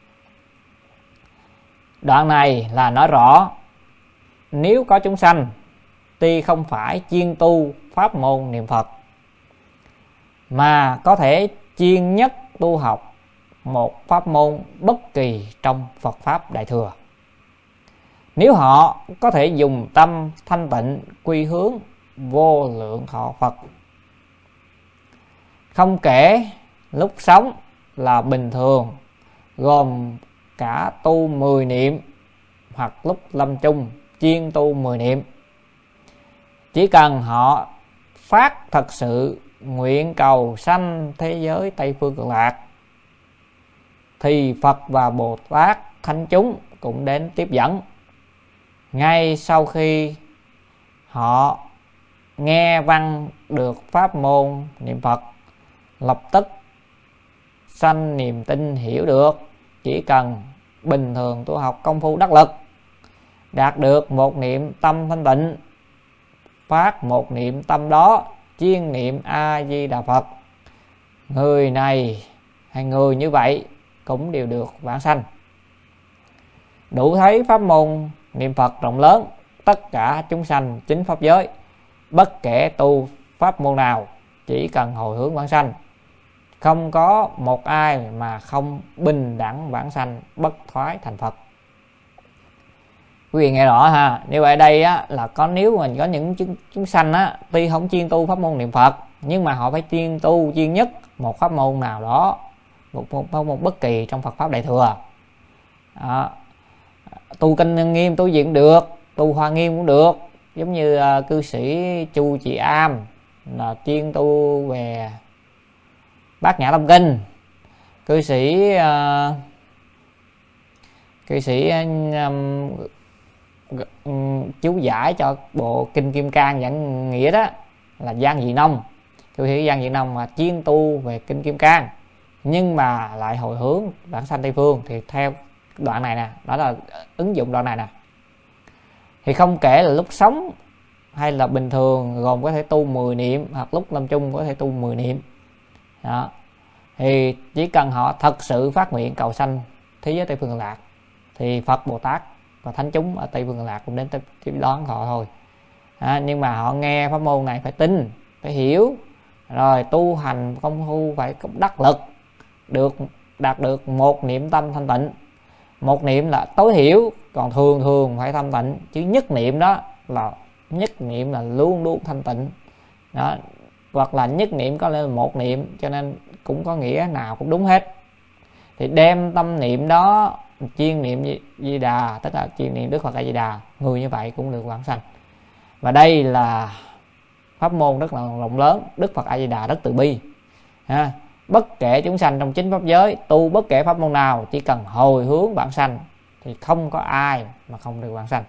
Đoạn này là nói rõ, nếu có chúng sanh tuy không phải chuyên tu pháp môn niệm Phật, mà có thể chuyên nhất tu học một pháp môn bất kỳ trong Phật Pháp Đại Thừa. Nếu họ có thể dùng tâm thanh tịnh quy hướng vô lượng thọ Phật, không kể lúc sống là bình thường, gồm cả tu 10 niệm hoặc lúc lâm chung chuyên tu 10 niệm, chỉ cần họ phát thật sự nguyện cầu sanh thế giới Tây Phương Cực Lạc, thì Phật và Bồ Tát thánh chúng cũng đến tiếp dẫn. Ngay sau khi họ nghe văn được pháp môn niệm Phật, lập tức sanh niềm tin hiểu được chỉ cần bình thường tu học công phu đắc lực, đạt được một niệm tâm thanh tịnh, phát một niệm tâm đó chuyên niệm A Di Đà Phật, người này hay người như vậy cũng đều được vãng sanh. Đủ thấy pháp môn niệm Phật rộng lớn, tất cả chúng sanh chính pháp giới, bất kể tu pháp môn nào, chỉ cần hồi hướng vãng sanh, không có một ai mà không bình đẳng vãng sanh bất thoái thành Phật. Quý vị nghe rõ ha. Như vậy đây á, là nếu mình có những chúng sanh á, tuy không chuyên tu pháp môn niệm Phật, nhưng mà họ phải chuyên tu chuyên nhất một pháp môn nào đó, một pháp môn bất kỳ trong Phật Pháp Đại Thừa. Tu Kinh Nghiêm tu gì cũng được, tu Hoa Nghiêm cũng được. Giống như cư sĩ Chu Trì Am là chuyên tu về Bát Nhã Tâm Kinh, cư sĩ chú giải cho bộ Kinh Kim Cang Giảng Nghĩa đó là Giang Dị Nông. Cư sĩ Giang Dị Nông mà chuyên tu về Kinh Kim Cang, nhưng mà lại hồi hướng vãng sanh Tây Phương, thì theo đoạn này nè, đó là ứng dụng đoạn này nè, thì không kể là lúc sống hay là bình thường, gồm có thể tu 10 niệm hoặc lúc lâm chung có thể tu 10 niệm đó. Thì chỉ cần họ thật sự phát nguyện cầu sanh thế giới Tây Phương Cực Lạc, thì Phật, Bồ Tát và thánh chúng ở Tây Phương Cực Lạc cũng đến tiếp đón họ thôi. Nhưng mà họ nghe pháp môn này phải tin, phải hiểu, rồi tu hành công phu phải đắc lực, đạt được một niệm tâm thanh tịnh. Một niệm là tối hiểu, còn thường phải thanh tịnh, chứ nhất niệm đó là luôn luôn thanh tịnh đó. Hoặc là nhất niệm có lên một niệm, cho nên cũng có nghĩa nào cũng đúng hết. Thì đem tâm niệm đó chuyên niệm Di Đà, tức là chuyên niệm Đức Phật A Di Đà, người như vậy cũng được vãng sanh. Và đây là pháp môn rất là rộng lớn. Đức Phật A Di Đà rất từ bi ha. Bất kể chúng sanh trong chính pháp giới, tu bất kể pháp môn nào, chỉ cần hồi hướng vãng sanh thì không có ai mà không được vãng sanh,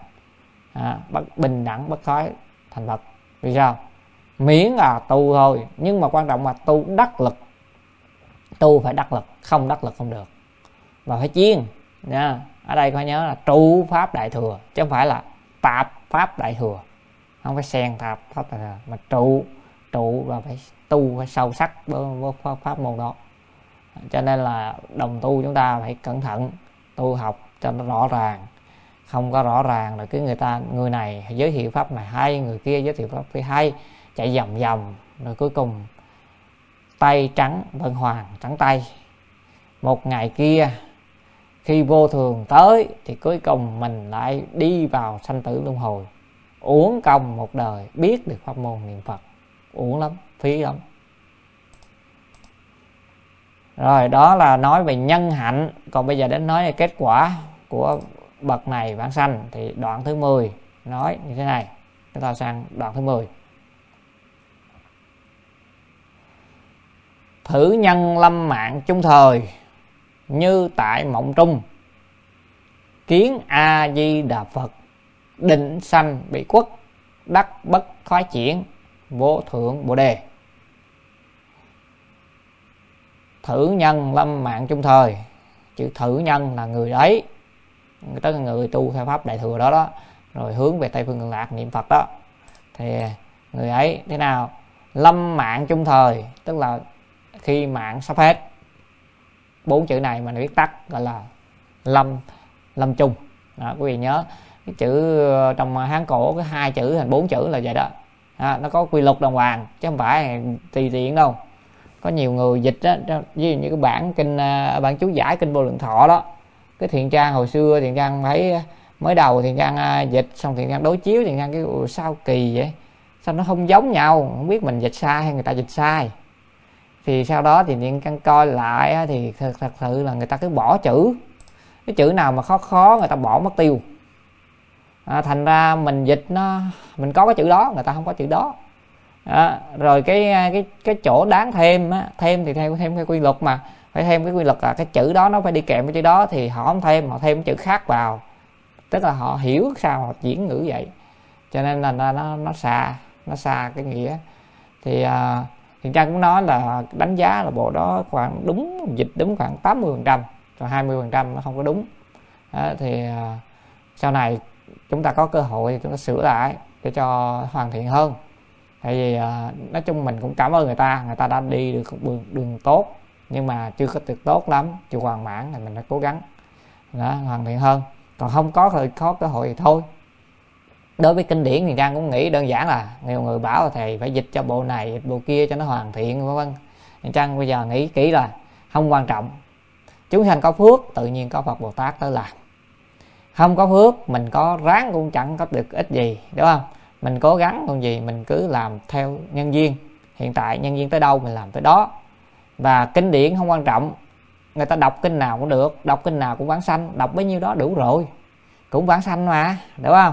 bình đẳng bất thoái thành Phật. Vì sao? Miễn là tu thôi, nhưng mà quan trọng là tu đắc lực. Tu phải đắc lực, không đắc lực không được, và phải chuyên nha. Ở đây có nhớ là trụ pháp Đại Thừa, chứ không phải là tạp pháp Đại Thừa. Không phải xen tạp pháp Đại Thừa, mà trụ và phải tu, phải sâu sắc với pháp môn đó. Cho nên là đồng tu chúng ta phải cẩn thận, tu học cho nó rõ ràng. Không có rõ ràng rồi cứ người này giới thiệu pháp này hay, người kia giới thiệu pháp kia hay, chạy vòng rồi cuối cùng tay trắng vân hoàng trắng tay. Một ngày kia khi vô thường tới thì cuối cùng mình lại đi vào sanh tử luân hồi, uổng công một đời biết được pháp môn niệm Phật, uổng lắm, phí lắm. Rồi đó là nói về nhân hạnh. Còn bây giờ đến nói về kết quả của bậc này vãng sanh, thì đoạn thứ 10 nói như thế này. Chúng ta sang đoạn thứ 10. Thử nhân lâm mạng chung thời, như tại mộng trung, kiến A Di Đà Phật, định sanh bị quất, đắc bất thoái chuyển, vô thượng Bồ Đề. Thử nhân lâm mạng chung thời, chữ thử nhân là người ấy, tức là người tu theo pháp Đại Thừa đó, rồi hướng về Tây Phương Cực Lạc niệm Phật đó. Thì người ấy thế nào? Lâm mạng chung thời, tức là khi mạng sắp hết. 4 chữ này mà viết tắt gọi là lâm chung. Quý vị nhớ cái chữ trong Hán cổ, cái 2 chữ thành 4 chữ là vậy đó. Nó có quy luật đàng hoàng, chứ không phải tùy tiện đâu. có nhiều người dịch á, ví dụ như cái bản kinh bản chú giải kinh Vô Lượng Thọ đó, cái Thiện Trang hồi xưa Thiện Trang thấy mới đầu Thiện Trang dịch xong Thiện Trang đối chiếu, Thiện Trang cái sao kỳ vậy, sao nó không giống nhau, không biết mình dịch sai hay người ta dịch sai. Thì sau đó thì Thiện Trang coi lại thì thật sự là người ta cứ bỏ chữ, cái chữ nào mà khó người ta bỏ mất tiêu. Thành ra mình dịch mình có cái chữ đó, người ta không có chữ đó. Rồi cái chỗ đáng thêm thêm thì thêm cái quy luật, mà phải thêm cái quy luật là cái chữ đó nó phải đi kèm với chữ đó, thì họ không thêm, họ thêm chữ khác vào, tức là họ hiểu sao họ diễn ngữ vậy, cho nên là nó xa cái nghĩa. Thì Thiện Trang cũng nói là đánh giá là bộ đó khoảng đúng, dịch đúng khoảng 80%, rồi 20% nó không có đúng. Thì sau này chúng ta có cơ hội thì chúng ta sửa lại để cho hoàn thiện hơn. Tại vì nói chung mình cũng cảm ơn người ta đã đi được đường tốt, nhưng mà chưa có được tốt lắm, chưa hoàn mãn, thì mình phải cố gắng hoàn thiện hơn. Còn không có cơ hội thì thôi. Đối với kinh điển thì Trang cũng nghĩ đơn giản là nhiều người bảo là thầy phải dịch cho bộ này, dịch bộ kia cho nó hoàn thiện, vân vân. Trang bây giờ nghĩ kỹ là không quan trọng. Chúng sanh có phước tự nhiên có Phật Bồ Tát tới làm. Không có phước mình có ráng cũng chẳng có được ích gì, đúng không? Mình cố gắng còn gì, mình cứ làm theo nhân duyên. Hiện tại nhân duyên tới đâu mình làm tới đó. Và kinh điển không quan trọng, người ta đọc kinh nào cũng được, đọc kinh nào cũng vãng sanh, đọc bấy nhiêu đó đủ rồi, cũng vãng sanh mà, đúng không?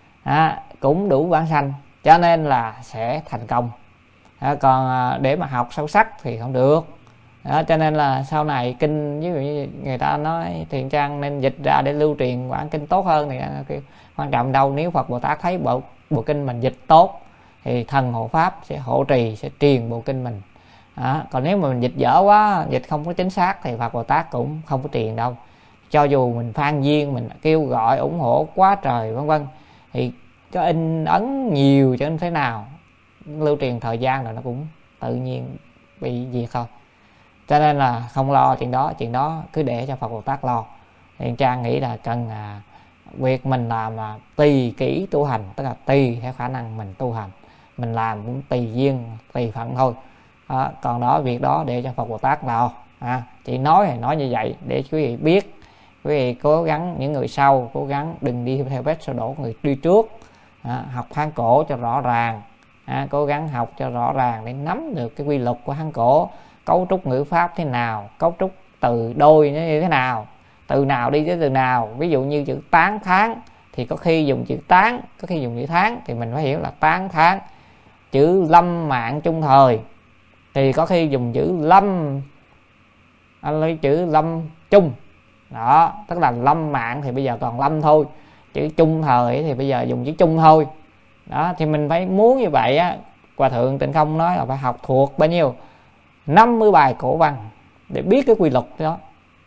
Cũng đủ vãng sanh, cho nên là sẽ thành công. Còn để mà học sâu sắc thì không được. Cho nên là sau này kinh, ví dụ như người ta nói Thiện Trang nên dịch ra để lưu truyền bản kinh tốt hơn, thì quan trọng đâu. Nếu Phật Bồ Tát thấy bộ kinh mình dịch tốt thì thần hộ pháp sẽ hộ trì, sẽ truyền bộ kinh mình. Còn nếu mà mình dịch dở quá, dịch không có chính xác thì Phật Bồ Tát cũng không có truyền đâu. Cho dù mình phan duyên, mình kêu gọi ủng hộ quá trời vân vân, thì có in ấn nhiều cho nên thế nào, lưu truyền thời gian rồi nó cũng tự nhiên bị diệt thôi. Cho nên là không lo chuyện đó cứ để cho Phật Bồ Tát lo. Thì Trang nghĩ là cần việc mình làm là tùy kỹ tu hành, tức là tùy theo khả năng mình tu hành, mình làm cũng tùy duyên tùy phận thôi. Còn đó việc đó để cho Phật Bồ Tát lo. Chị nói như vậy để quý vị biết. Quý vị cố gắng, những người sau cố gắng đừng đi theo vết xe đổ người đi trước. Học Hán cổ cho rõ ràng, cố gắng học cho rõ ràng để nắm được cái quy luật của Hán cổ, cấu trúc ngữ pháp thế nào, cấu trúc từ đôi nó như thế nào, từ nào đi tới từ nào. Ví dụ như chữ tán tháng thì có khi dùng chữ tán, có khi dùng chữ tháng, thì mình phải hiểu là tán tháng. Chữ lâm mạng chung thời thì có khi dùng chữ lâm, lấy chữ lâm chung đó, tức là lâm mạng thì bây giờ còn lâm thôi, chữ chung thời thì bây giờ dùng chữ chung thôi đó. Thì mình phải muốn như vậy á, Hòa Thượng Tịnh Không nói là phải học thuộc bao nhiêu 50 bài cổ văn để biết cái quy luật đó.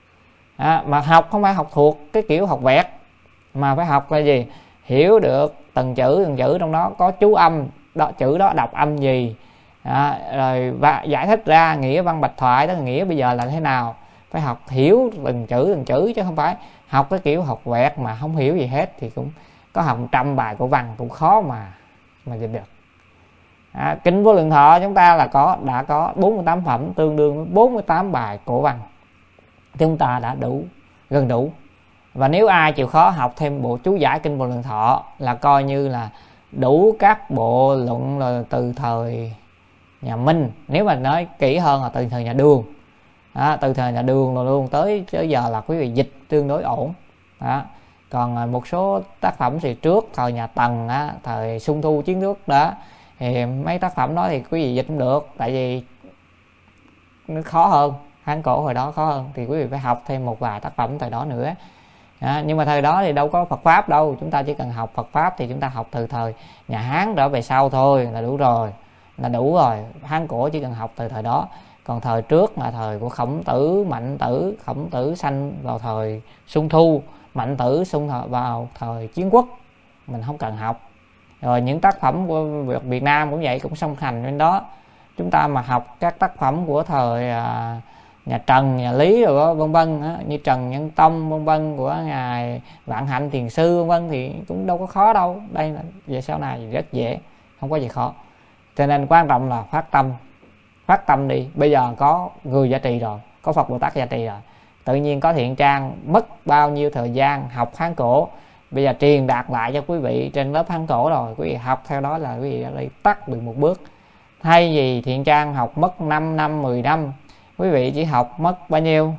Mà học không phải học thuộc cái kiểu học vẹt, mà phải học là gì, hiểu được từng chữ trong đó có chú âm đó, chữ đó đọc âm gì, rồi và giải thích ra nghĩa văn bạch thoại, đó là nghĩa bây giờ là thế nào. Phải học hiểu từng chữ chứ không phải học cái kiểu học vẹt mà không hiểu gì hết, thì cũng có học 100 bài cổ văn cũng khó mà dịch được. Kinh Vô Lượng Thọ chúng ta là đã có 48 phẩm, tương đương với 48 bài cổ văn, chúng ta đã gần đủ. Và nếu ai chịu khó học thêm bộ chú giải Kinh Vô Lượng Thọ là coi như là đủ các bộ luận là từ thời nhà Minh. Nếu mà nói kỹ hơn là từ thời nhà Đường, từ thời nhà Đường rồi luôn tới giờ là quý vị dịch tương đối ổn. Còn một số tác phẩm thì trước thời nhà Tần, thời Xuân Thu Chiến Quốc đó, thì mấy tác phẩm đó thì quý vị dịch cũng được, tại vì nó khó hơn, Hán cổ hồi đó khó hơn, thì quý vị phải học thêm một vài tác phẩm thời đó nữa. Nhưng mà thời đó thì đâu có Phật Pháp đâu, chúng ta chỉ cần học Phật Pháp thì chúng ta học từ thời nhà Hán trở về sau thôi là đủ rồi. Hán cổ chỉ cần học từ thời đó. Còn thời trước là thời của Khổng Tử, Mạnh Tử. Khổng Tử sanh vào thời Xuân Thu, Mạnh Tử sanh vào thời Chiến Quốc, mình không cần học. Rồi những tác phẩm của Việt Nam cũng vậy, cũng song hành bên đó. Chúng ta mà học các tác phẩm của thời nhà Trần, nhà Lý rồi vân vân, như Trần Nhân Tông vân vân, của ngài Vạn Hạnh Thiền Sư vân vân, thì cũng đâu có khó đâu. Đây là về sau này rất dễ, không có gì khó. Cho nên quan trọng là phát phát tâm đi. Bây giờ có người gia trì rồi, có Phật Bồ Tát gia trì rồi, tự nhiên có Thiện Trang mất bao nhiêu thời gian học Hán cổ, bây giờ truyền đạt lại cho quý vị trên lớp Hán cổ rồi, quý vị học theo đó là quý vị đã đi tắt được một bước. Thay vì Thiện Trang học mất 5 năm 10 năm, quý vị chỉ học mất bao nhiêu,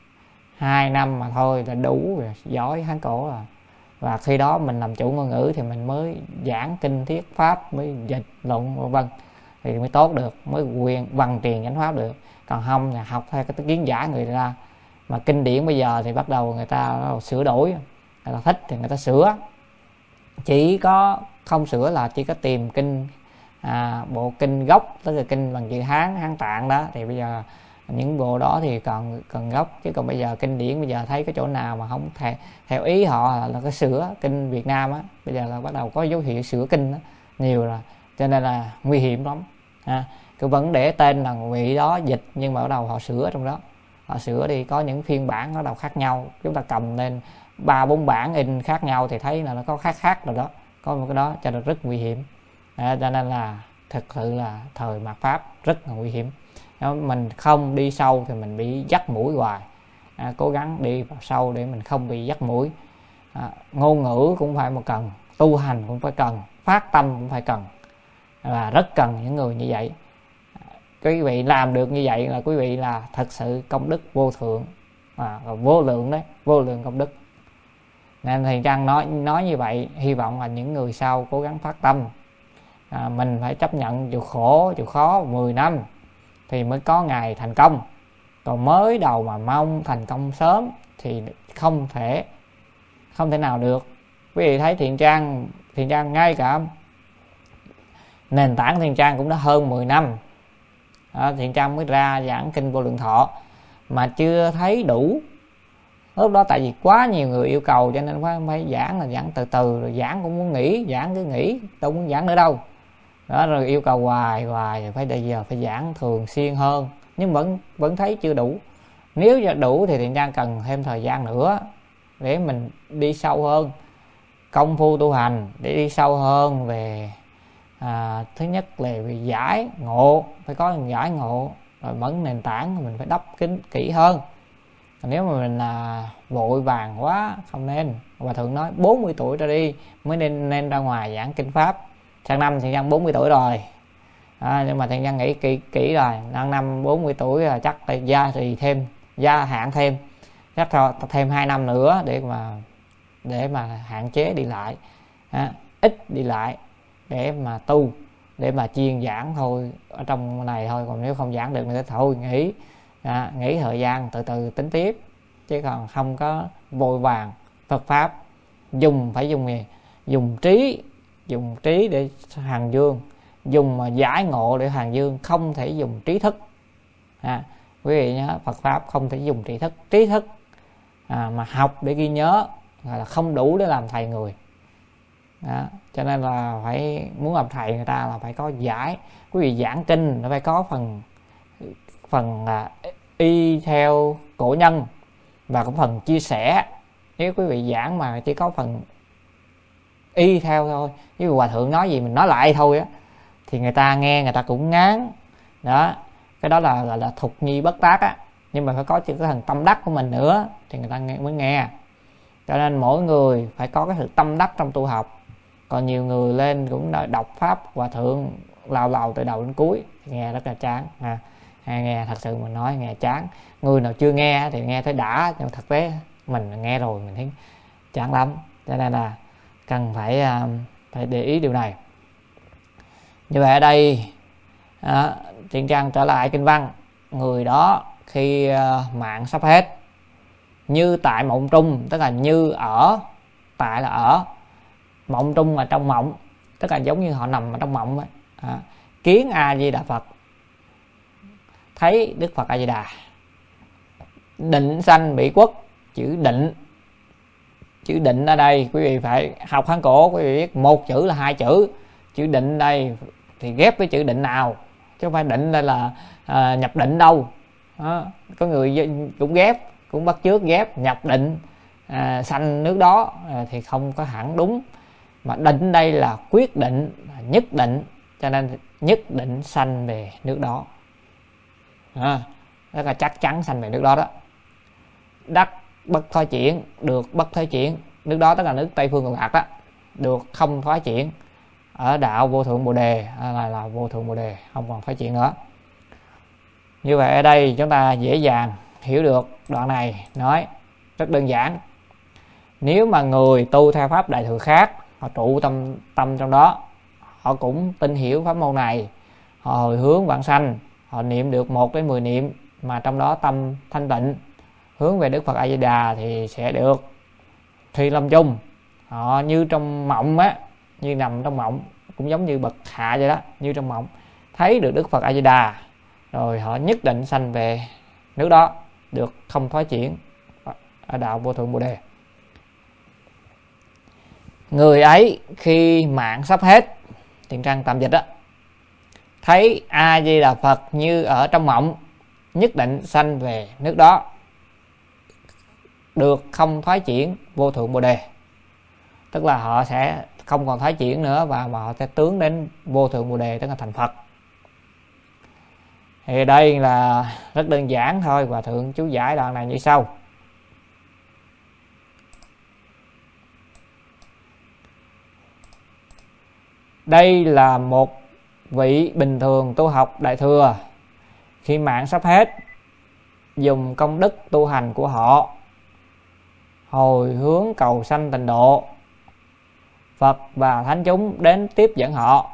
2 năm mà thôi là đủ rồi, giỏi Hán cổ rồi. Và khi đó mình làm chủ ngôn ngữ thì mình mới giảng kinh thuyết pháp, mới dịch luận vân vân thì mới tốt được, mới quyền văn truyền chánh pháp được. Còn không là học theo cái kiến giải người ta. Mà kinh điển bây giờ thì bắt đầu người ta sửa đổi, người ta thích thì người ta sửa. Chỉ có không sửa là chỉ có tìm kinh bộ kinh gốc, tức là kinh bằng chữ Hán, Hán Tạng đó, thì bây giờ những bộ đó thì cần gốc. Chứ còn bây giờ kinh điển bây giờ thấy cái chỗ nào mà không theo ý họ là cái sửa. Kinh Việt Nam á bây giờ là bắt đầu có dấu hiệu sửa kinh đó, nhiều rồi, cho nên là nguy hiểm lắm. Cứ vẫn để tên là vị đó dịch nhưng mà bắt đầu họ sửa trong đó, họ sửa đi, có những phiên bản nó đầu khác nhau, chúng ta cầm lên 3-4 bản in khác nhau thì thấy là nó có khác rồi đó, có một cái đó cho nên rất nguy hiểm. Cho nên là thực sự là thời mạt Pháp rất là nguy hiểm. Mình không đi sâu thì mình bị dắt mũi hoài. Cố gắng đi vào sâu để mình không bị dắt mũi. Ngôn ngữ cũng phải một cần, tu hành cũng phải cần, phát tâm cũng phải cần, và rất cần những người như vậy. Quý vị làm được như vậy là quý vị là thật sự công đức vô thượng, vô lượng đấy, vô lượng công đức. Nên Thiện Trang nói như vậy, hy vọng là những người sau cố gắng phát tâm. Mình phải chấp nhận chịu khổ chịu khó 10 năm thì mới có ngày thành công. Còn mới đầu mà mong thành công sớm thì không thể nào được. Quý vị thấy Thiện Trang ngay cả nền tảng Thiện Trang cũng đã hơn 10 năm. Thiện Trang mới ra giảng kinh Vô Lượng Thọ mà chưa thấy đủ. Lúc đó tại vì quá nhiều người yêu cầu cho nên phải giảng, là giảng từ từ, rồi giảng cũng muốn nghỉ, giảng cứ nghỉ, tôi muốn giảng nữa đâu. Đó, rồi yêu cầu hoài rồi bây giờ phải giảng thường xuyên hơn, nhưng vẫn thấy chưa đủ. Nếu cho đủ thì Thiện Trang cần thêm thời gian nữa để mình đi sâu hơn, công phu tu hành để đi sâu hơn về thứ nhất là về giải ngộ, phải có giải ngộ, rồi mẫn nền tảng mình phải đắp kỹ hơn. Nếu mà mình vội vàng quá không nên. Hòa Thượng nói 40 tuổi ra đi mới nên ra ngoài giảng kinh pháp. Sang năm Thiện Trang 40 tuổi rồi, nhưng mà Thiện Trang nghĩ kỹ rồi, năm 40 tuổi là chắc phải gia hạn thêm, chắc thêm 2 năm nữa để mà hạn chế đi lại, ít đi lại để mà tu, để mà chuyên giảng thôi ở trong này thôi. Còn nếu không giảng được thì thôi nghỉ thời gian từ từ tính tiếp, chứ còn không có vội vàng. Phật pháp dùng trí để hàng dương, dùng mà giải ngộ để hàng dương, không thể dùng trí thức. Quý vị nhớ, Phật pháp không thể dùng trí thức mà học để ghi nhớ là không đủ để làm thầy người. Cho nên là phải muốn làm thầy người ta là phải có giải. Quý vị giảng kinh nó phải có phần y theo cổ nhân và có phần chia sẻ. Nếu quý vị giảng mà chỉ có phần y theo thôi, ví dụ Hòa Thượng nói gì mình nói lại thôi á, thì người ta nghe người ta cũng ngán đó. Cái đó là gọi là thục nhi bất tác á. Nhưng mà phải có cái thần tâm đắc của mình nữa thì người ta mới nghe. Cho nên mỗi người phải có cái sự tâm đắc trong tu học. Còn nhiều người lên cũng đọc pháp Hòa Thượng lào từ đầu đến cuối, nghe rất là chán. Nghe thật sự mình nói nghe chán. Người nào chưa nghe thì nghe thấy đã, nhưng thực tế mình nghe rồi mình thấy chán lắm. Cho nên là cần phải để ý điều này. Như vậy ở đây Thiện Trang trở lại kinh văn. Người đó khi mạng sắp hết, như tại mộng trung, tức là như ở, tại là ở, mộng trung là trong mộng, tức là giống như họ nằm ở trong mộng ấy. Kiến A Di Đà Phật, thấy Đức Phật A Di Đà. Định sanh bị quốc, chữ định ở đây quý vị phải học Hán cổ, quý vị biết một chữ là 2 chữ. Chữ định đây thì ghép với chữ định nào, chứ không phải định đây là nhập định đâu. Có người cũng ghép, cũng bắt chước ghép nhập định sanh nước đó thì không có hẳn đúng. Mà định đây là quyết định, nhất định, cho nên nhất định sanh về nước đó. Rất là chắc chắn sanh về nước đó đó. Đắc bất thoái chuyển, được bất thoái chuyển. Nước đó tức là nước Tây Phương Cực Lạc đó, được không thoái chuyển ở đạo vô thượng Bồ Đề, là vô thượng Bồ Đề, không còn thoái chuyển nữa. Như vậy ở đây chúng ta dễ dàng hiểu được đoạn này nói rất đơn giản. Nếu mà người tu theo pháp Đại Thừa khác, họ trụ tâm trong đó, họ cũng tin hiểu pháp môn này, họ hồi hướng vãng sanh, họ niệm được 1 đến 10 niệm mà trong đó tâm thanh tịnh hướng về Đức Phật A Di Đà thì sẽ được Thùy Lâm Chung. Họ như trong mộng á, như nằm trong mộng, cũng giống như bậc hạ vậy đó, như trong mộng thấy được Đức Phật A Di Đà, rồi họ nhất định sanh về nước đó, được không thoái chuyển ở đạo vô thượng Bồ Đề. Người ấy khi mạng sắp hết, Thiện Trang tạm dịch đó, thấy A Di Đà Phật như ở trong mộng, nhất định sanh về nước đó, được không thoái chuyển vô thượng Bồ Đề. Tức là họ sẽ không còn thoái chuyển nữa, và mà họ sẽ tướng đến vô thượng Bồ Đề, tức là thành Phật. Thì đây là rất đơn giản thôi, và Thượng chú giải đoạn này như sau. Đây là một vị bình thường tu học Đại Thừa, khi mạng sắp hết, dùng công đức tu hành của họ hồi hướng cầu sanh tịnh độ, Phật và thánh chúng đến tiếp dẫn họ.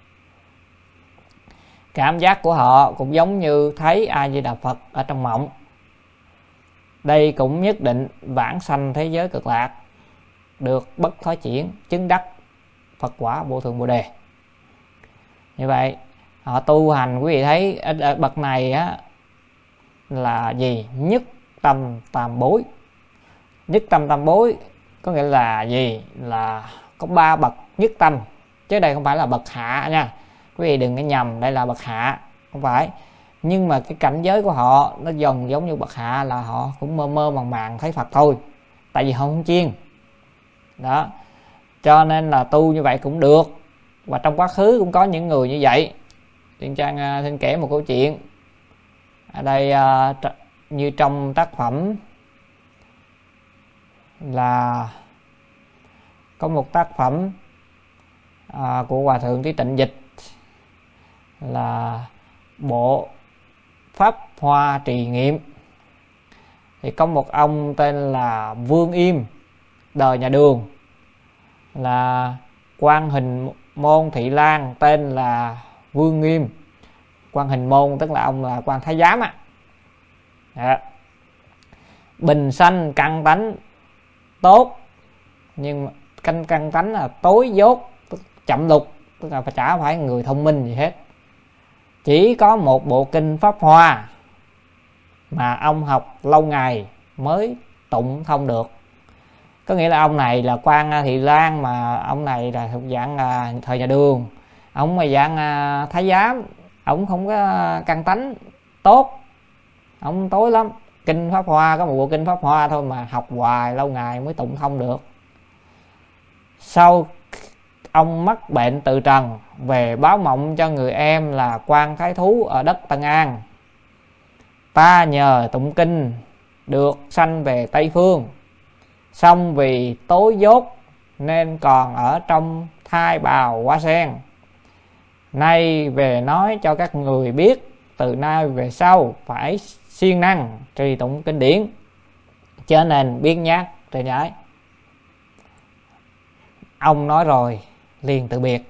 Cảm giác của họ cũng giống như thấy A Di Đà Phật ở trong mộng. Đây cũng nhất định vãng sanh thế giới cực lạc, được bất thoái chuyển, chứng đắc Phật quả vô thượng Bồ Đề. Như vậy họ tu hành, quý vị thấy ở bậc này á là gì? Nhất tâm tam bối. Nhất tâm tam bối có nghĩa là gì? Là có 3 bậc nhất tâm, chứ đây không phải là bậc hạ nha. Quý vị đừng có nhầm, đây là bậc hạ, không phải. Nhưng mà cái cảnh giới của họ nó giống như bậc hạ, là họ cũng mơ mơ màng màng thấy Phật thôi, tại vì họ không chuyên đó. Cho nên là tu như vậy cũng được. Và trong quá khứ cũng có những người như vậy. Thiện Trang xin kể một câu chuyện ở đây, như trong tác phẩm là có một tác phẩm của Hòa Thượng Trí Tịnh dịch là bộ Pháp Hoa Trì Nghiệm. Thì có một ông tên là Vương Im, đời nhà Đường, là Quan Hình Môn Thị Lan, tên là Vương Nghiêm. Quan Hình Môn tức là ông là quan thái giám á. Bình sanh căn tánh tốt, nhưng căn tánh là tối dốt, chậm lục, tức là chả phải người thông minh gì hết. Chỉ có một bộ kinh Pháp Hoa mà ông học lâu ngày mới tụng thông được. Có nghĩa là ông này là quan Thị Lan, mà ông này là thuộc dạng thời nhà Đường, ông là dạng thái giám, ông không có căn tánh tốt, ông tối lắm. Kinh Pháp Hoa, có một bộ kinh Pháp Hoa thôi mà học hoài lâu ngày mới tụng thông được. Sau ông mắc bệnh từ trần, về báo mộng cho người em là quan thái thú ở đất Tân An. Ta nhờ tụng kinh được sanh về Tây Phương, xong vì tối dốt nên còn ở trong thai bào hoa sen. Nay về nói cho các người biết, từ nay về sau phải siêng năng trì tụng kinh điển, cho nên biết nhát trì nhái. Ông nói rồi liền từ biệt.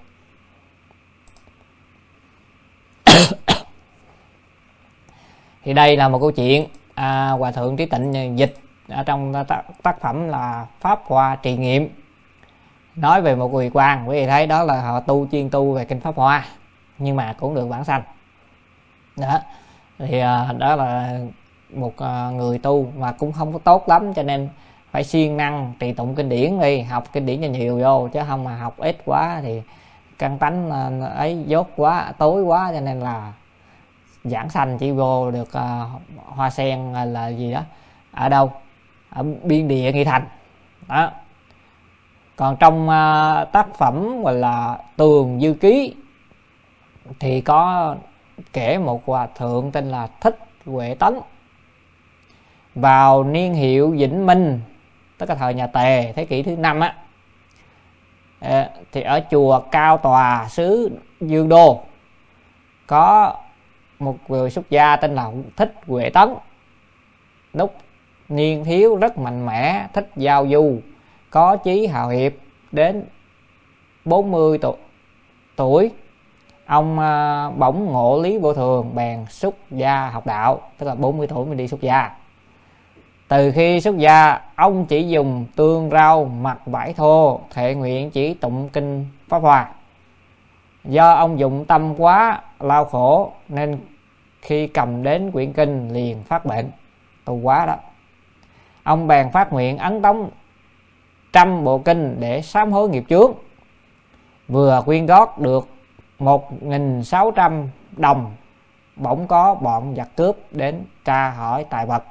Thì đây là một câu chuyện Hòa Thượng Trí Tịnh dịch ở trong tác phẩm là Pháp Hoa Trì Nghiệm, nói về một vị quan. Quý vị thấy đó là họ chuyên tu về kinh Pháp Hoa, nhưng mà cũng được vãng sanh đó. Thì đó là một người tu mà cũng không có tốt lắm, cho nên phải siêng năng trì tụng kinh điển đi, học kinh điển cho nhiều vô, chứ không mà học ít quá thì căn tánh ấy dốt quá, tối quá, cho nên là giảng sanh chỉ vô được hoa sen là gì đó, ở đâu, ở biên địa Nghi Thành đó. Còn trong tác phẩm gọi là Tường Dư Ký thì có kể một hòa thượng tên là Thích Huệ Tấn. Vào niên hiệu Vĩnh Minh, tức là thời nhà Tề thế kỷ thứ 5 á, thì ở chùa Cao Tòa xứ Dương Đô có một người xuất gia tên là Thích Huệ Tấn. Lúc niên thiếu rất mạnh mẽ, thích giao du, có chí hào hiệp. Đến 40 tuổi ông bỗng ngộ lý vô thường, bèn xuất gia học đạo, tức là 40 tuổi mới đi xuất gia. Từ khi xuất gia, ông chỉ dùng tương rau, mặc vải thô, thệ nguyện chỉ tụng kinh Pháp Hoa. Do ông dụng tâm quá lao khổ nên khi cầm đến quyển kinh liền phát bệnh, tu quá đó. Ông bèn phát nguyện ấn tống 100 bộ kinh để sám hối nghiệp chướng. Vừa quyên gót được 1.600 đồng, bỗng có bọn giặc cướp đến tra hỏi tài vật.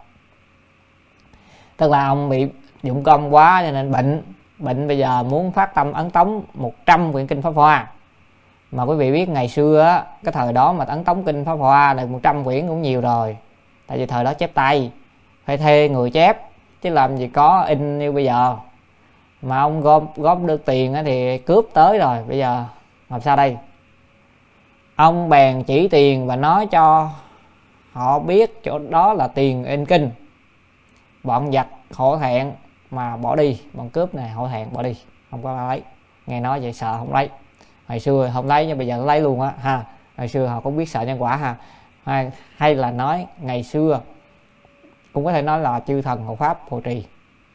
Tức là ông bị dụng công quá cho nên bệnh bây giờ muốn phát tâm ấn tống 100 quyển kinh Pháp Hoa. Mà quý vị biết ngày xưa á, cái thời đó mà ấn tống kinh Pháp Hoa là 100 quyển cũng nhiều rồi. Tại vì thời đó chép tay, phải thuê người chép, chứ làm gì có in như bây giờ. Mà ông góp được tiền á thì cướp tới rồi, bây giờ làm sao đây? Ông bèn chỉ tiền và nói cho họ biết chỗ đó là tiền in kinh. Bọn giặc hổ thẹn mà bỏ đi, bọn cướp này hổ thẹn bỏ đi, không có lấy. Nghe nói vậy sợ không lấy. Hồi xưa không lấy nhưng bây giờ nó lấy luôn á ha. Hồi xưa họ cũng biết sợ nhân quả ha. Hay là nói ngày xưa cũng có thể nói là chư thần hộ pháp hộ trì.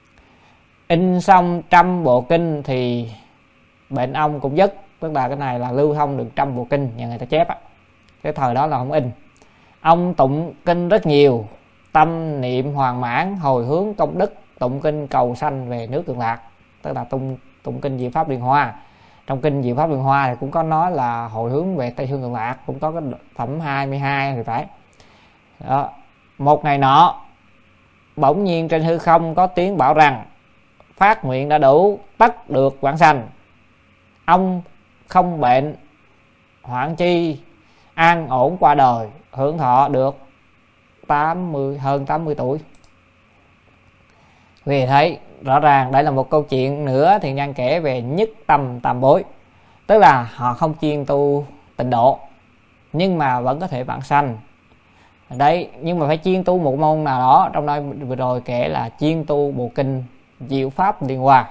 In xong 100 bộ kinh thì bệnh ông cũng dứt. Tức là cái này là lưu thông được 100 bộ kinh nhà người ta chép á. Cái thời đó là không in. Ông tụng kinh rất nhiều, tâm niệm hoàn mãn, hồi hướng công đức, tụng kinh cầu sanh về nước Cực Lạc. Tức là tụng kinh Diệu Pháp Liên Hoa. Trong kinh Diệu Pháp Liên Hoa thì cũng có nói là hồi hướng về Tây Phương Cực Lạc, cũng có cái phẩm 22 thì phải đó. Một ngày nọ bỗng nhiên trên hư không có tiếng bảo rằng phát nguyện đã đủ, tất được vãng sanh. Ông không bệnh hoạn chi, an ổn qua đời, hưởng thọ được hơn 80 tuổi. Vì thấy rõ ràng đây là một câu chuyện nữa Thiện Nhân kể về nhất tâm tam bối. Tức là họ không chuyên tu tịnh độ nhưng mà vẫn có thể vãng sanh. Đấy, nhưng mà phải chuyên tu một môn nào đó. Trong đó vừa rồi kể là chuyên tu bộ kinh Diệu Pháp Liên Hoa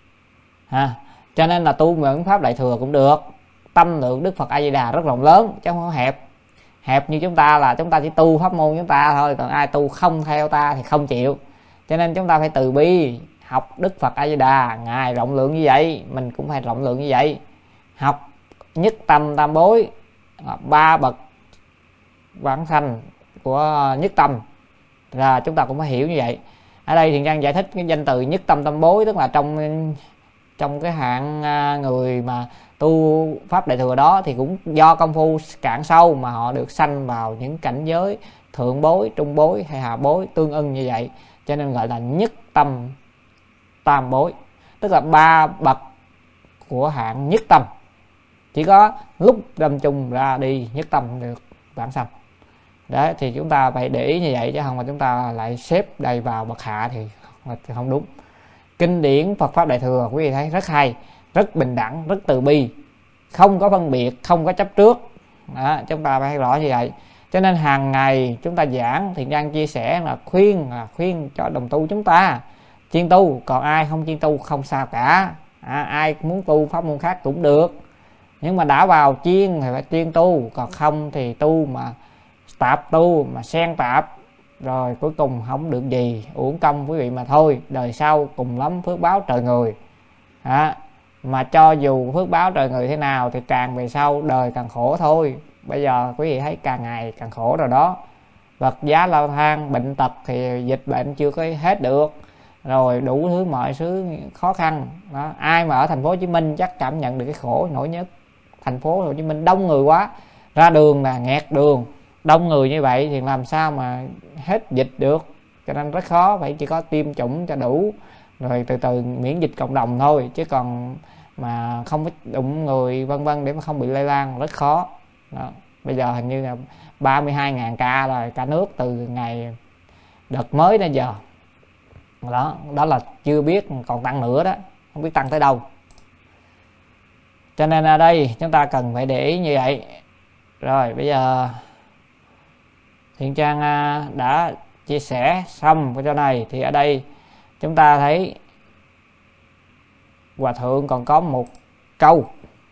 cho nên là tu nguyện Pháp Đại Thừa cũng được. Tâm lượng Đức Phật A Di Đà rất rộng lớn chứ không có hẹp như chúng ta, là chúng ta chỉ tu pháp môn chúng ta thôi, còn ai tu không theo ta thì không chịu. Cho nên chúng ta phải từ bi, học Đức Phật A Di Đà, ngài rộng lượng như vậy, mình cũng phải rộng lượng như vậy. Học nhất tâm tam bối, 3 bậc vãng sanh của nhất tâm, là chúng ta cũng phải hiểu như vậy. Ở đây Thiện Nhân giải thích cái danh từ nhất tâm tam bối, tức là trong cái hạng người mà tu Pháp Đại Thừa đó thì cũng do công phu cạn sâu mà họ được sanh vào những cảnh giới thượng bối, trung bối hay hạ bối tương ưng như vậy, cho nên gọi là nhất tâm tam bối. Tức là 3 bậc của hạng nhất tâm, chỉ có lúc lâm chung ra đi nhất tâm được vãng sanh. Đấy, thì chúng ta phải để ý như vậy, chứ không mà chúng ta lại xếp đây vào bậc hạ thì không đúng. Kinh điển Phật Pháp Đại Thừa quý vị thấy rất hay, rất bình đẳng, rất từ bi, không có phân biệt, không có chấp trước đó, chúng ta phải rõ như vậy. Cho nên hàng ngày chúng ta giảng Thiện Nhân chia sẻ là khuyên cho đồng tu chúng ta chuyên tu, còn ai không chuyên tu không sao cả. Ai muốn tu pháp môn khác cũng được, nhưng mà đã vào chuyên thì phải chuyên tu, còn không thì tu mà tạp tu mà xen tạp rồi cuối cùng không được gì, uổng công quý vị mà thôi. Đời sau cùng lắm phước báo trời người mà cho dù phước báo trời người thế nào thì càng về sau đời càng khổ thôi. Bây giờ quý vị thấy càng ngày càng khổ rồi đó, vật giá lao thang, bệnh tật thì dịch bệnh chưa có hết được, rồi đủ thứ mọi thứ khó khăn đó. Ai mà ở thành phố Hồ Chí Minh chắc cảm nhận được cái khổ nổi nhất. Thành phố Hồ Chí Minh đông người quá, ra đường là nghẹt đường, đông người như vậy thì làm sao mà hết dịch được, cho nên rất khó, phải chỉ có tiêm chủng cho đủ rồi từ từ miễn dịch cộng đồng thôi, chứ còn mà không có đụng người vân vân để mà không bị lây lan rất khó đó. Bây giờ hình như là 32.000 ca rồi, cả nước từ ngày đợt mới đến giờ. Đó là chưa biết còn tăng nữa đó, không biết tăng tới đâu. Cho nên ở đây chúng ta cần phải để ý như vậy. Rồi bây giờ Thiện Trang đã chia sẻ xong cái chỗ này, thì ở đây chúng ta thấy Hòa Thượng còn có một câu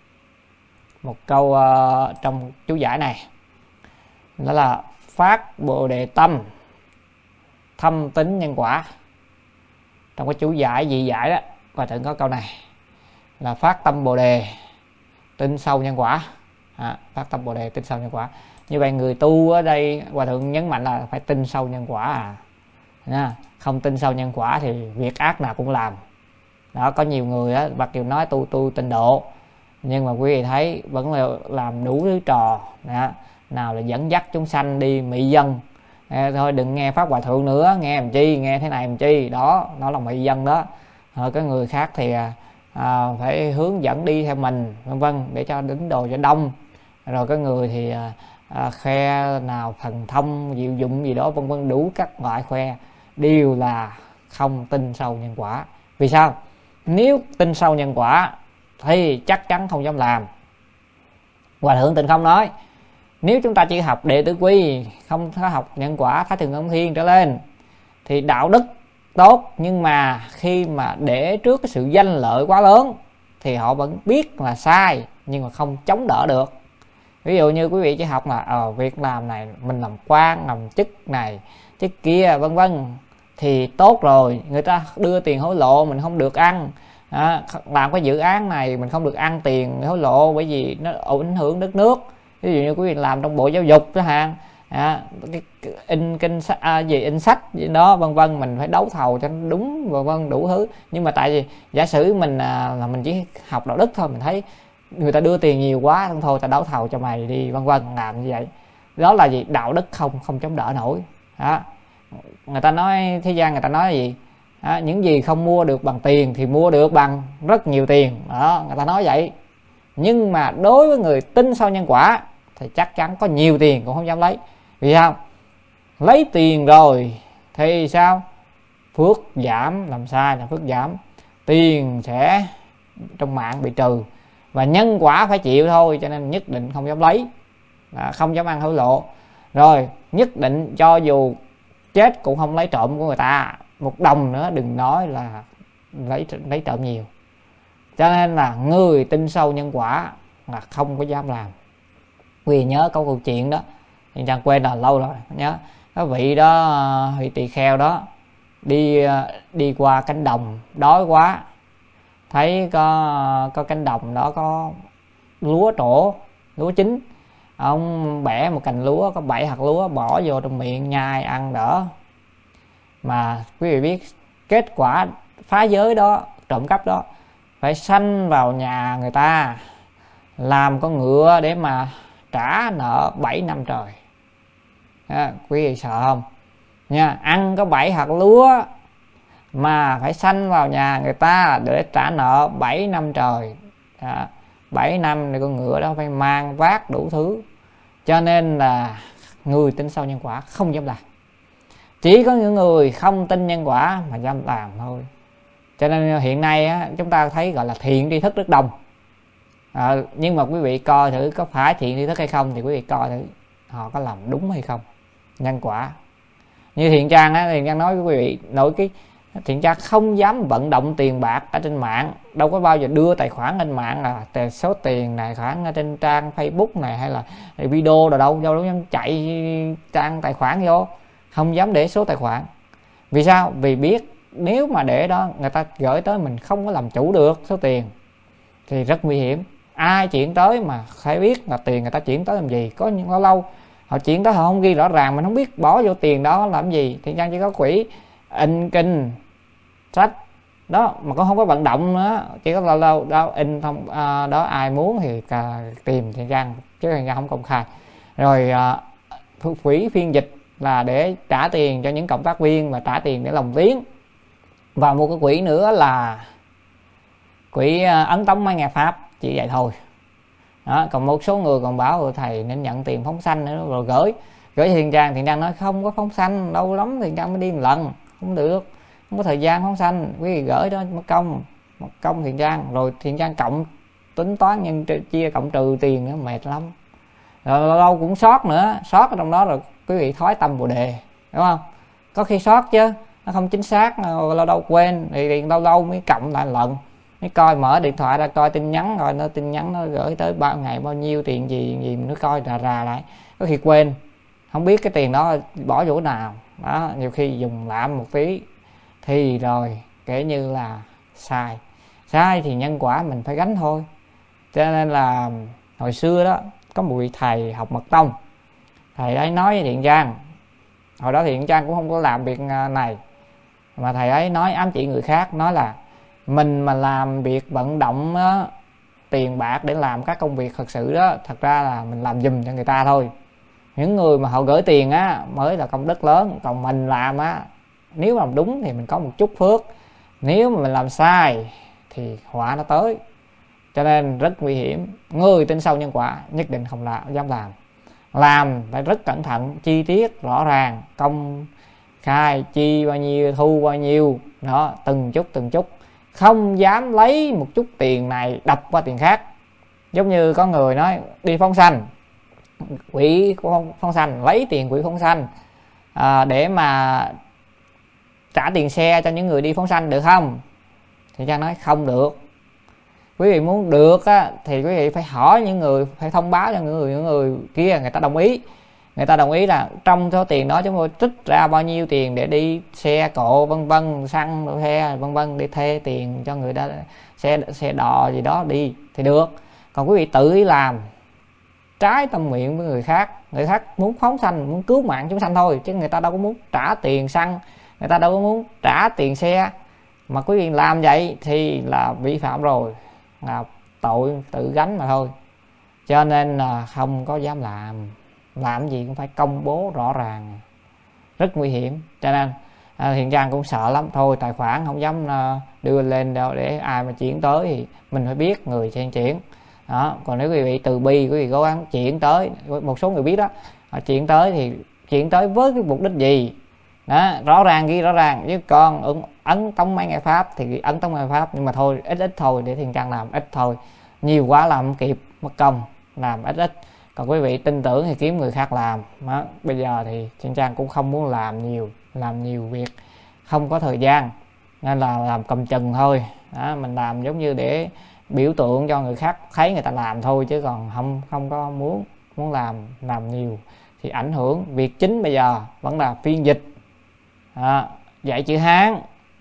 trong chú giải này, đó là phát Bồ Đề tâm, thâm tín nhân quả. Trong cái chú giải dị giải đó, Hòa Thượng có câu này là phát tâm Bồ Đề, tin sâu nhân quả. Phát tâm Bồ Đề, tin sâu nhân quả. Như vậy người tu ở đây Hòa Thượng nhấn mạnh là phải tin sâu nhân quả không tin sâu nhân quả thì việc ác nào cũng làm. Đó, có nhiều người á, mặc dù nói tu tịnh độ, nhưng mà quý vị thấy vẫn là làm đủ thứ trò đó. Nào là dẫn dắt chúng sanh đi mị dân, thôi đừng nghe pháp Hòa Thượng nữa, nghe làm chi, nghe thế này làm chi, đó nó là mị dân đó. Rồi cái người khác thì phải hướng dẫn đi theo mình, vân vân, để cho đến đồ cho đông. Rồi cái người thì khoe nào thần thông diệu dụng gì đó, vân vân, đủ các loại khoe, đều là không tin sâu nhân quả. Vì sao? Nếu tin sâu nhân quả thì chắc chắn không dám làm. Hòa Thượng Tịnh Không nói, nếu chúng ta chỉ học Đệ Tử Quy, không có học nhân quả Thái Thượng Công Thiên trở lên, thì đạo đức tốt, nhưng mà khi mà để trước cái sự danh lợi quá lớn thì họ vẫn biết là sai, nhưng mà không chống đỡ được. Ví dụ như quý vị chỉ học là việc làm này mình làm quan, làm chức này chức kia, vân vân, thì tốt rồi. Người ta đưa tiền hối lộ mình không được ăn, làm cái dự án này mình không được ăn tiền hối lộ, bởi vì nó ảnh hưởng đất nước. Ví dụ như quý vị làm trong Bộ Giáo dục chẳng hạn, in sách gì đó, vân vân, mình phải đấu thầu cho nó đúng, vân vân, đủ thứ. Nhưng mà tại vì giả sử mình là mình chỉ học đạo đức thôi, mình thấy người ta đưa tiền nhiều quá, thôi ta đấu thầu cho mày đi, vân vân, làm như vậy. Đó là gì? Đạo đức không chống đỡ nổi. Người ta nói, thế gian người ta nói là gì? Những gì không mua được bằng tiền thì mua được bằng rất nhiều tiền. Đó, người ta nói vậy. Nhưng mà đối với người tin sâu nhân quả thì chắc chắn có nhiều tiền cũng không dám lấy. Vì sao? Lấy tiền rồi thì sao? Phước giảm, làm sai là phước giảm, tiền sẽ trong mạng bị trừ, và nhân quả phải chịu thôi. Cho nên nhất định không dám lấy, không dám ăn hối lộ. Rồi nhất định cho dù chết cũng không lấy trộm của người ta một đồng nữa, đừng nói là lấy trộm nhiều. Cho nên là người tin sâu nhân quả là không có dám làm. Vì nhớ có câu chuyện đó, nhưng chẳng quên là lâu rồi, nhớ cái vị đó, vị tỳ kheo đó đi qua cánh đồng, đói quá, thấy có cánh đồng đó có lúa trổ, lúa chín. Ông bẻ một cành lúa, có 7 hạt lúa, bỏ vô trong miệng nhai ăn đỡ. Mà quý vị biết kết quả phá giới đó, trộm cắp đó, phải sanh vào nhà người ta, làm con ngựa để mà trả nợ 7 năm trời. Quý vị sợ không nha? Ăn có 7 hạt lúa mà phải sanh vào nhà người ta để trả nợ 7 năm trời. 7 năm thì con ngựa đó phải mang vác đủ thứ. Cho nên là người tin sâu nhân quả không dám làm. Chỉ có những người không tin nhân quả mà dám làm thôi. Cho nên hiện nay chúng ta thấy gọi là thiện tri thức rất đông. Nhưng mà quý vị coi thử có phải thiện tri thức hay không, thì quý vị coi thử họ có làm đúng hay không. Nhân quả như Thiện Trang Thiện Trang nói với quý vị, nội cái Thiện Trang không dám vận động tiền bạc ở trên mạng, đâu có bao giờ đưa tài khoản lên mạng là số tiền này khoản ở trên trang Facebook này hay là video đâu dám chạy trang tài khoản vô, không dám để số tài khoản. Vì sao? Vì biết nếu mà để đó người ta gửi tới mình không có làm chủ được số tiền thì rất nguy hiểm. Ai chuyển tới mà phải biết là tiền người ta chuyển tới làm gì. Có những lâu lâu họ chuyển tới họ không ghi rõ ràng, mình không biết bỏ vô tiền đó làm gì. Thiện Trang chỉ có quỹ in kinh sách đó mà cũng không có vận động nữa, chỉ có lâu lâu đó in thông đó, ai muốn thì tìm Thiện Trang, chứ Thiện Trang không công khai. Rồi quỹ phiên dịch là để trả tiền cho những cộng tác viên và trả tiền để lồng tiếng. Và một cái quỹ nữa là quỹ ấn tống máy nghe pháp, chỉ vậy thôi. Đó, còn một số người còn bảo thầy nên nhận tiền phóng sanh nữa rồi gửi Thiện Trang nói không có phóng sanh, lâu lắm Thiện Trang mới đi một lần, không được, không có thời gian phóng sanh, quý vị gửi đó mất công Thiện Trang, rồi Thiện Trang cộng tính toán nhân chia cộng trừ tiền nữa mệt lắm, rồi lâu cũng sót nữa, sót ở trong đó rồi quý vị thói tâm bồ đề, đúng không? Có khi sót chứ nó không chính xác, lâu quên thì lâu mới cộng lại lần, mới coi, mở điện thoại ra coi tin nhắn, rồi nó tin nhắn nó gửi tới bao ngày bao nhiêu tiền gì nó coi rà lại, có khi quên, không biết cái tiền đó bỏ chỗ nào đó, nhiều khi dùng lạm một tí thì rồi kể như là sai thì nhân quả mình phải gánh thôi. Cho nên là hồi xưa đó có một vị thầy học mật tông, thầy ấy nói với Thiện Trang, hồi đó Thiện Trang cũng không có làm việc này, mà thầy ấy nói ám chỉ người khác, nói là mình mà làm việc vận động đó, tiền bạc để làm các công việc thật sự đó, thật ra là mình làm giùm cho người ta thôi. Những người mà họ gửi tiền á mới là công đức lớn, còn mình làm á, nếu làm đúng thì mình có một chút phước, nếu mà mình làm sai thì họa nó tới. Cho nên rất nguy hiểm, người tin sâu nhân quả nhất định không dám làm phải rất cẩn thận, chi tiết rõ ràng, công khai chi bao nhiêu thu bao nhiêu đó, từng chút, không dám lấy một chút tiền này đập qua tiền khác. Giống như có người nói đi phóng sanh, quỹ phóng sanh, lấy tiền quỹ phóng sanh để mà trả tiền xe cho những người đi phóng sanh được không? Thì Trang nói không được. Quý vị muốn được á, thì quý vị phải hỏi những người, phải thông báo cho những người kia, người ta đồng ý là trong số tiền đó chúng tôi trích ra bao nhiêu tiền để đi xe cộ vân vân, xăng xe vân vân, đi thuê tiền cho người đó, xe đò gì đó đi thì được. Còn quý vị tự ý làm trái tâm nguyện với người khác muốn phóng sanh, muốn cứu mạng chúng sanh thôi, chứ người ta đâu có muốn trả tiền xăng, người ta đâu có muốn trả tiền xe, mà quý vị làm vậy thì là vi phạm rồi, là tội tự gánh mà thôi. Cho nên là không có dám làm gì cũng phải công bố rõ ràng, rất nguy hiểm. Cho nên Thiện Trang cũng sợ lắm, thôi tài khoản không dám đưa lên đâu để ai mà chuyển tới, thì mình phải biết người sẽ chuyển đó. Còn nếu quý vị từ bi, quý vị cố gắng chuyển tới, một số người biết đó, họ chuyển tới thì chuyển tới với cái mục đích gì đó, rõ ràng, ghi rõ ràng. Chứ còn ấn tống mấy ngày pháp thì ấn tống mấy ngày pháp, nhưng mà thôi ít thôi, để Thiện Trang làm ít thôi, nhiều quá làm không kịp, mất công, làm ít. Còn quý vị tin tưởng thì kiếm người khác làm đó. Bây giờ thì Thiện Trang cũng không muốn làm nhiều việc, không có thời gian, nên là làm cầm chừng thôi đó. Mình làm giống như để biểu tượng cho người khác thấy người ta làm thôi, chứ còn không có muốn làm nhiều thì ảnh hưởng. Việc chính bây giờ vẫn là phiên dịch, dạy chữ Hán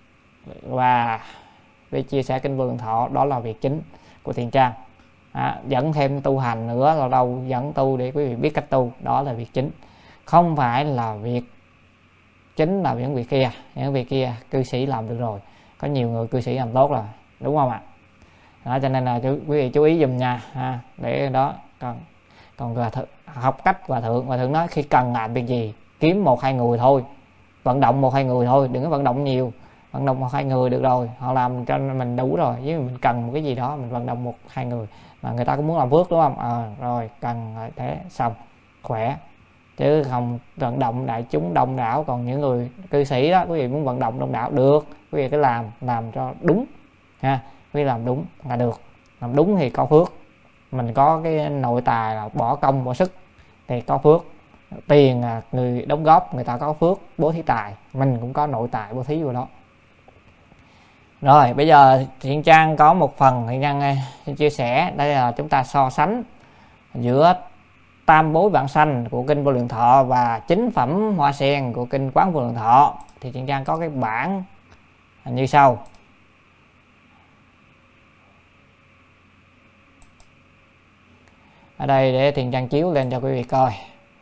và để chia sẻ kinh Vô Lượng Thọ, đó là việc chính của Thiện Trang. Dẫn thêm tu hành nữa, là đâu dẫn tu để quý vị biết cách tu, đó là việc chính, không phải là việc chính là những việc kia cư sĩ làm được rồi, có nhiều người cư sĩ làm tốt rồi, đúng không ạ? Đó, cho nên là quý vị chú ý dùm nha để đó. Còn học cách Hòa thượng nói khi cần làm việc gì kiếm 1-2 người thôi, vận động 1-2 người thôi, đừng có vận động nhiều, vận động 1-2 người được rồi, họ làm cho mình đủ rồi. Nếu mình cần một cái gì đó mình vận động 1-2 người mà người ta cũng muốn làm phước, đúng không? Rồi cần thế xong khỏe, chứ không vận động đại chúng đông đảo. Còn những người cư sĩ đó, quý vị muốn vận động đông đảo được, quý vị cứ làm cho đúng ha, quý vị làm đúng là được, làm đúng thì có phước. Mình có cái nội tài là bỏ công bỏ sức thì có phước, tiền người đóng góp người ta có phước bố thí tài, mình cũng có nội tài bố thí vào đó. Rồi bây giờ Thiện Trang có một phần Thiện Trang xin chia sẻ, đây là chúng ta so sánh giữa tam bối vãng sanh của kinh Vô Lượng Thọ và chính phẩm hoa sen của kinh Quán Vô Lượng Thọ. Thì Thiện Trang có cái bảng như sau. Ở đây để Thiện Trang chiếu lên cho quý vị coi.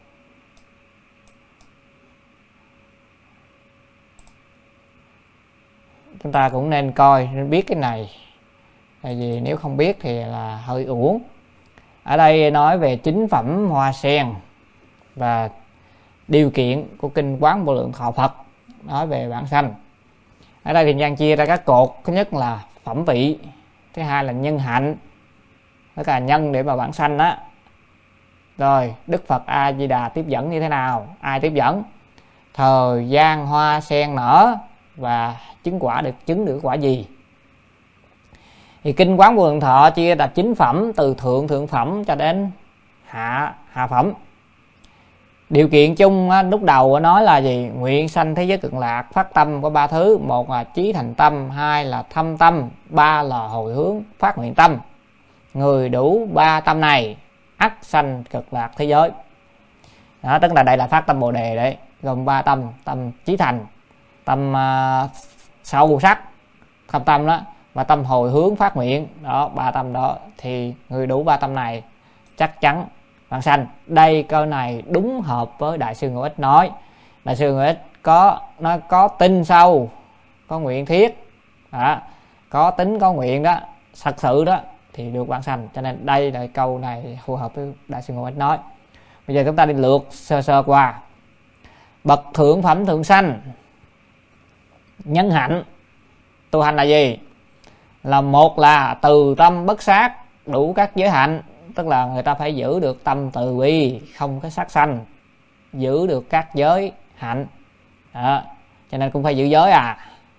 Chúng ta cũng nên coi, nên biết cái này, tại vì nếu không biết thì là hơi uổng. Ở đây nói về chính phẩm hoa sen và điều kiện của kinh Quán Vô Lượng Thọ Phật, nói về vãng sanh. Ở đây Thiện Trang chia ra các cột, thứ nhất là phẩm vị, thứ hai là nhân hạnh, tức là nhân để mà vãng sanh á. Rồi Đức Phật A Di Đà tiếp dẫn như thế nào? Ai tiếp dẫn? Thời gian hoa sen nở và chứng được quả gì? Thì kinh Quán Vô Lượng Thọ chia là 9 phẩm, từ thượng phẩm cho đến hạ phẩm. Điều kiện chung lúc đầu nói là gì? Nguyện sanh thế giới cực lạc, phát tâm có 3 thứ. Một là chí thành tâm, 2 là thâm tâm, 3 là hồi hướng phát nguyện tâm. Người đủ 3 tâm này ắt sanh cực lạc thế giới. Đó, tức là đây là phát tâm Bồ Đề đấy, gồm 3 tâm: tâm chí thành, tâm sâu sắc, thâm tâm đó, và tâm hồi hướng phát nguyện. Đó, 3 tâm đó thì người đủ 3 tâm này chắc chắn vãng sanh. Đây câu này đúng hợp với Đại sư Ngũ Ích nói. Đại sư Ngũ Ích có tin sâu, có nguyện thiết đó, có tính có nguyện đó, thật sự đó thì được vãng sanh. Cho nên đây là câu này phù hợp với Đại sư Ngũ Ích nói. Bây giờ chúng ta đi lược sơ qua. Bậc thượng phẩm thượng sanh nhân hạnh tu hành là gì? Là một là từ tâm bất sát, đủ các giới hạnh, tức là người ta phải giữ được tâm từ bi, không có sát sanh, giữ được các giới hạnh đó, cho nên cũng phải giữ giới à.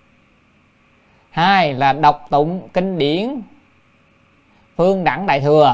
2 là đọc tụng kinh điển phương đẳng đại thừa.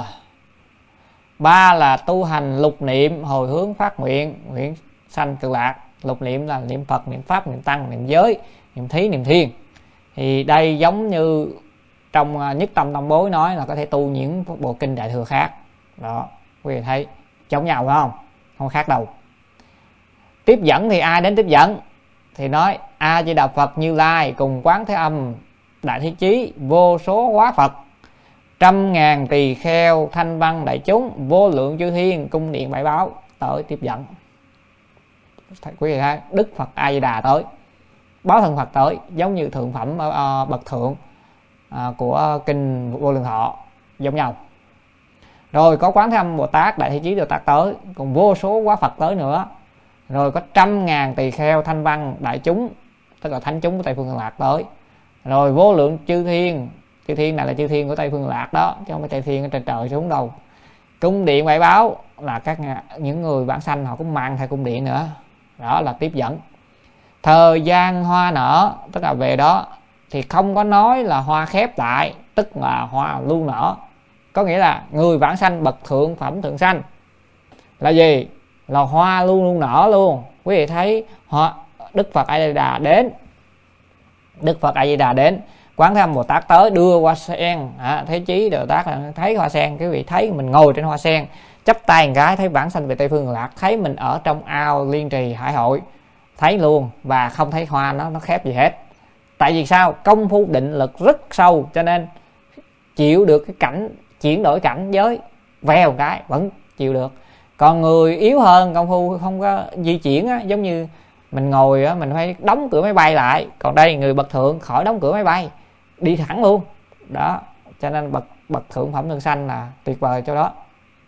3 là tu hành lục niệm hồi hướng phát nguyện, nguyện sanh cực lạc. Lục niệm là niệm Phật, niệm Pháp, niệm Tăng, niệm giới, niệm Thí, niệm Thiên. Thì đây giống như trong Nhất Tâm Tông Bối nói là có thể tu những bộ kinh đại thừa khác. Đó, quý vị thấy giống nhau phải không? Không khác đâu. Tiếp dẫn thì ai đến tiếp dẫn? Thì nói A Di Đà Phật Như Lai cùng Quán Thế Âm Đại Thế Chí, vô số hóa Phật, 100.000 tỳ kheo, thanh văn đại chúng, vô lượng chư thiên, cung điện bảy báo tới tiếp dẫn. Quý vị thấy Đức Phật A Di Đà tới, báo thân Phật tới, giống như thượng phẩm bậc thượng của kinh Vô Lượng Thọ giống nhau. Rồi có Quán Thế Âm Bồ Tát Đại Thế Chí Bồ Tát tới, cùng vô số hóa Phật tới nữa. Rồi có 100.000 tỳ kheo, thanh văn đại chúng, tức là thánh chúng của Tây Phương Cực Lạc tới. Rồi vô lượng chư thiên, chư thiên này là chư thiên của Tây Phương Cực Lạc đó, chứ không phải Tây Thiên ở trên trời xuống đâu. Cung điện bảy báo là những người vãng sanh họ cũng mang theo cung điện nữa. Đó là tiếp dẫn. Thời gian hoa nở, tức là về đó thì không có nói là hoa khép lại, tức là hoa luôn nở. Có nghĩa là người vãng sanh bậc thượng phẩm thượng sanh là gì? Là hoa luôn nở luôn. Quý vị thấy Đức Phật A Di Đà đến, Đức Phật A Di Đà đến, Quán Thế Âm Bồ Tát tới đưa hoa sen, Thế Chí Bồ Tát thấy hoa sen, quý vị thấy mình ngồi trên hoa sen, chắp tay một cái thấy vãng sanh về Tây Phương Cực Lạc, thấy mình ở trong ao Liên Trì Hải Hội, thấy luôn, và không thấy hoa nó khép gì hết. Tại vì sao? Công phu định lực rất sâu, cho nên chịu được cái cảnh chuyển đổi cảnh giới vèo cái vẫn chịu được. Còn người yếu hơn, công phu không có di chuyển á, giống như mình ngồi á, mình phải đóng cửa máy bay lại. Còn đây người bậc thượng khỏi đóng cửa máy bay, đi thẳng luôn. Đó, cho nên bậc thượng phẩm thượng sanh là tuyệt vời chỗ đó.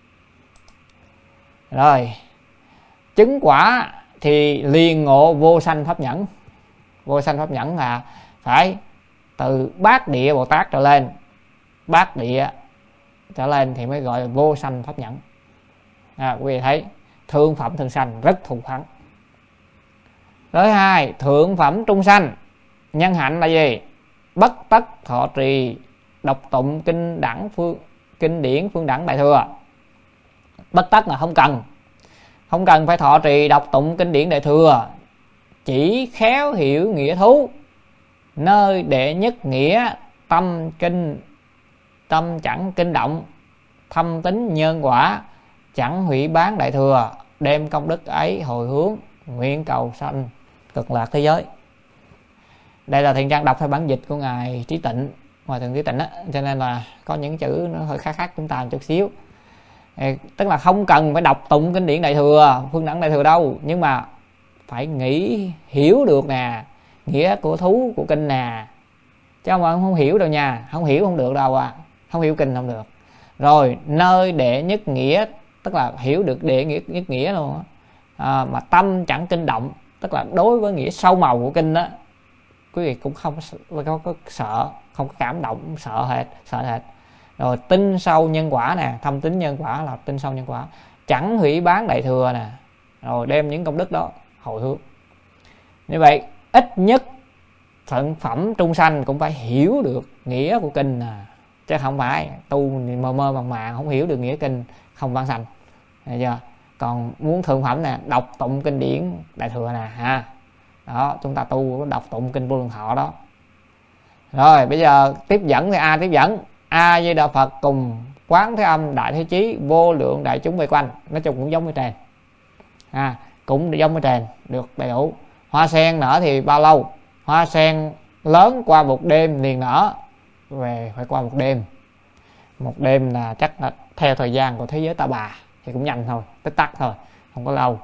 Rồi, chứng quả thì liền ngộ vô sanh pháp nhẫn. Vô sanh pháp nhẫn là phải từ bát địa Bồ Tát trở lên, bát địa trở lên thì mới gọi là vô sanh pháp nhẫn. Quý vị thấy thượng phẩm thượng sanh rất thù thắng. Thứ hai, thượng phẩm trung sanh nhân hạnh là gì? Bất tất thọ trì đọc tụng kinh điển phương đẳng đại thừa. Bất tất là không cần phải thọ trì đọc tụng kinh điển đại thừa, chỉ khéo hiểu nghĩa thú, nơi đệ nhất nghĩa tâm chẳng kinh động, thâm tính nhân quả, chẳng hủy bán đại thừa, đem công đức ấy hồi hướng nguyện cầu sanh cực lạc thế giới. Đây là Thiện Trang đọc theo bản dịch của ngài Trí Tịnh, Hòa Thượng Trí Tịnh á, cho nên là có những chữ nó hơi khác chúng ta một chút xíu. Tức là không cần phải đọc tụng kinh điển đại thừa, phương đẳng đại thừa đâu, nhưng mà phải hiểu được nè, nghĩa của thú của kinh nè, chứ không hiểu đâu nha, không hiểu không được đâu không hiểu kinh không được. Rồi nơi đệ nhất nghĩa, tức là hiểu được đệ nhất nghĩa luôn mà tâm chẳng kinh động, tức là đối với nghĩa sâu màu của kinh đó, quý vị cũng không có sợ, không có cảm động, sợ hệt. Rồi tin sâu nhân quả nè, thâm tín nhân quả là tin sâu nhân quả. Chẳng hủy bán đại thừa nè, rồi đem những công đức đó hồi hướng. Như vậy ít nhất phận phẩm trung sanh cũng phải hiểu được nghĩa của kinh nè, chứ không phải tu mơ mơ màng màng không hiểu được nghĩa kinh không vãng sanh. Được chưa? Còn muốn thượng phẩm nè, đọc tụng kinh điển đại thừa nè ha. Đó, chúng ta tu đọc tụng kinh Vô Lượng Thọ đó. Rồi bây giờ tiếp dẫn thì tiếp dẫn A Di Đà Phật cùng Quán Thế Âm Đại Thế Chí vô lượng đại chúng vây quanh. Nói chung cũng giống với trên, cũng giống với trên, được đầy đủ. Hoa sen nở thì bao lâu? Hoa sen lớn qua một đêm liền nở, về phải qua một đêm. Một đêm là chắc là theo thời gian của thế giới Ta Bà thì cũng nhanh thôi, tích tắc thôi, không có lâu.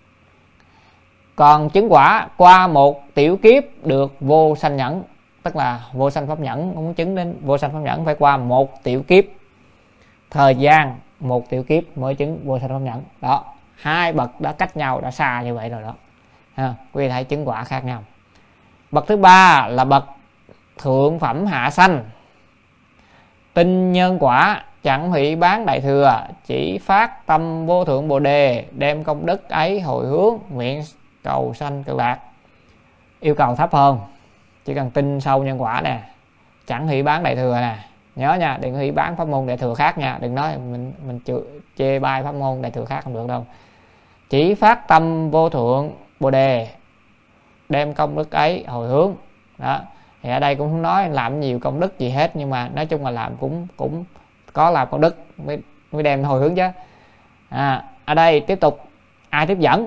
Còn chứng quả qua một tiểu kiếp được vô sanh nhẫn, tức là vô sanh pháp nhẫn. Muốn chứng đến vô sanh pháp nhẫn phải qua một tiểu kiếp, thời gian một tiểu kiếp mới chứng vô sanh pháp nhẫn. Đó, hai bậc đã cách nhau đã xa như vậy rồi đó. Quý vị thấy chứng quả khác nhau. Bậc thứ ba là bậc thượng phẩm hạ sanh, tin nhân quả, chẳng hủy bán đại thừa, chỉ phát tâm vô thượng bồ đề, đem công đức ấy hồi hướng, nguyện cầu sanh cực lạc. Yêu cầu thấp hơn, chỉ cần tin sâu nhân quả nè, chẳng hủy bán đại thừa nè. Nhớ nha, đừng hủy bán pháp môn đại thừa khác nha, đừng nói mình chê bai pháp môn đại thừa khác không được đâu. Chỉ phát tâm vô thượng bồ đề, đem công đức ấy hồi hướng. Đó, thì ở đây cũng không nói làm nhiều công đức gì hết, nhưng mà nói chung là làm cũng có làm công đức mới đem hồi hướng chứ. Ở đây tiếp tục ai tiếp dẫn?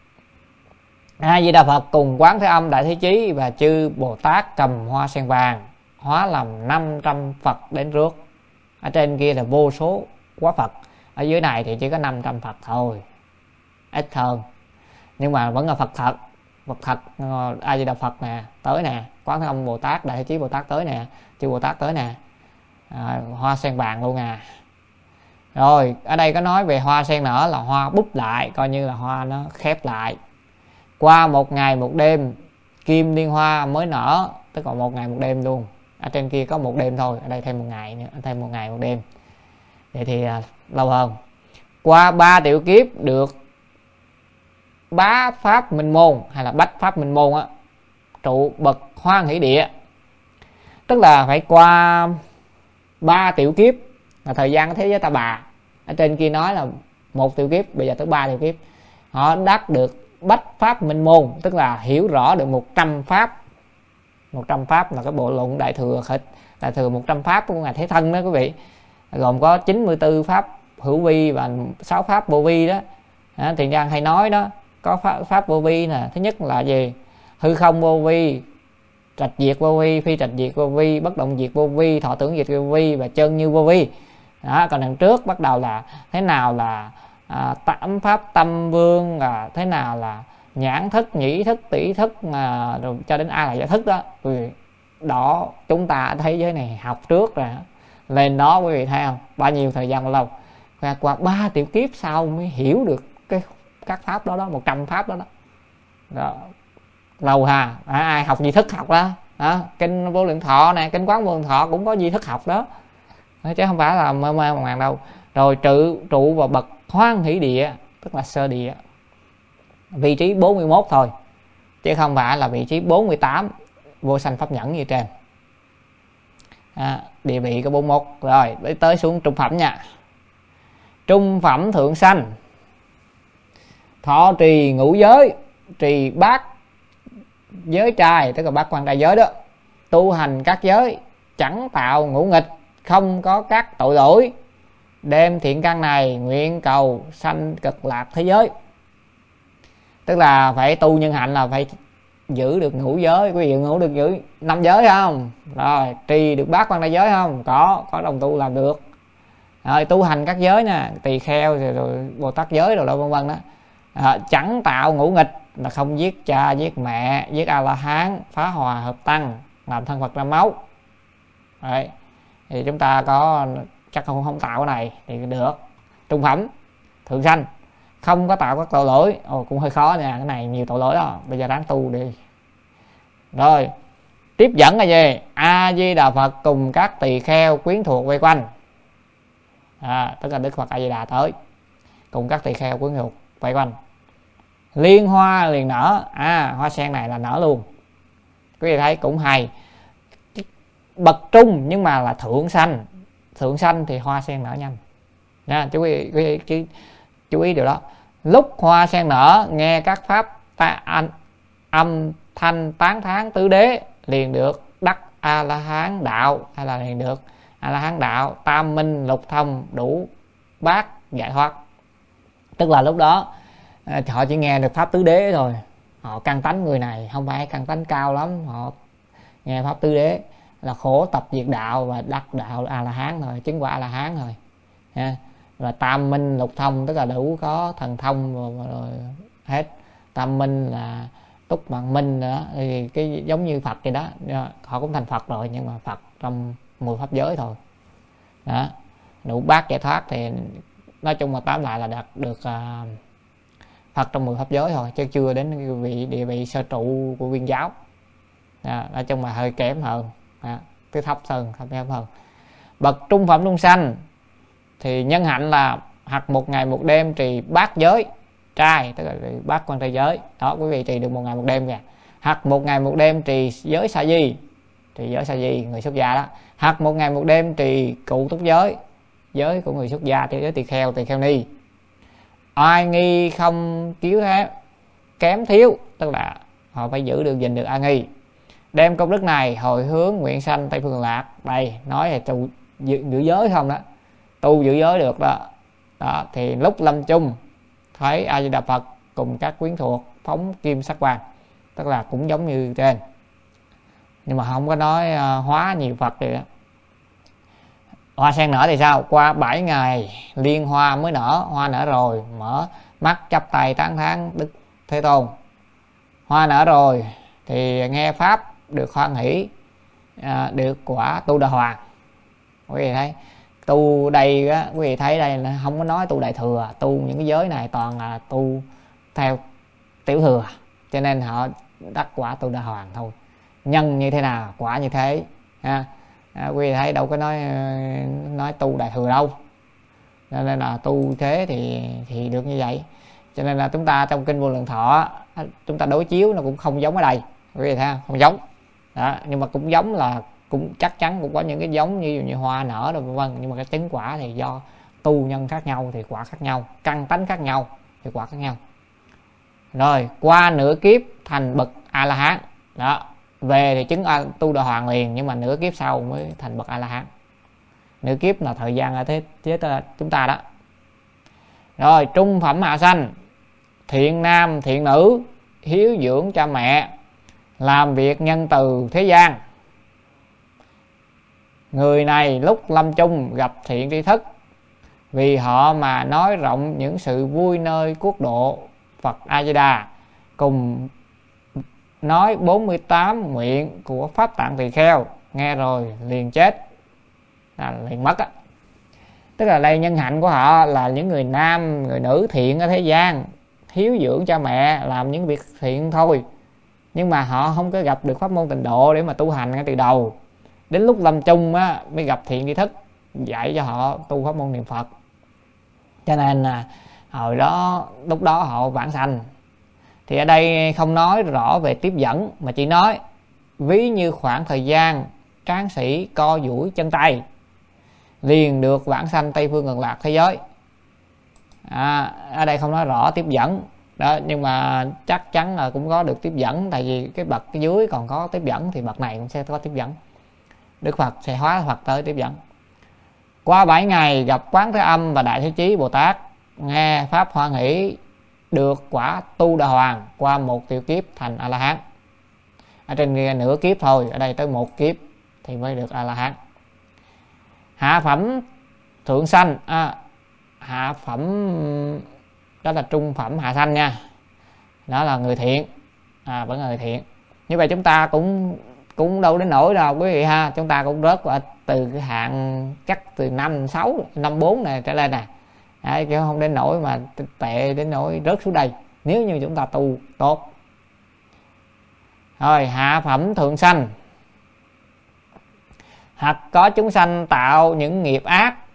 A Di Đà Phật cùng Quán Thế Âm Đại Thế Chí và chư Bồ Tát cầm hoa sen vàng hóa làm 500 Phật đến rước. Ở trên kia là vô số quá Phật, ở dưới này thì chỉ có 500 Phật thôi, ít hơn, nhưng mà vẫn là Phật thật. Phật thật. A Di Đà Phật nè tới nè, Quán Thế Âm Bồ Tát Đại Thế Chí Bồ Tát tới nè, chư Bồ Tát tới nè, hoa sen vàng luôn à. Rồi ở đây có nói về hoa sen nở là hoa búp lại, coi như là hoa nó khép lại. Qua một ngày một đêm kim liên hoa mới nở, tức là một ngày một đêm luôn. Ở trên kia có một đêm thôi, ở đây thêm một ngày nữa, thêm một ngày một đêm, vậy thì lâu hơn. Qua 3 tiểu kiếp được bá pháp minh môn hay là bách pháp minh môn trụ bậc hoan hỷ địa, tức là phải qua 3 tiểu kiếp là thời gian thế giới Ta Bà. Ở trên kia nói là một tiểu kiếp, bây giờ tới 3 tiểu kiếp họ đắc được bách pháp minh môn, tức là hiểu rõ được 100 pháp. 100 pháp là cái bộ luận đại thừa, đại thừa 100 pháp của ngài Thế Thân đó quý vị, gồm có 94 pháp hữu vi và 6 pháp vô vi đó. Thiền Giang hay nói đó, có pháp vô vi nè, thứ nhất là gì? Hư không vô vi, trạch diệt vô vi, phi trạch diệt vô vi, bất động diệt vô vi, thọ tưởng diệt vô vi và chân như vô vi. Đó, còn đằng trước bắt đầu là thế nào là tám pháp tâm vương, thế nào là nhãn thức, nhĩ thức, tỷ thức, rồi cho đến A là giải thức đó. Đó, chúng ta ở thế giới này học trước rồi, lên đó quý vị thấy không, bao nhiêu thời gian lâu, qua 3 tiểu kiếp sau mới hiểu được các pháp đó 100 pháp đó. Đó, lâu ha. Ai học di thức học đó. Kinh Vô Lượng Thọ nè, kinh Quán Vô Lượng Thọ cũng có di thức học đó, chứ không phải là mơ mơ màng đâu. Rồi trụ vào bậc hoan hỷ địa, tức là sơ địa, vị trí 41 thôi, chứ không phải là vị trí 48 vô sanh pháp nhẫn như trên. Địa vị có 41. Rồi tới xuống trung phẩm nha. Trung phẩm thượng sanh, thọ trì ngũ giới, trì bát giới trai, tức là bát quan trai giới đó, tu hành các giới, chẳng tạo ngũ nghịch, không có các tội lỗi, đem thiện căn này nguyện cầu sanh cực lạc thế giới. Tức là phải tu nhân hạnh là phải giữ được ngũ giới. Quý vị giữ 5 giới không? Rồi trì được bát quan trai giới không? Có đồng tu làm được. Rồi tu hành các giới nè, tỳ kheo rồi Bồ Tát giới rồi vân vân đó. Chẳng tạo ngũ nghịch là không giết cha, giết mẹ, giết A La Hán, phá hòa hợp tăng, làm thân Phật ra máu. Đấy, thì chúng ta có chắc không tạo cái này thì được. Trung phẩm thượng sanh, không có tạo các tội lỗi. Cũng hơi khó nha, cái này nhiều tội lỗi đó, bây giờ đáng tu đi. Rồi tiếp dẫn là gì? A Di Đà Phật cùng các tỳ kheo quyến thuộc vây quanh. Tức là Đức Phật A Di Đà tới cùng các tỳ kheo quyến thuộc quay quanh, liên hoa liền nở. Hoa sen này là nở luôn, quý vị thấy cũng hay. Bậc trung nhưng mà là thượng sanh. Thượng sanh thì hoa sen nở nhanh nha, chú ý chú ý điều đó. Lúc hoa sen nở, nghe các pháp âm thanh tán thán tứ đế, liền được đắc A La Hán đạo, hay là liền được A La Hán đạo, tam minh lục thông, đủ bát giải thoát. Tức là lúc đó họ chỉ nghe được pháp tứ đế thôi, họ căn tánh người này không phải căn tánh cao lắm, họ nghe pháp tứ đế là khổ tập diệt đạo và đắc đạo A La Hán thôi, chứng quả A La Hán thôi ha. Và tam minh lục thông tức là đủ có thần thông rồi hết. Tam minh là túc bằng minh nữa, thì cái giống như Phật vậy đó, họ cũng thành Phật rồi, nhưng mà Phật trong 10 pháp giới thôi đó. Đủ bát giải thoát thì nói chung là tóm lại là đạt được Phật trong 10 pháp giới thôi, chứ chưa đến địa vị sơ trụ của Nguyên giáo. Nói chung là hơi kém hơn, cái thấp hơn, không kém hơn. Bậc trung phẩm luân sanh thì nhân hạnh là hoặc một ngày một đêm trì bát giới trai, tức là bát quan trai giới đó, quý vị trì được một ngày một đêm kìa. Hoặc một ngày một đêm trì giới sa di, trì giới sa di người xuất gia đó. Hoặc một ngày một đêm trì cụ túc giới, giới của người xuất gia, thì giới tỳ kheo ni. Ai nghi không kiếu thế kém thiếu, tức là họ phải giữ được, gìn được a nghi. Đem công đức này hồi hướng nguyện sanh Tây Phương Lạc. Đây nói là tu giữ giới không đó, tu giữ giới được đó. Thì lúc lâm chung thấy A Di Đà Phật cùng các quyến thuộc phóng kim sắc quang, tức là cũng giống như trên, nhưng mà không có nói hóa nhiều Phật vậy đó. Hoa sen nở thì sao? Qua 7 ngày liên hoa mới nở. Hoa nở rồi mở mắt chắp tay tán thán Đức Thế Tôn. Hoa nở rồi thì nghe pháp được hoan hỷ, được quả tu đà hoàng. Quý vị thấy tu đây á, quý vị thấy đây là không có nói tu đại thừa, tu những cái giới này toàn là tu theo tiểu thừa, cho nên họ đắc quả tu đà hoàng thôi. Nhân như thế nào quả như thế ha. Quý vị thấy đâu có nói tu đại thừa đâu, nên là tu thế thì được như vậy. Cho nên là chúng ta trong kinh Vô Lượng Thọ chúng ta đối chiếu nó cũng không giống ở đây, quý vị thấy không? Không giống đó, nhưng mà cũng giống là cũng chắc chắn cũng có những cái giống như hoa nở rồi vân, nhưng mà cái chứng quả thì do tu nhân khác nhau thì quả khác nhau, căn tánh khác nhau thì quả khác nhau. Rồi qua nửa kiếp thành bậc A La Hán đó, về thì chứng tu đà hoàng liền, nhưng mà nửa kiếp sau mới thành bậc A La Hán. Nửa kiếp là thời gian ở thế chúng ta đó. Rồi trung phẩm hạ sanh, thiện nam thiện nữ, hiếu dưỡng cha mẹ, làm việc nhân từ thế gian. Người này lúc lâm chung gặp thiện tri thức, vì họ mà nói rộng những sự vui nơi quốc độ Phật A Di Đà, cùng nói 48 nguyện của Pháp Tạng Tỳ Kheo, nghe rồi liền chết, liền mất á. Tức là đây nhân hạnh của họ là những người nam, người nữ thiện ở thế gian, hiếu dưỡng cha mẹ, làm những việc thiện thôi, nhưng mà họ không có gặp được pháp môn tịnh độ để mà tu hành ngay từ đầu. Đến lúc lâm chung á mới gặp thiện tri thức dạy cho họ tu pháp môn niệm Phật, cho nên là hồi đó lúc đó họ vãng sanh. Thì ở đây không nói rõ về tiếp dẫn, mà chỉ nói ví như khoảng thời gian tráng sĩ co duỗi chân tay, liền được vãng sanh Tây Phương Cực Lạc thế giới. Ở đây không nói rõ tiếp dẫn đó, nhưng mà chắc chắn là cũng có được tiếp dẫn, tại vì cái bậc dưới còn có tiếp dẫn thì bậc này cũng sẽ có tiếp dẫn. Đức Phật sẽ hóa Phật tới tiếp dẫn. Qua 7 ngày gặp Quán Thế Âm và Đại Thế Chí Bồ Tát, nghe pháp hoan hỷ, được quả tu đà hoàng, qua một tiểu kiếp thành A La Hán. Ở trên kia nửa kiếp thôi, ở đây tới một kiếp thì mới được A La Hán. Hạ phẩm thượng sanh, hạ phẩm đó là trung phẩm hạ sanh nha, đó là người thiện, vẫn là người thiện. Như vậy chúng ta cũng đâu đến nỗi đâu quý vị ha, chúng ta cũng rớt ở từ cái hạng chắc từ 5, 6, 5, 4 này trở lên nè. Đấy, chứ không đến nỗi mà tệ đến nỗi rớt xuống đây nếu như chúng ta tu tốt. Rồi hạ phẩm thượng sanh, hoặc có chúng sanh tạo những nghiệp ác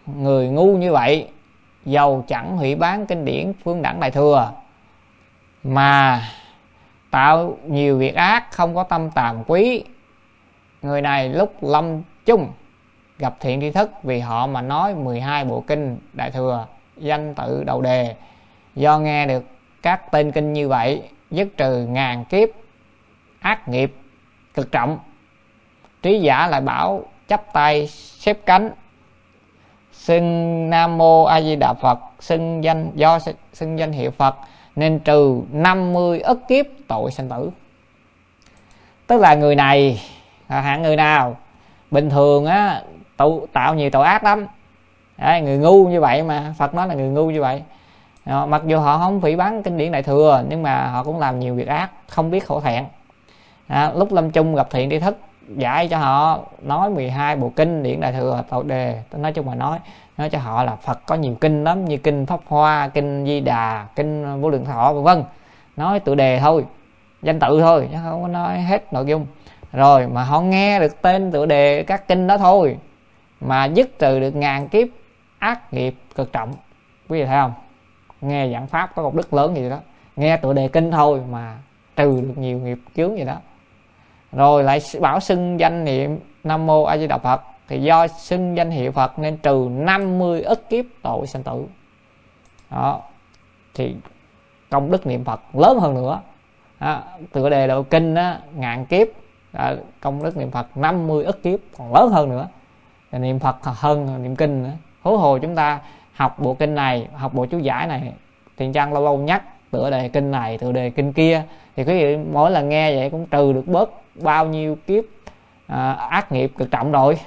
Người ngu như vậy, dầu chẳng hủy bán kinh điển Phương Đẳng Đại Thừa mà tạo nhiều việc ác, không có tâm tàm quý, người này lúc lâm chung gặp thiện tri thức vì họ mà nói 12 bộ kinh Đại Thừa danh tự đầu đề. Do nghe được các tên kinh như vậy, dứt trừ ngàn kiếp ác nghiệp cực trọng. Trí giả lại bảo chắp tay xếp cánh, xưng Nam Mô A Di Đà Phật, xưng danh, do xưng danh hiệu Phật nên trừ 50 ức kiếp tội sanh tử. Tức là người này là hạng người nào? Bình thường á tạo nhiều tội ác lắm. Đấy, người ngu như vậy mà Phật nói là người ngu như vậy. Mặc dù họ không phỉ báng kinh điển Đại Thừa nhưng mà họ cũng làm nhiều việc ác, không biết khổ thẹn. Lúc lâm chung gặp thiện tri thức dạy cho họ nói 12 bộ kinh điển Đại Thừa đầu đề, nói chung mà nói cho họ là Phật có nhiều kinh lắm, như kinh Pháp Hoa, kinh Di Đà, kinh Vô Lượng Thọ, vân vân. Nói tựa đề thôi, danh tự thôi chứ không có nói hết nội dung. Rồi mà họ nghe được tên tựa đề các kinh đó thôi mà dứt trừ được ngàn kiếp ác nghiệp cực trọng. Quý vị thấy không? Nghe giảng pháp có công đức lớn gì đó, nghe tựa đề kinh thôi mà trừ được nhiều nghiệp chướng gì đó. Rồi lại bảo xưng danh niệm Nam Mô A Di Đà Phật, thì do xưng danh hiệu Phật nên trừ 50 ức kiếp tội sanh tử. Đó, thì công đức niệm Phật lớn hơn nữa. Tựa đề đầu kinh á, ngàn kiếp, công đức niệm Phật 50 ức kiếp còn lớn hơn nữa. Niệm Phật hơn niệm kinh nữa. Huống hồ chúng ta học bộ kinh này, học bộ chú giải này, Thiện Trang lâu lâu nhắc tựa đề kinh này, tựa đề kinh kia, thì quý vị mỗi lần nghe vậy cũng trừ được bớt bao nhiêu kiếp ác nghiệp cực trọng rồi.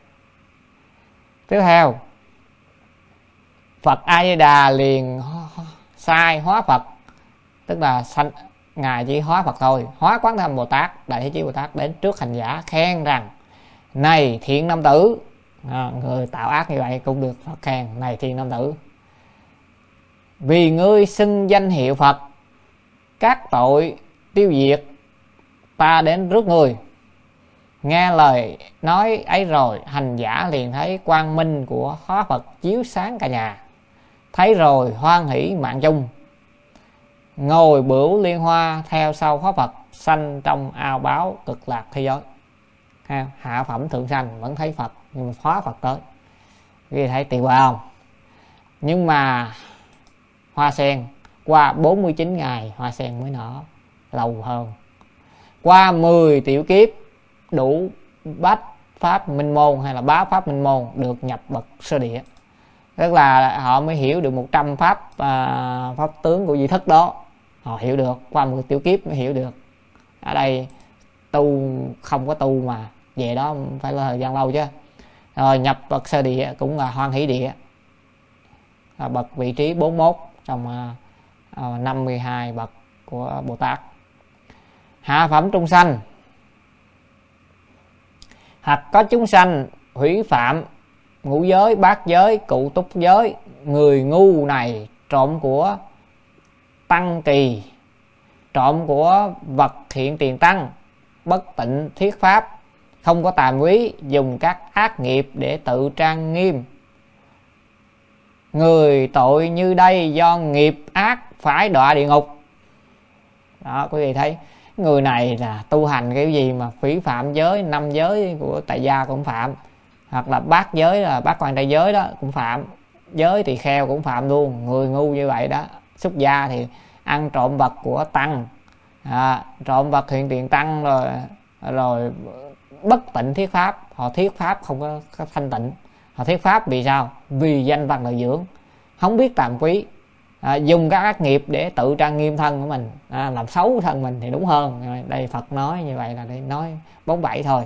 Tiếp theo, Phật A Di Đà liền sai hóa Phật, tức là ngài chỉ hóa Phật thôi, hóa Quán Thế Âm Bồ Tát, Đại Thế Chí Bồ Tát đến trước hành giả khen rằng: này thiện nam tử, người tạo ác như vậy cũng được Phật khen: này thiện nam tử, vì ngươi xưng danh hiệu Phật, các tội tiêu diệt, ta đến rước ngươi. Nghe lời nói ấy rồi, hành giả liền thấy quang minh của hóa Phật chiếu sáng cả nhà, thấy rồi hoan hỷ mạng chung, ngồi bửu liên hoa theo sau hóa Phật, sanh trong ao báo cực lạc thế giới. Hạ phẩm thượng sanh vẫn thấy Phật nhưng mà hóa Phật tới. Quý vị thấy tuyệt vời không? Nhưng mà hoa sen qua 49 ngày hoa sen mới nở, lâu hơn. Qua 10 tiểu kiếp đủ bách pháp minh môn hay là bá pháp minh môn được nhập bậc sơ địa. Tức là họ mới hiểu được 100 pháp pháp tướng của di thức đó. Họ hiểu được, qua 10 tiểu kiếp mới hiểu được. Ở đây tu không có tu mà về đó phải là thời gian lâu chứ. Rồi nhập bậc sơ địa cũng là hoan hỷ địa, là bậc vị trí 41 trong 52 bậc của Bồ Tát. Hạ phẩm trung sanh, hoặc có chúng sanh hủy phạm ngũ giới, bát giới, cụ túc giới. Người ngu này trộm của tăng kỳ, trộm của vật hiện tiền tăng, bất tịnh thuyết pháp, không có tàm quý, dùng các ác nghiệp để tự trang nghiêm. Người tội như đây do nghiệp ác phải đọa địa ngục. Đó, quý vị thấy người này là tu hành cái gì mà phỉ phạm giới, 5 giới của tại gia cũng phạm, hoặc là bát giới là bát quan trai giới đó cũng phạm, giới tỳ kheo cũng phạm luôn. Người ngu như vậy đó, xuất gia thì ăn trộm vật của tăng, trộm vật hiện tiền tăng, rồi bất tịnh thuyết pháp. Họ thuyết pháp không có thanh tịnh, họ thuyết pháp vì sao? Vì danh văn lợi dưỡng, không biết tàm quý, dùng các ác nghiệp để tự trang nghiêm thân của mình, làm xấu thân mình thì đúng hơn. Đây Phật nói như vậy là để nói bóng bẩy thôi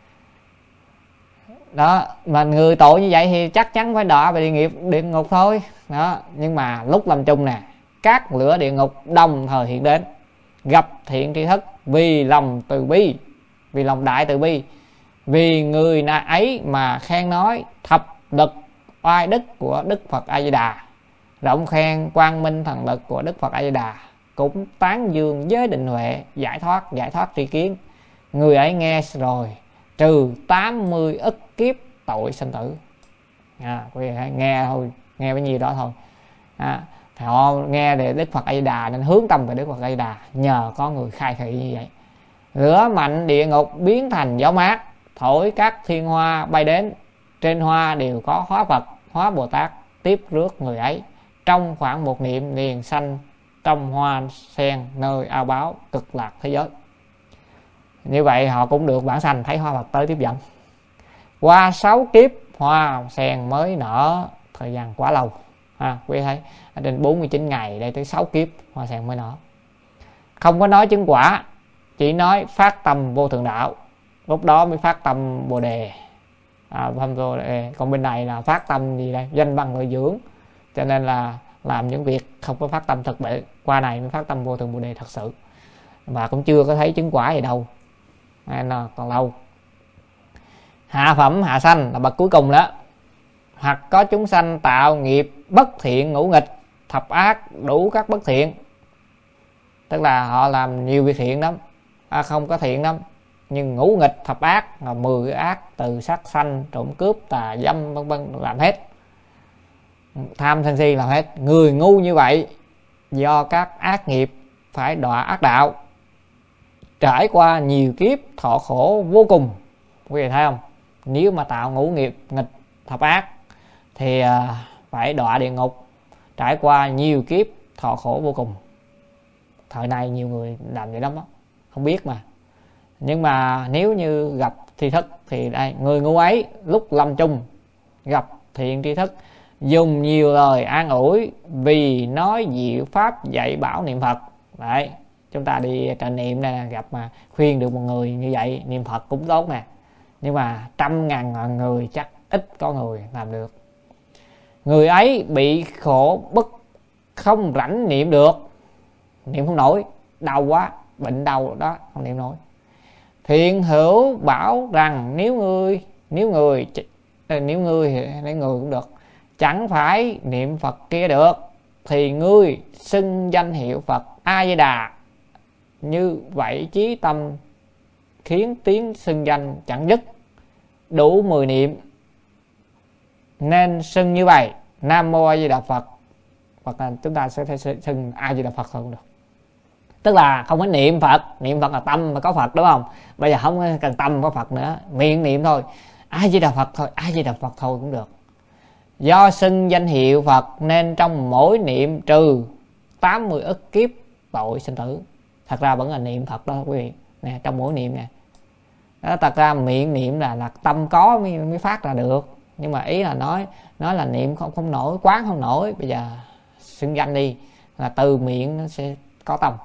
đó. Mà người tội như vậy thì chắc chắn phải đọa về địa ngục thôi đó. Nhưng mà lúc lâm chung nè, các lửa địa ngục đồng thời hiện đến, gặp thiện tri thức vì lòng từ bi, vì lòng đại từ bi, vì người ấy mà khen nói thập lực oai đức của Đức Phật A Di Đà, rộng khen quang minh thần lực của Đức Phật A Di Đà, cũng tán dương giới định huệ, giải thoát tri kiến. Người ấy nghe rồi trừ 80 ức kiếp tội sanh tử. Quý vị nghe thôi, nghe bấy nhiêu đó thôi. Thì họ nghe về Đức Phật A Di Đà nên hướng tâm về Đức Phật A Di Đà, nhờ có người khai thị như vậy. Lửa mạnh địa ngục biến thành gió mát, thổi các thiên hoa bay đến, trên hoa đều có hóa Phật, hóa Bồ Tát tiếp rước người ấy. Trong khoảng một niệm liền sanh trong hoa sen nơi ao báo cực lạc thế giới. Như vậy họ cũng được vãng sanh, thấy hoa Phật tới tiếp dẫn. Qua 6 kiếp hoa sen mới nở, thời gian quá lâu. Quý vị thấy ở trên 49 ngày đây tới 6 kiếp hoa sen mới nở. Không có nói chứng quả, chỉ nói phát tâm vô thượng đạo, lúc đó mới phát tâm Bồ Đề. Còn bên này là phát tâm gì đây? Danh văn lợi dưỡng, cho nên là làm những việc không có phát tâm thực bệ. Qua này mới phát tâm vô thượng Bồ Đề thật sự, và cũng chưa có thấy chứng quả gì đâu, nên là còn lâu. Hạ phẩm hạ sanh là bậc cuối cùng đó. Hoặc có chúng sanh tạo nghiệp bất thiện ngũ nghịch thập ác đủ các bất thiện, tức là họ làm nhiều việc thiện lắm, không có thiện lắm, nhưng ngũ nghịch thập ác là 10 cái ác, từ sát sanh, trộm cướp, tà dâm vân vân làm hết, tham sân si làm hết. Người ngu như vậy do các ác nghiệp phải đọa ác đạo, trải qua nhiều kiếp thọ khổ vô cùng. Quý vị thấy không? Nếu mà tạo ngũ nghiệp nghịch thập ác thì phải đọa địa ngục, trải qua nhiều kiếp thọ khổ vô cùng. Thời nay nhiều người làm vậy lắm đó, không biết mà. Nhưng mà nếu như gặp tri thức thì đây, người ngu ấy lúc lâm chung gặp thiện tri thức, dùng nhiều lời an ủi vì nói diệu pháp dạy bảo niệm Phật. Đấy, chúng ta đi trần niệm nè, gặp mà khuyên được một người như vậy niệm Phật cũng tốt nè, nhưng mà trăm ngàn ngàn người chắc ít có người làm được. Người ấy bị khổ bức không rảnh niệm được, niệm không nổi, đau quá, bệnh đau đó không niệm nổi. Thiện hữu bảo rằng nếu người cũng được, chẳng phải niệm Phật kia được, thì ngươi xưng danh hiệu Phật A Di Đà, như vậy chí tâm khiến tiếng xưng danh chẳng dứt, đủ 10 niệm nên xưng như vậy. Nam mô A Di Đà Phật, hoặc là chúng ta sẽ phải xưng A Di Đà Phật thôi cũng được. Tức là không phải niệm Phật là tâm mà có Phật, đúng không? Bây giờ không cần tâm có Phật nữa, miệng niệm thôi, A Di Đà Phật thôi, A Di Đà Phật thôi cũng được. Do xưng danh hiệu Phật nên trong mỗi niệm trừ 80 ức kiếp tội sinh tử. Thật ra vẫn là niệm Phật đó quý vị nè, trong mỗi niệm nè đó. Thật ra miệng niệm là tâm có mới phát ra được, nhưng mà ý là nói là niệm không nổi, quán không nổi, bây giờ xưng danh đi là từ miệng nó sẽ có tâm.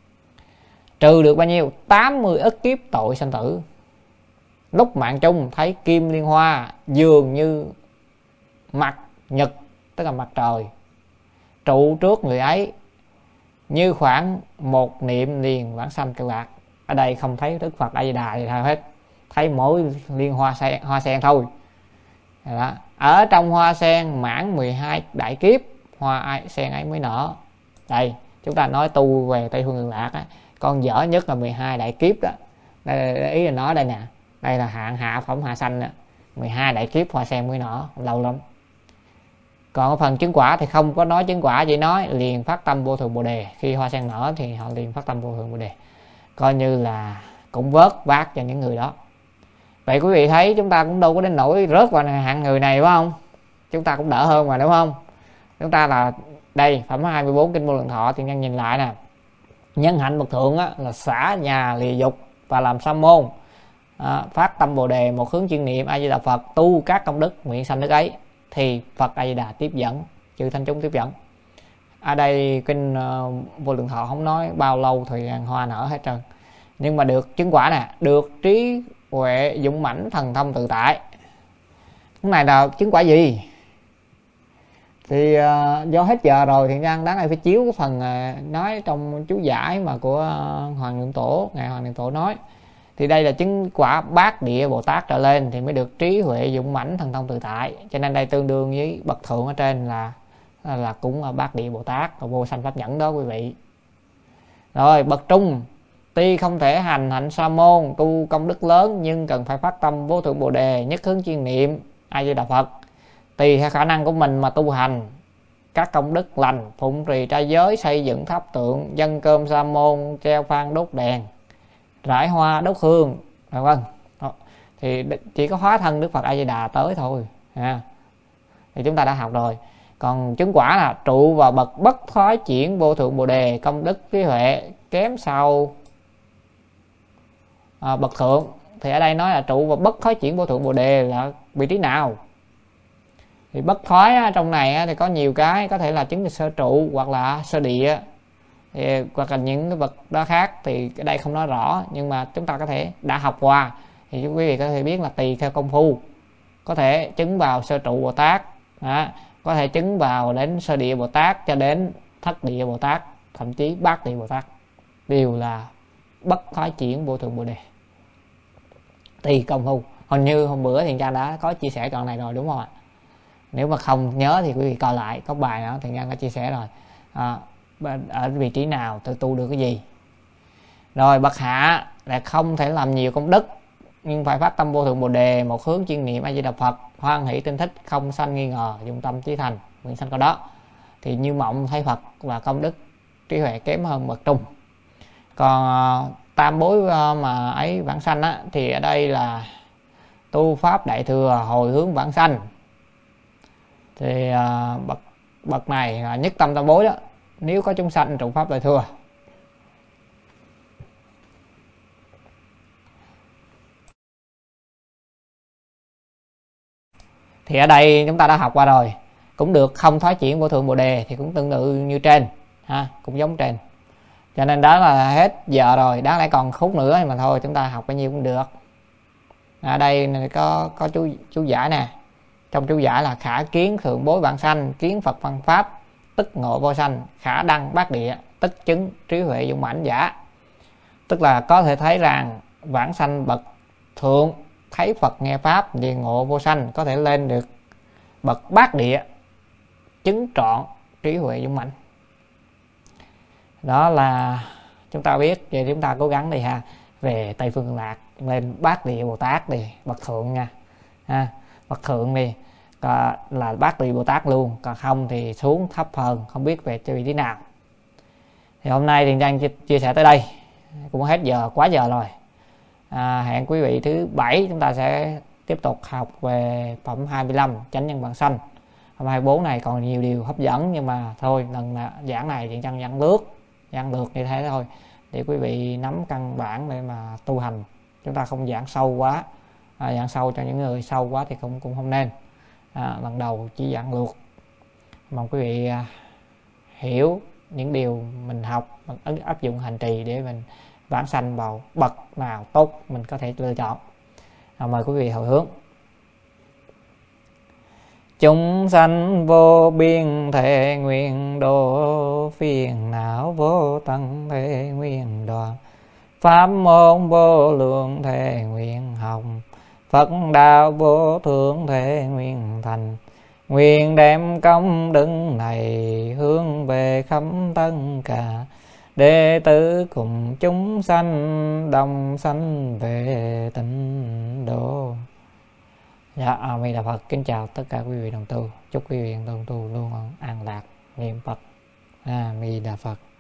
Trừ được bao nhiêu? 80 ức kiếp tội sanh tử. Lúc mạng chung thấy kim liên hoa dường như mặt nhật, tức là mặt trời, trụ trước người ấy, như khoảng một niệm liền vãng sanh cực lạc. Ở đây không thấy Đức Phật A Di Đà gì hết, thấy mỗi liên hoa sen thôi đó. Ở trong hoa sen mãn 12 đại kiếp, hoa sen ấy mới nở. Đây chúng ta nói tu về Tây Phương Cực Lạc á, con dở nhất là 12 đại kiếp đó. Đây, ý là nói đây nè, đây là hạ phẩm hạ sanh đó. 12 đại kiếp hoa sen mới nở, lâu lắm. Còn ở phần chứng quả thì không có nói chứng quả, chỉ nói liền phát tâm vô thượng Bồ Đề. Khi hoa sen nở thì họ liền phát tâm vô thượng Bồ Đề, coi như là cũng vớt vát cho những người đó. Vậy quý vị thấy chúng ta cũng đâu có đến nỗi rớt vào hạng người này, phải không? Chúng ta cũng đỡ hơn mà, đúng không? Chúng ta là đây, phẩm 24 kinh Vô Lượng Thọ thì nhân nhìn lại nè. Nhân hạnh bậc thượng á, là xả nhà lìa dục và làm sa môn, phát tâm Bồ Đề, một hướng chuyên niệm A Di Đà Phật, tu các công đức nguyện sanh đức ấy, thì Phật A Di Đà tiếp dẫn, chư thánh chúng tiếp dẫn. Ở đây kinh Vô Lượng Thọ không nói bao lâu thời gian hoa nở hết trơn, nhưng mà được chứng quả nè, được trí huệ dũng mãnh thần thông tự tại. Cái này là chứng quả gì? Thì do hết giờ rồi thì đáng này phải chiếu cái phần nói trong chú giải mà của Hoàng Niệm Tổ, ngài Hoàng Niệm Tổ nói. Thì đây là chứng quả bát địa Bồ Tát trở lên thì mới được trí huệ dũng mãnh thần thông tự tại. Cho nên đây tương đương với bậc thượng ở trên là cũng là bát địa Bồ Tát và vô sanh pháp nhẫn đó quý vị. Rồi bậc trung tuy không thể hành hạnh sa môn, tu công đức lớn, nhưng cần phải phát tâm vô thượng Bồ Đề, nhất hướng chuyên niệm A Di Đà Phật, tùy theo khả năng của mình mà tu hành các công đức lành, phụng trì trai giới, xây dựng tháp tượng, dâng cơm sa môn, treo phan đốt đèn, rải hoa đốt hương, vân. Thì chỉ có hóa thân Đức Phật A Di Đà tới thôi ha. Thì chúng ta đã học rồi. Còn chứng quả là trụ vào bậc bất thoái chuyển vô thượng bồ đề, công đức trí huệ kém sau bậc thượng. Thì ở đây nói là trụ vào bất thoái chuyển vô thượng bồ đề là vị trí nào? Thì bất thoái trong này thì có nhiều cái, có thể là chứng sơ trụ hoặc là sơ địa, thì hoặc là những cái bậc đó khác, thì cái đây không nói rõ, nhưng mà chúng ta có thể đã học qua thì quý vị có thể biết là tùy theo công phu, có thể chứng vào sơ trụ Bồ Tát, có thể chứng vào đến sơ địa Bồ Tát cho đến thất địa Bồ Tát, thậm chí bát địa Bồ Tát, đều là bất thoái chuyển vô thượng bồ đề, tùy công phu. Hình như hôm bữa Thiện Trang đã có chia sẻ đoạn này rồi đúng không ạ? Nếu mà không nhớ thì quý vị coi lại, có bài đó Thiện Trang đã chia sẻ rồi, ở vị trí nào tôi tu được cái gì. Rồi bậc hạ là không thể làm nhiều công đức, nhưng phải phát tâm vô thượng bồ đề, một hướng chuyên niệm A Di Đà Phật, hoan hỷ tinh thích, không sanh nghi ngờ, dụng tâm chí thành, nguyện sanh câu đó. Thì như mộng thấy Phật và công đức trí huệ kém hơn bậc trung. Còn tam bối mà ấy vãng sanh thì ở đây là tu pháp đại thừa, hồi hướng vãng sanh. Thì bậc này là nhất tâm tam bối đó, nếu có chúng sanh trụ pháp đại thừa. Thì ở đây chúng ta đã học qua rồi, cũng được không thoái chuyển vô thượng bồ đề, thì cũng tương tự như trên ha, cũng giống trên. Cho nên đó là hết giờ rồi, đáng lẽ còn khúc nữa mà thôi, chúng ta học bao nhiêu cũng được. Ở đây có chú giải nè, trong chú giải là khả kiến thượng bối vãng sanh, kiến Phật văn pháp tức ngộ vô sanh, khả đăng bát địa tức chứng trí huệ dũng mãnh giả. Tức là có thể thấy rằng vãng sanh bậc thượng thấy Phật nghe pháp thì ngộ vô sanh, có thể lên được bậc bát địa chứng trọn trí huệ dũng mãnh. Đó là chúng ta biết, vậy chúng ta cố gắng đi ha, về Tây Phương Lạc lên bát địa Bồ Tát đi, bậc thượng nha ha, bậc thượng đi là bát địa Bồ Tát luôn, còn không thì xuống thấp hơn, không biết về vị trí nào. Thì hôm nay Thiện Trang chia sẻ tới đây, cũng hết giờ, quá giờ rồi. Hẹn quý vị thứ bảy chúng ta sẽ tiếp tục học về phẩm 25 chánh nhân vãng sanh. Phẩm 24 này còn nhiều điều hấp dẫn, nhưng mà thôi, lần giảng này Thiện Trang giảng lược như thế thôi, để quý vị nắm căn bản để mà tu hành. Chúng ta không giảng sâu quá, giảng sâu cho những người sâu quá thì cũng không nên. Lần đầu chỉ giảng lược, mong quý vị hiểu những điều mình học, mình áp dụng hành trì để mình vãng sanh vào bậc nào tốt mình có thể lựa chọn. Mời quý vị hồi hướng. Chúng sanh vô biên thể nguyện độ, phiền não vô tận thể nguyện đoạn, pháp môn vô lượng thể nguyện học, Phật đạo vô thượng thể nguyện thành. Nguyện đem công đức này hướng về khắp tất cả đệ tử cùng chúng sanh, đồng sanh về tịnh độ. Dạ, A Di Đà Phật. Kính chào tất cả quý vị đồng tu. Chúc quý vị đồng tu luôn an lạc, niệm Phật. A Di Đà Phật.